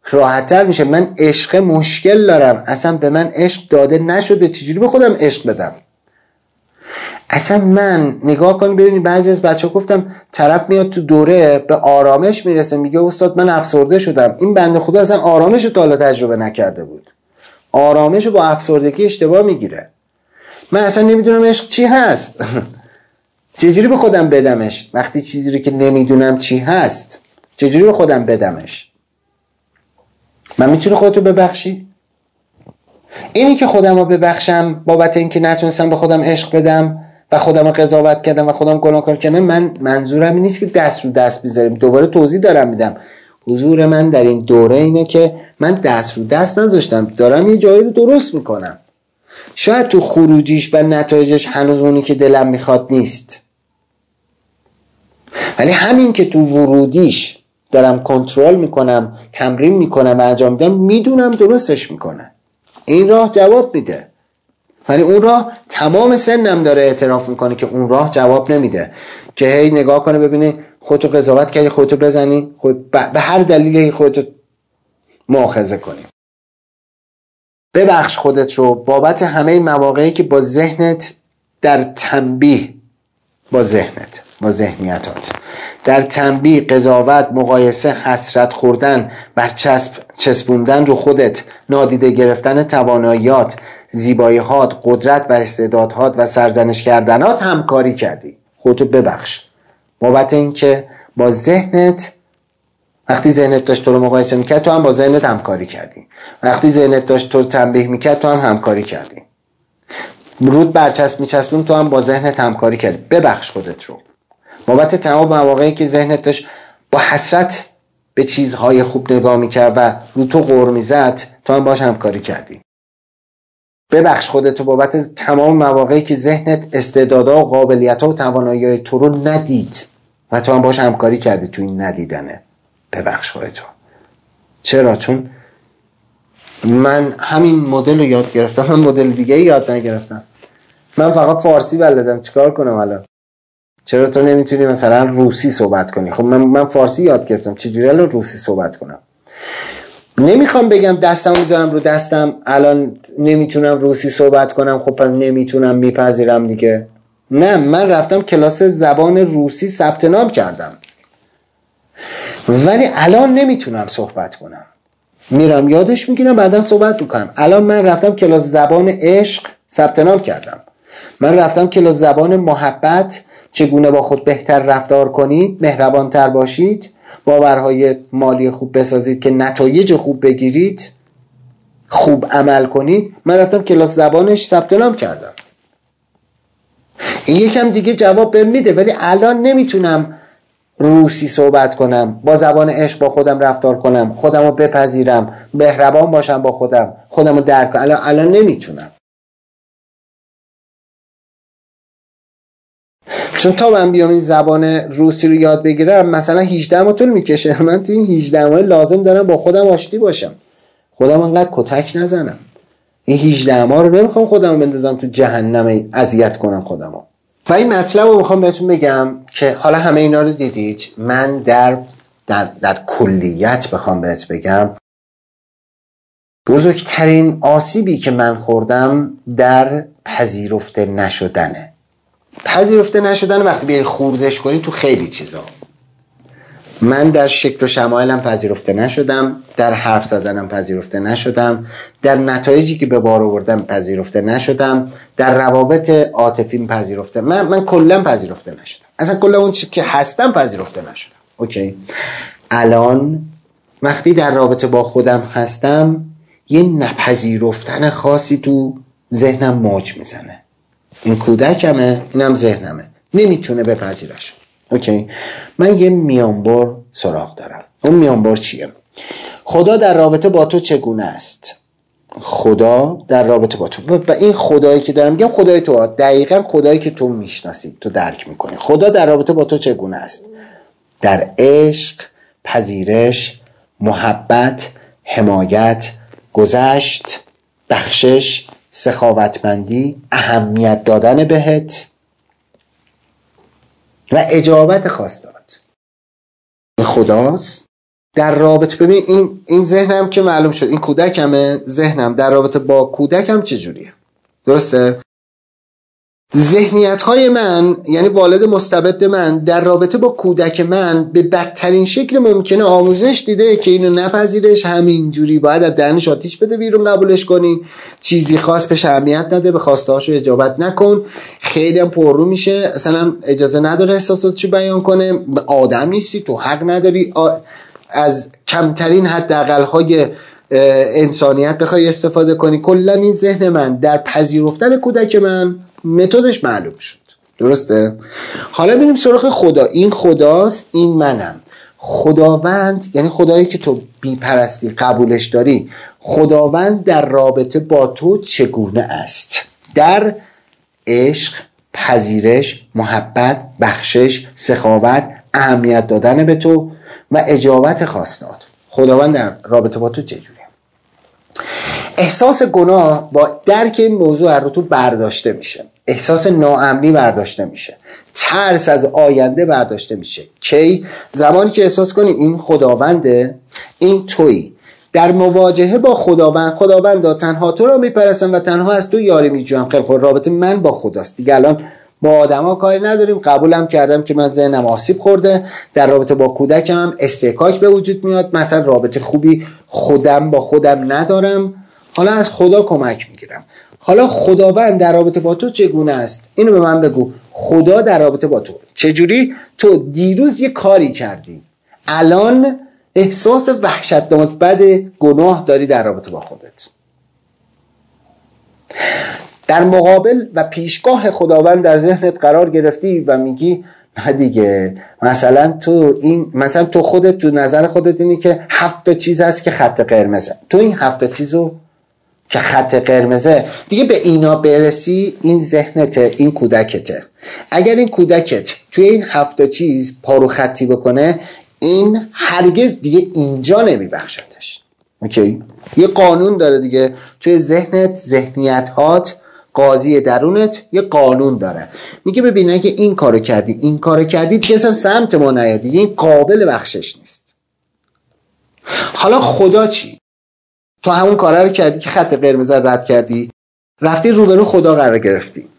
راحت‌تر میشه. من عشق مشکل دارم، اصلا به من عشق داده نشده، چجوری به خودم عشق بدم؟ اصلا من نگاه کنی ببینی بعضی از بچه‌ها گفتم طرف میاد تو دوره به آرامش میرسه میگه استاد من افسرده شدم. این بنده خدا اصلا آرامش رو تا حالا تجربه نکرده بود، آرامش رو با افسردگی اشتباه میگیره. من اصلا نمیدونم عشق چی هست چجوری به خودم بدمش؟ وقتی چیزی رو که نمیدونم چی هست چجوری به خودم بدمش؟ من میتونی خودتو ببخشی؟ اینی که خودم رو ببخشم بابت اینکه نتونستم به خودم عشق بدم و خودم رو قضاوت کردم و خودم گناهکار کردم، من منظورم این نیست که دست رو دست بذاریم. دوباره توضیح دارم میدم. حضور من در این دوره اینه که من دست رو دست نذاشتم، دارم یه جایی رو درست میکنم. شاید تو خروجیش و نتایجش هنوز اونی که دلم میخواد نیست، ولی همین که تو ورودیش دارم کنترل میکنم، تمرین میکنم و انجام میدم، میدونم درستش میکنه. این راه جواب میده، ولی اون راه تمام سنم داره اعتراف میکنه که اون راه جواب نمیده. که هی نگاه کنه ببینی خودتو قضاوت کردی، خودتو بزنی، به هر دلیلی خودتو مؤاخذه کنی. ببخش خودت رو بابت همه مواقعی که با ذهنت در تنبیه، با ذهنیتات در تنبیه، قضاوت، مقایسه، حسرت خوردن، برچسب چسبوندن رو خودت، نادیده گرفتن تواناییات، زیبایی‌هات، قدرت و استعدادهات و سرزنش کردنات همکاری کردی. خودتو ببخش بابت این که با ذهنت، وقتی ذهنت داشت تو رو مقایسه میکرد تو هم با ذهنت همکاری کردی، وقتی ذهنت داشت تو رو تنبیه میکرد تو هم همکاری کردی، رود برچسب میچسبون تو هم با ذهنت همکاری کردی. ببخش خودت رو بابت تمام مواقعی که ذهنت داشت با حسرت به چیزهای خوب نگاه میکرد و رو تو غر میزد، تو هم باش همکاری کردی. ببخش خودت رو بابت تمام مواقعی که ذهنت استعدادها و قابلیتها و توانایی‌های تو رو ندید و تو هم باش همکاری کردی تو این ندیدنه. ببخش خودت رو. چرا؟ چون من همین مدل رو یاد گرفتم، من مدل دیگه یاد نگرفتم. من فقط فارسی بلدم، چیکار کنم الان؟ چرا تو نمیتونی مثلا روسی صحبت کنی؟ خب من فارسی یاد گرفتم، چجوری الان روسی صحبت کنم؟ نمیخوام بگم دستم میذارم رو دستم الان نمیتونم روسی صحبت کنم، خب پس نمیتونم میپذیرم دیگه. نه، من رفتم کلاس زبان روسی ثبت نام کردم، ولی الان نمیتونم صحبت کنم. میرم یادش میگیرم بعدا صحبت میکنم. الان من رفتم کلاس زبان عشق ثبت نام کردم. من رفتم کلاس زبان محبت، چگونه با خود بهتر رفتار کنید، مهربانتر باشید، باورهای مالی خوب بسازید که نتایج خوب بگیرید، خوب عمل کنید. من رفتم کلاس زبانش ثبت نام کردم. این یکم دیگه جواب بهم میده، ولی الان نمیتونم روسی صحبت کنم، با زبان عشق با خودم رفتار کنم، خودم رو بپذیرم، مهربان باشم با خودم رو درک کنم. الان نمیتونم، چون تا من بیام این زبان روسی رو یاد بگیرم مثلا 18 ماه طول میکشه. من تو این 18 ماه لازم دارم با خودم آشتی باشم، خودم انقدر کتک نزنم. این 18 ماه رو نمیخوام خودم رو بندازم تو جهنم اذیت کنم خودم رو. و این مطلب رو میخوام بهتون بگم که حالا همه اینا رو دیدید. من در کلیت بخوام بهت بگم بزرگترین آسیبی که من خوردم در پذیرفته نشدنه. پذیرفته نشدن وقتی بیای خوردش کنی تو خیلی چیزا. من در شکل و شمایلم پذیرفته نشدم، در حرف زدنم پذیرفته نشدم، در نتایجی که به بار آوردم پذیرفته نشدم، در روابط عاطفیم پذیرفته من کلا پذیرفته نشدم. اصلا کلا اون چیزی که هستم پذیرفته نشدم. اوکی. الان وقتی در رابطه با خودم هستم یه نپذیرفتن خاصی تو ذهنم موج میزنه. این کودکمه، اینم ذهنمه، نمیتونه بپذیرش. اوکی. من یه میانبر سراغ دارم. اون میانبر چیه؟ خدا در رابطه با تو چگونه است؟ خدا در رابطه با تو، و این خدایی که دارم میگم خدای تو، دقیقاً خدایی که تو میشناسی، تو درک میکنی. خدا در رابطه با تو چگونه است؟ در عشق، پذیرش، محبت، حمایت، گذشت، بخشش، سخاوتمندی، اهمیت دادن بهت و اجابت خواستات. این خداست در رابطه، ببین این ذهنم که معلوم شد، این کودکمه، ذهنم در رابطه با کودکم چجوریه؟ درسته؟ ذهنیت های من، یعنی والد مستبد من در رابطه با کودک من به بدترین شکل ممکنه آموزش دیده که اینو نپذیرش، همینجوری باید از دهنش آتیش بده بیرون قبولش کنی، چیزی خاص بهش اهمیت نده، به خواسته هاشو اجابت نکن، خیلی هم پررو میشه، اصلا اجازه نداره احساساتشو بیان کنه، آدم نیستی تو، حق نداری از کمترین حداقل های انسانیت بخوای استفاده کنی. کلا این ذهن من در پذیرفتن کودک من متدش معلوم شد. درسته؟ حالا میریم سراغ خدا. این خداست، این منم. خداوند یعنی خدایی که تو بی‌پرستی قبولش داری، خداوند در رابطه با تو چگونه است؟ در عشق، پذیرش، محبت، بخشش، سخاوت، اهمیت دادن به تو و اجابت خواستات. خداوند در رابطه با تو چجوریه؟ احساس گناه با درک این موضوع رو تو برداشته میشه، احساس ناامنی برداشته میشه، ترس از آینده برداشته میشه. کی؟ زمانی که احساس کنی این خداونده، این تویی. در مواجهه با خداوند تنها تو رو میپرستم و تنها از تو یاری میجویم. خیلی خوب، رابطه من با خداست دیگه. الان با آدما کاری نداریم، قبولم کردم که من ذهنم آسیب خورده، در رابطه با کودکم هم استحکاک به وجود میاد، مثلا رابطه خوبی خودم با خودم ندارم، حالا از خدا کمک میگیرم. حالا خداوند در رابطه با تو چگونه است؟ اینو به من بگو. خدا در رابطه با تو چجوری؟ تو دیروز یه کاری کردی، الان احساس وحشتناک بد گناه داری در رابطه با خودت. در مقابل و پیشگاه خداوند در ذهنت قرار گرفتی و میگی نه دیگه، مثلا تو خودت تو نظر خودت اینی که 7 چیز هست که خط قرمزه، تو این 7 چیزو که خط قرمزه دیگه به اینا برسی، این ذهنته، این کودکته. اگر این کودکت توی این 7 چیز پارو خطی بکنه، این هرگز دیگه اینجا نمیبخشدش. اوکی؟ یه قانون داره دیگه توی ذهنت، ذهنیت‌هات، قاضی درونت یه قانون داره، میگه ببین اگه این کارو کردی دیگه اصلا سمت ما نیاد، دیگه این قابل بخشش نیست. حالا خدا چی؟ تو همون کارا رو کردی که خط قرمز رو رد کردی، رفتی روبرو خدا قرار گرفتی.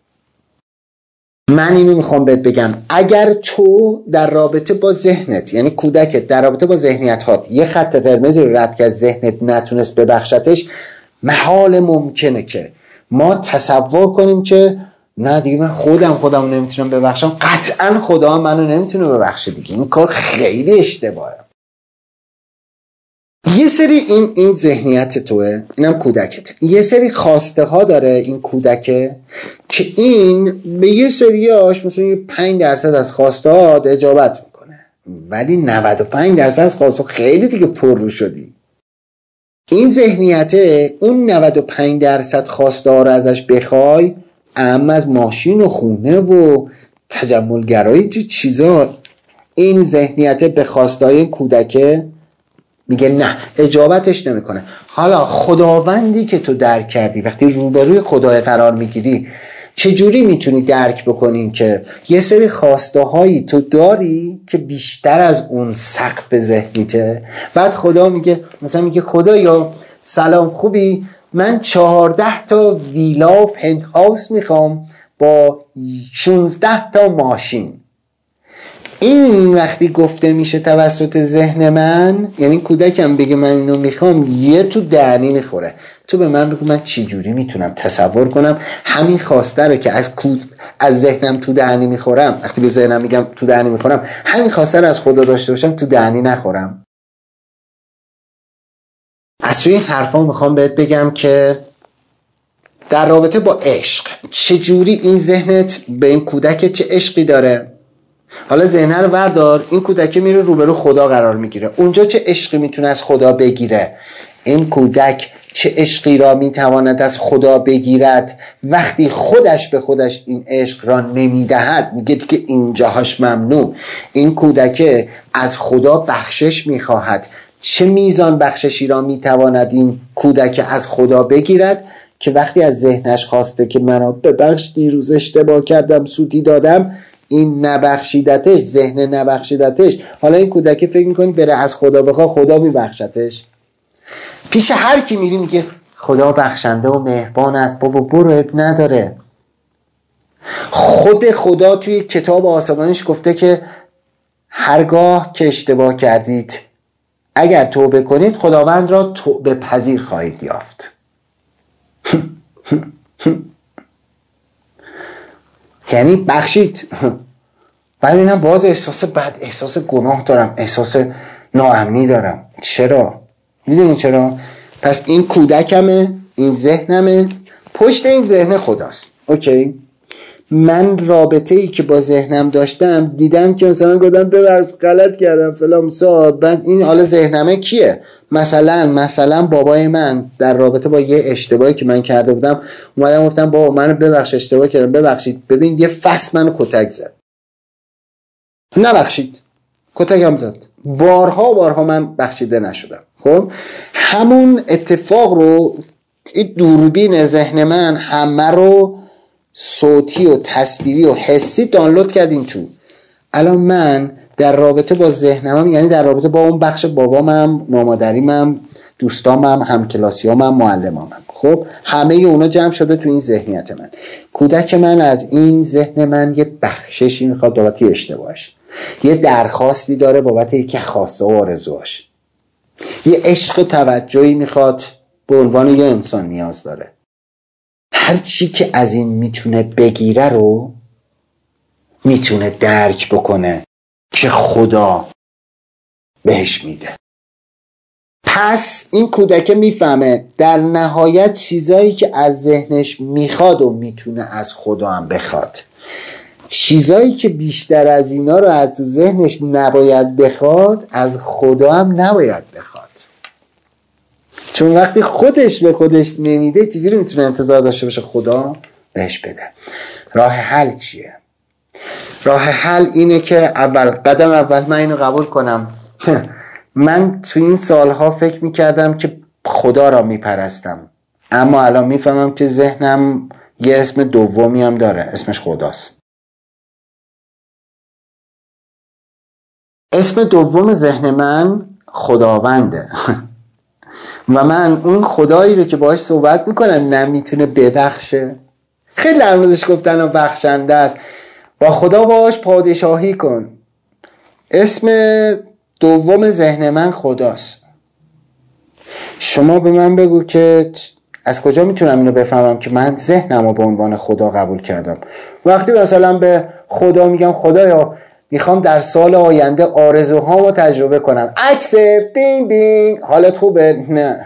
من اینو میخوام بهت بگم، اگر تو در رابطه با ذهنت، یعنی کودکت در رابطه با ذهنیت‌هات یه خط قرمزی رو رد کرد، ذهنت نتونست ببخشتش، محال ممکنه که ما تصور کنیم که نه دیگه من خودم نمیتونم ببخشم. قطعا خدا منو نمیتونه ببخشه دیگه، این کار خیلی اشتباهه. یه سری این ذهنیت توه، اینم کودکت، یه سری خواسته ها داره این کودکه که این به یه سریاش مثلا 5% از خواسته ها اجابت میکنه، ولی 95% از خواسته خیلی دیگه پر رو شدی. این ذهنیته اون 95% خواسته ها رو ازش بخوای، اما از ماشین و خونه و تجملگرایی تو چیزا، این ذهنیته به خواسته های کودکه میگه نه، اجابتش نمیکنه. حالا خداوندی که تو درک کردی، وقتی روبروی خدای قرار میگیری، چجوری میتونی درک بکنین که یه سری خواسته هایی تو داری که بیشتر از اون سقف ذهنیته؟ بعد خدا میگه، مثلا میگه خدایا سلام، خوبی؟ من 14 تا ویلا و پنت هاوس میخوام با 16 تا ماشین. این وقتی گفته میشه توسط ذهن من، یعنی کودکم بگه من اینو میخوام، یه تو دهنی میخوره. تو به من بگو من چی جوری میتونم تصور کنم همین خواسته رو که از ذهنم تو دهنی میخورم، وقتی به ذهنم میگم تو دهنی میخورم، همین خواسته رو از خدا داشته باشم تو دهنی نخورم. از توی این حرفا میخوام بهت بگم که در رابطه با عشق چجوری این ذهنت به این کودک چه عشقی داره. حالا ذهنه رو وردار، این کودک میره روبرو خدا قرار میگیره، اونجا چه عشقی میتونه از خدا بگیره؟ این کودک چه عشقی را میتواند از خدا بگیرد وقتی خودش به خودش این عشق را نمیدهد؟ میگه که اینجاهاش ممنوع. این کودک از خدا بخشش میخواهد. چه میزان بخششی را میتواند این کودک از خدا بگیرد که وقتی از ذهنش خواسته که منو ببخش، دیروز اشتباه کردم، سوتی دادم، این نبخشیدتش، ذهن نبخشیدتش، حالا این کودک فکر میکنی بره از خدا بخواه خدا میبخشتش؟ پیش هر کی میری میگه خدا بخشنده و مهربان است. بابا برو، اب نداره. خود خدا توی کتاب آسمانیش گفته که هرگاه که اشتباه کردید اگر توبه کنید خداوند را توبه پذیر خواهید یافت. یعنی بخشید. بعد اینم باز احساس بد، احساس گناه دارم، احساس ناامنی دارم. چرا؟ میدونی چرا؟ پس این کودکمه، این ذهنمه، پشت این ذهن خداست. اوکی؟ من رابطه ای که با ذهنم داشتم دیدم که مثلا گفتم ببخش غلط کردم فلان سا، بعد این حالا ذهنمه کیه؟ مثلا بابای من در رابطه با یه اشتباهی که من کرده بودم اومدم گفتم بابا منو ببخش اشتباه کردم، ببخشید. ببین یه فصل منو کتک زد، نبخشید، کتکم زد، بارها من بخشیده نشدم. خب همون اتفاق رو این دوربین ذهن من همه رو صوتی و تصویری و حسی دانلود کردیم تو. الان من در رابطه با ذهنم، یعنی در رابطه با اون بخش بابامم، مامادریمم، دوستامم، همکلاسیامم، معلمامم، خب همه اونا جمع شده تو این ذهنیت من. کودک من از این ذهن من یه بخششی میخواد بابت اشتباهش، یه درخواستی داره بابت یکی خواسته و آرزوهاش، یه عشق توجهی میخواد به عنوان یه انسان نیاز داره. هر چی که از این میتونه بگیره رو میتونه درک بکنه که خدا بهش میده. پس این کودک میفهمه در نهایت چیزایی که از ذهنش میخواد و میتونه از خدا هم بخواد. چیزایی که بیشتر از اینا رو از ذهنش نباید بخواد از خدا هم نباید بخواد. چون وقتی خودش به خودش نمیده چجوری میتونه انتظار داشته باشه خدا بهش بده؟ راه حل چیه؟ راه حل اینه که قدم اول من اینو قبول کنم. من تو این سالها فکر میکردم که خدا را میپرستم، اما الان میفهمم که ذهنم یه اسم دومی هم داره، اسمش خداست. اسم دوم ذهن من خداونده. و من اون خدایی رو که باهاش صحبت میکنم نمیتونه ببخشه. خیلی در موردش گفتن و بخشنده است. با خدا باهاش پادشاهی کن. اسم دوم ذهن من خداست. شما به من بگو که از کجا میتونم اینو بفهمم که من ذهنم رو به عنوان خدا قبول کردم؟ وقتی مثلا به خدا میگم خدایا میخوام در سال آینده آرزوهامو تجربه کنم، اکسپت، بینگ بینگ، حالت خوبه؟ نه.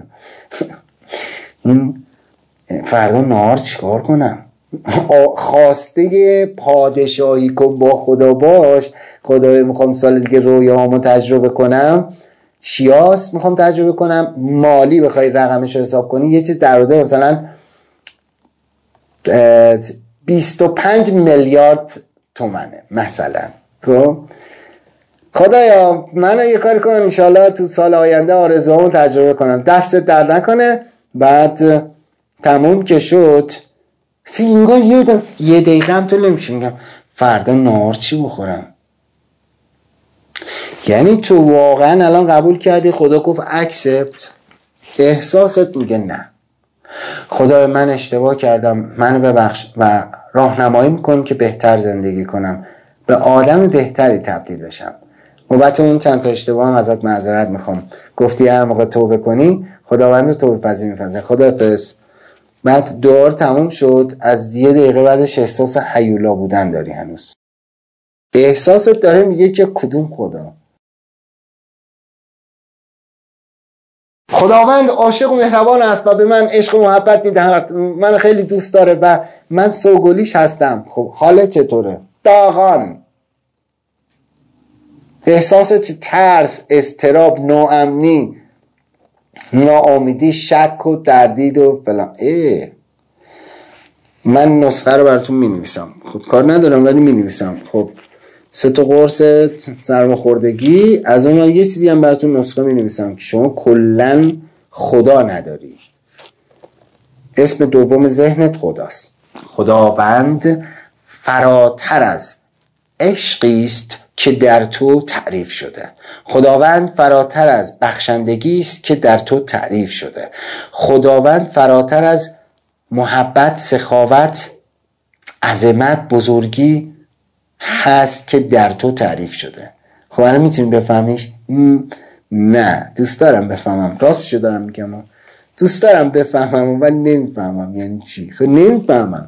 این فردا نهار چیکار کنم؟ خواسته پادشاهی کن با خدا باش. خدای میخوام سال دیگه رویاهامو تجربه کنم، چیاست میخوام تجربه کنم؟ مالی بخوای رقمش رو حساب کنی یه چیز در حدود مثلا 25 میلیارد تومنه مثلا. خدایا منو یه کاری کن انشالله تو سال آینده آرزوهامو تجربه کنم، دستت درد نکنه. بعد تموم که شد سینگار یه دقیقه هم تو نمیشه میگم فردا نهار چی بخورم. یعنی تو واقعا الان قبول کردی خدا گفت اکسپت، احساست میگه نه خدا من اشتباه کردم، منو ببخش و راهنمایی میکن که بهتر زندگی کنم، به آدم بهتری تبدیل بشم. بابت اون چند تا اشتباه هم ازت معذرت میخوام. گفتی هر موقع توبه کنی خداوند رو توبه پذیر می‌پذیره. خداحافظ. بعد دعا تموم شد، از یه دقیقه بعدش احساس هیولا بودن داری. هنوز احساست داره میگه که کدوم خدا؟ خداوند عاشق و مهربان است و به من عشق و محبت میدهد، من خیلی دوست داره و من سوگلیش هستم. خب حالت چطوره؟ داغان. احساس ترس، اضطراب، ناامنی، ناامیدی، شک و تردید و فلان. من نسخه رو براتون می نویسم، خود کار ندارم ولی می نویسم. خب 3 تا قرص سرماخوردگی، از اون یه چیزی هم براتون نسخه می نویسم که شما کلن خدا نداری. اسم دوم ذهنت خداست. خداوند فراتر از عشقی است که در تو تعریف شده. خداوند فراتر از بخشندگی است که در تو تعریف شده. خداوند فراتر از محبت، سخاوت، عظمت، بزرگی هست که در تو تعریف شده. خب الان میتونی بفهمیش؟ نه، دوست دارم بفهمم، راستشو دارم میگم، دوست دارم بفهمم ولی نمیفهمم. یعنی چی؟ خب نمیفهمم.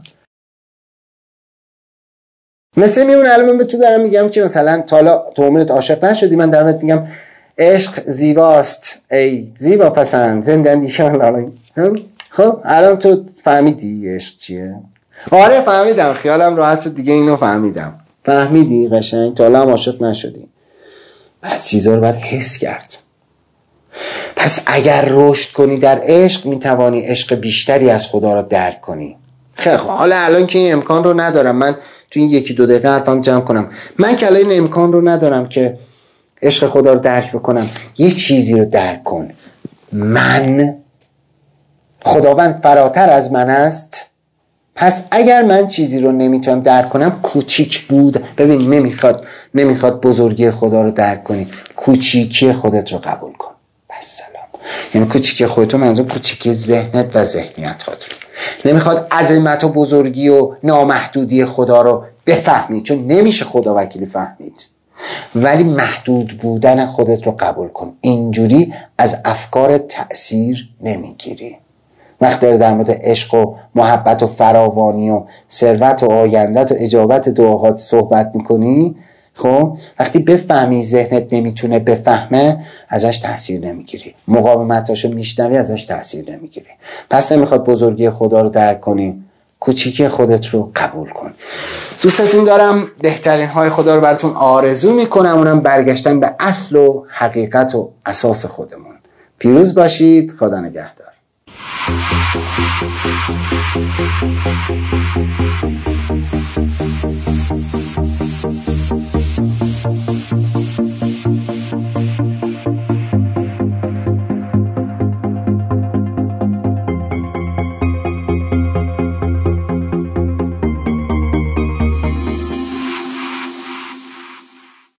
مثل میمونه الان من به تو دارم میگم که مثلا تا حالا تو عمرت عاشق نشدی، من دارم میگم عشق زیباست ای زیبا پسند زندگی. خب الان تو فهمیدی عشق چیه؟ آره فهمیدم، خیالم راحت دیگه، اینو فهمیدم. فهمیدی قشنگ؟ تا حالا هم عاشق نشدی. پس چیزا رو باید حس کرد. پس اگر رشد کنی در عشق میتوانی عشق بیشتری از خدا رو درک کنی. خیلی خب، حالا الان که این امکان رو ندارم، من تو این 1-2 دقیقه حرفم جمع کنم. من که الان این امکان رو ندارم که عشق خدا رو درک بکنم. یه چیزی رو درک کن. من، خداوند فراتر از من است. پس اگر من چیزی رو نمیتونم درک کنم، کوچیک بود. ببین نمیخواد بزرگی خدا رو درک کنی، کوچیکی خودت رو قبول کن. بس سلام. یعنی کوچیکی خودت، منظور کوچیکی ذهنت و ذهنیتات رو. نمیخواد عظمت و بزرگی و نامحدودی خدا رو بفهمی، چون نمیشه خدا وکیلی فهمید، ولی محدود بودن خودت رو قبول کن. اینجوری از افکار تأثیر نمیگیری. وقتی در مورد عشق و محبت و فراوانی و ثروت و آیندت و اجابت دعاهات صحبت میکنی، خب وقتی بفهمی ذهنت نمیتونه بفهمه، ازش تأثیر نمیگیری. مقاومتاشو میشنوی، ازش تأثیر نمیگیری. پس نمیخواد بزرگی خدا رو درک کنی، کوچیکی خودت رو قبول کن. دوستتون دارم، بهترین های خدا رو براتون آرزو میکنم، اونم برگشتن به اصل و حقیقت و اساس خودمون. پیروز باشید. خدا نگهدار.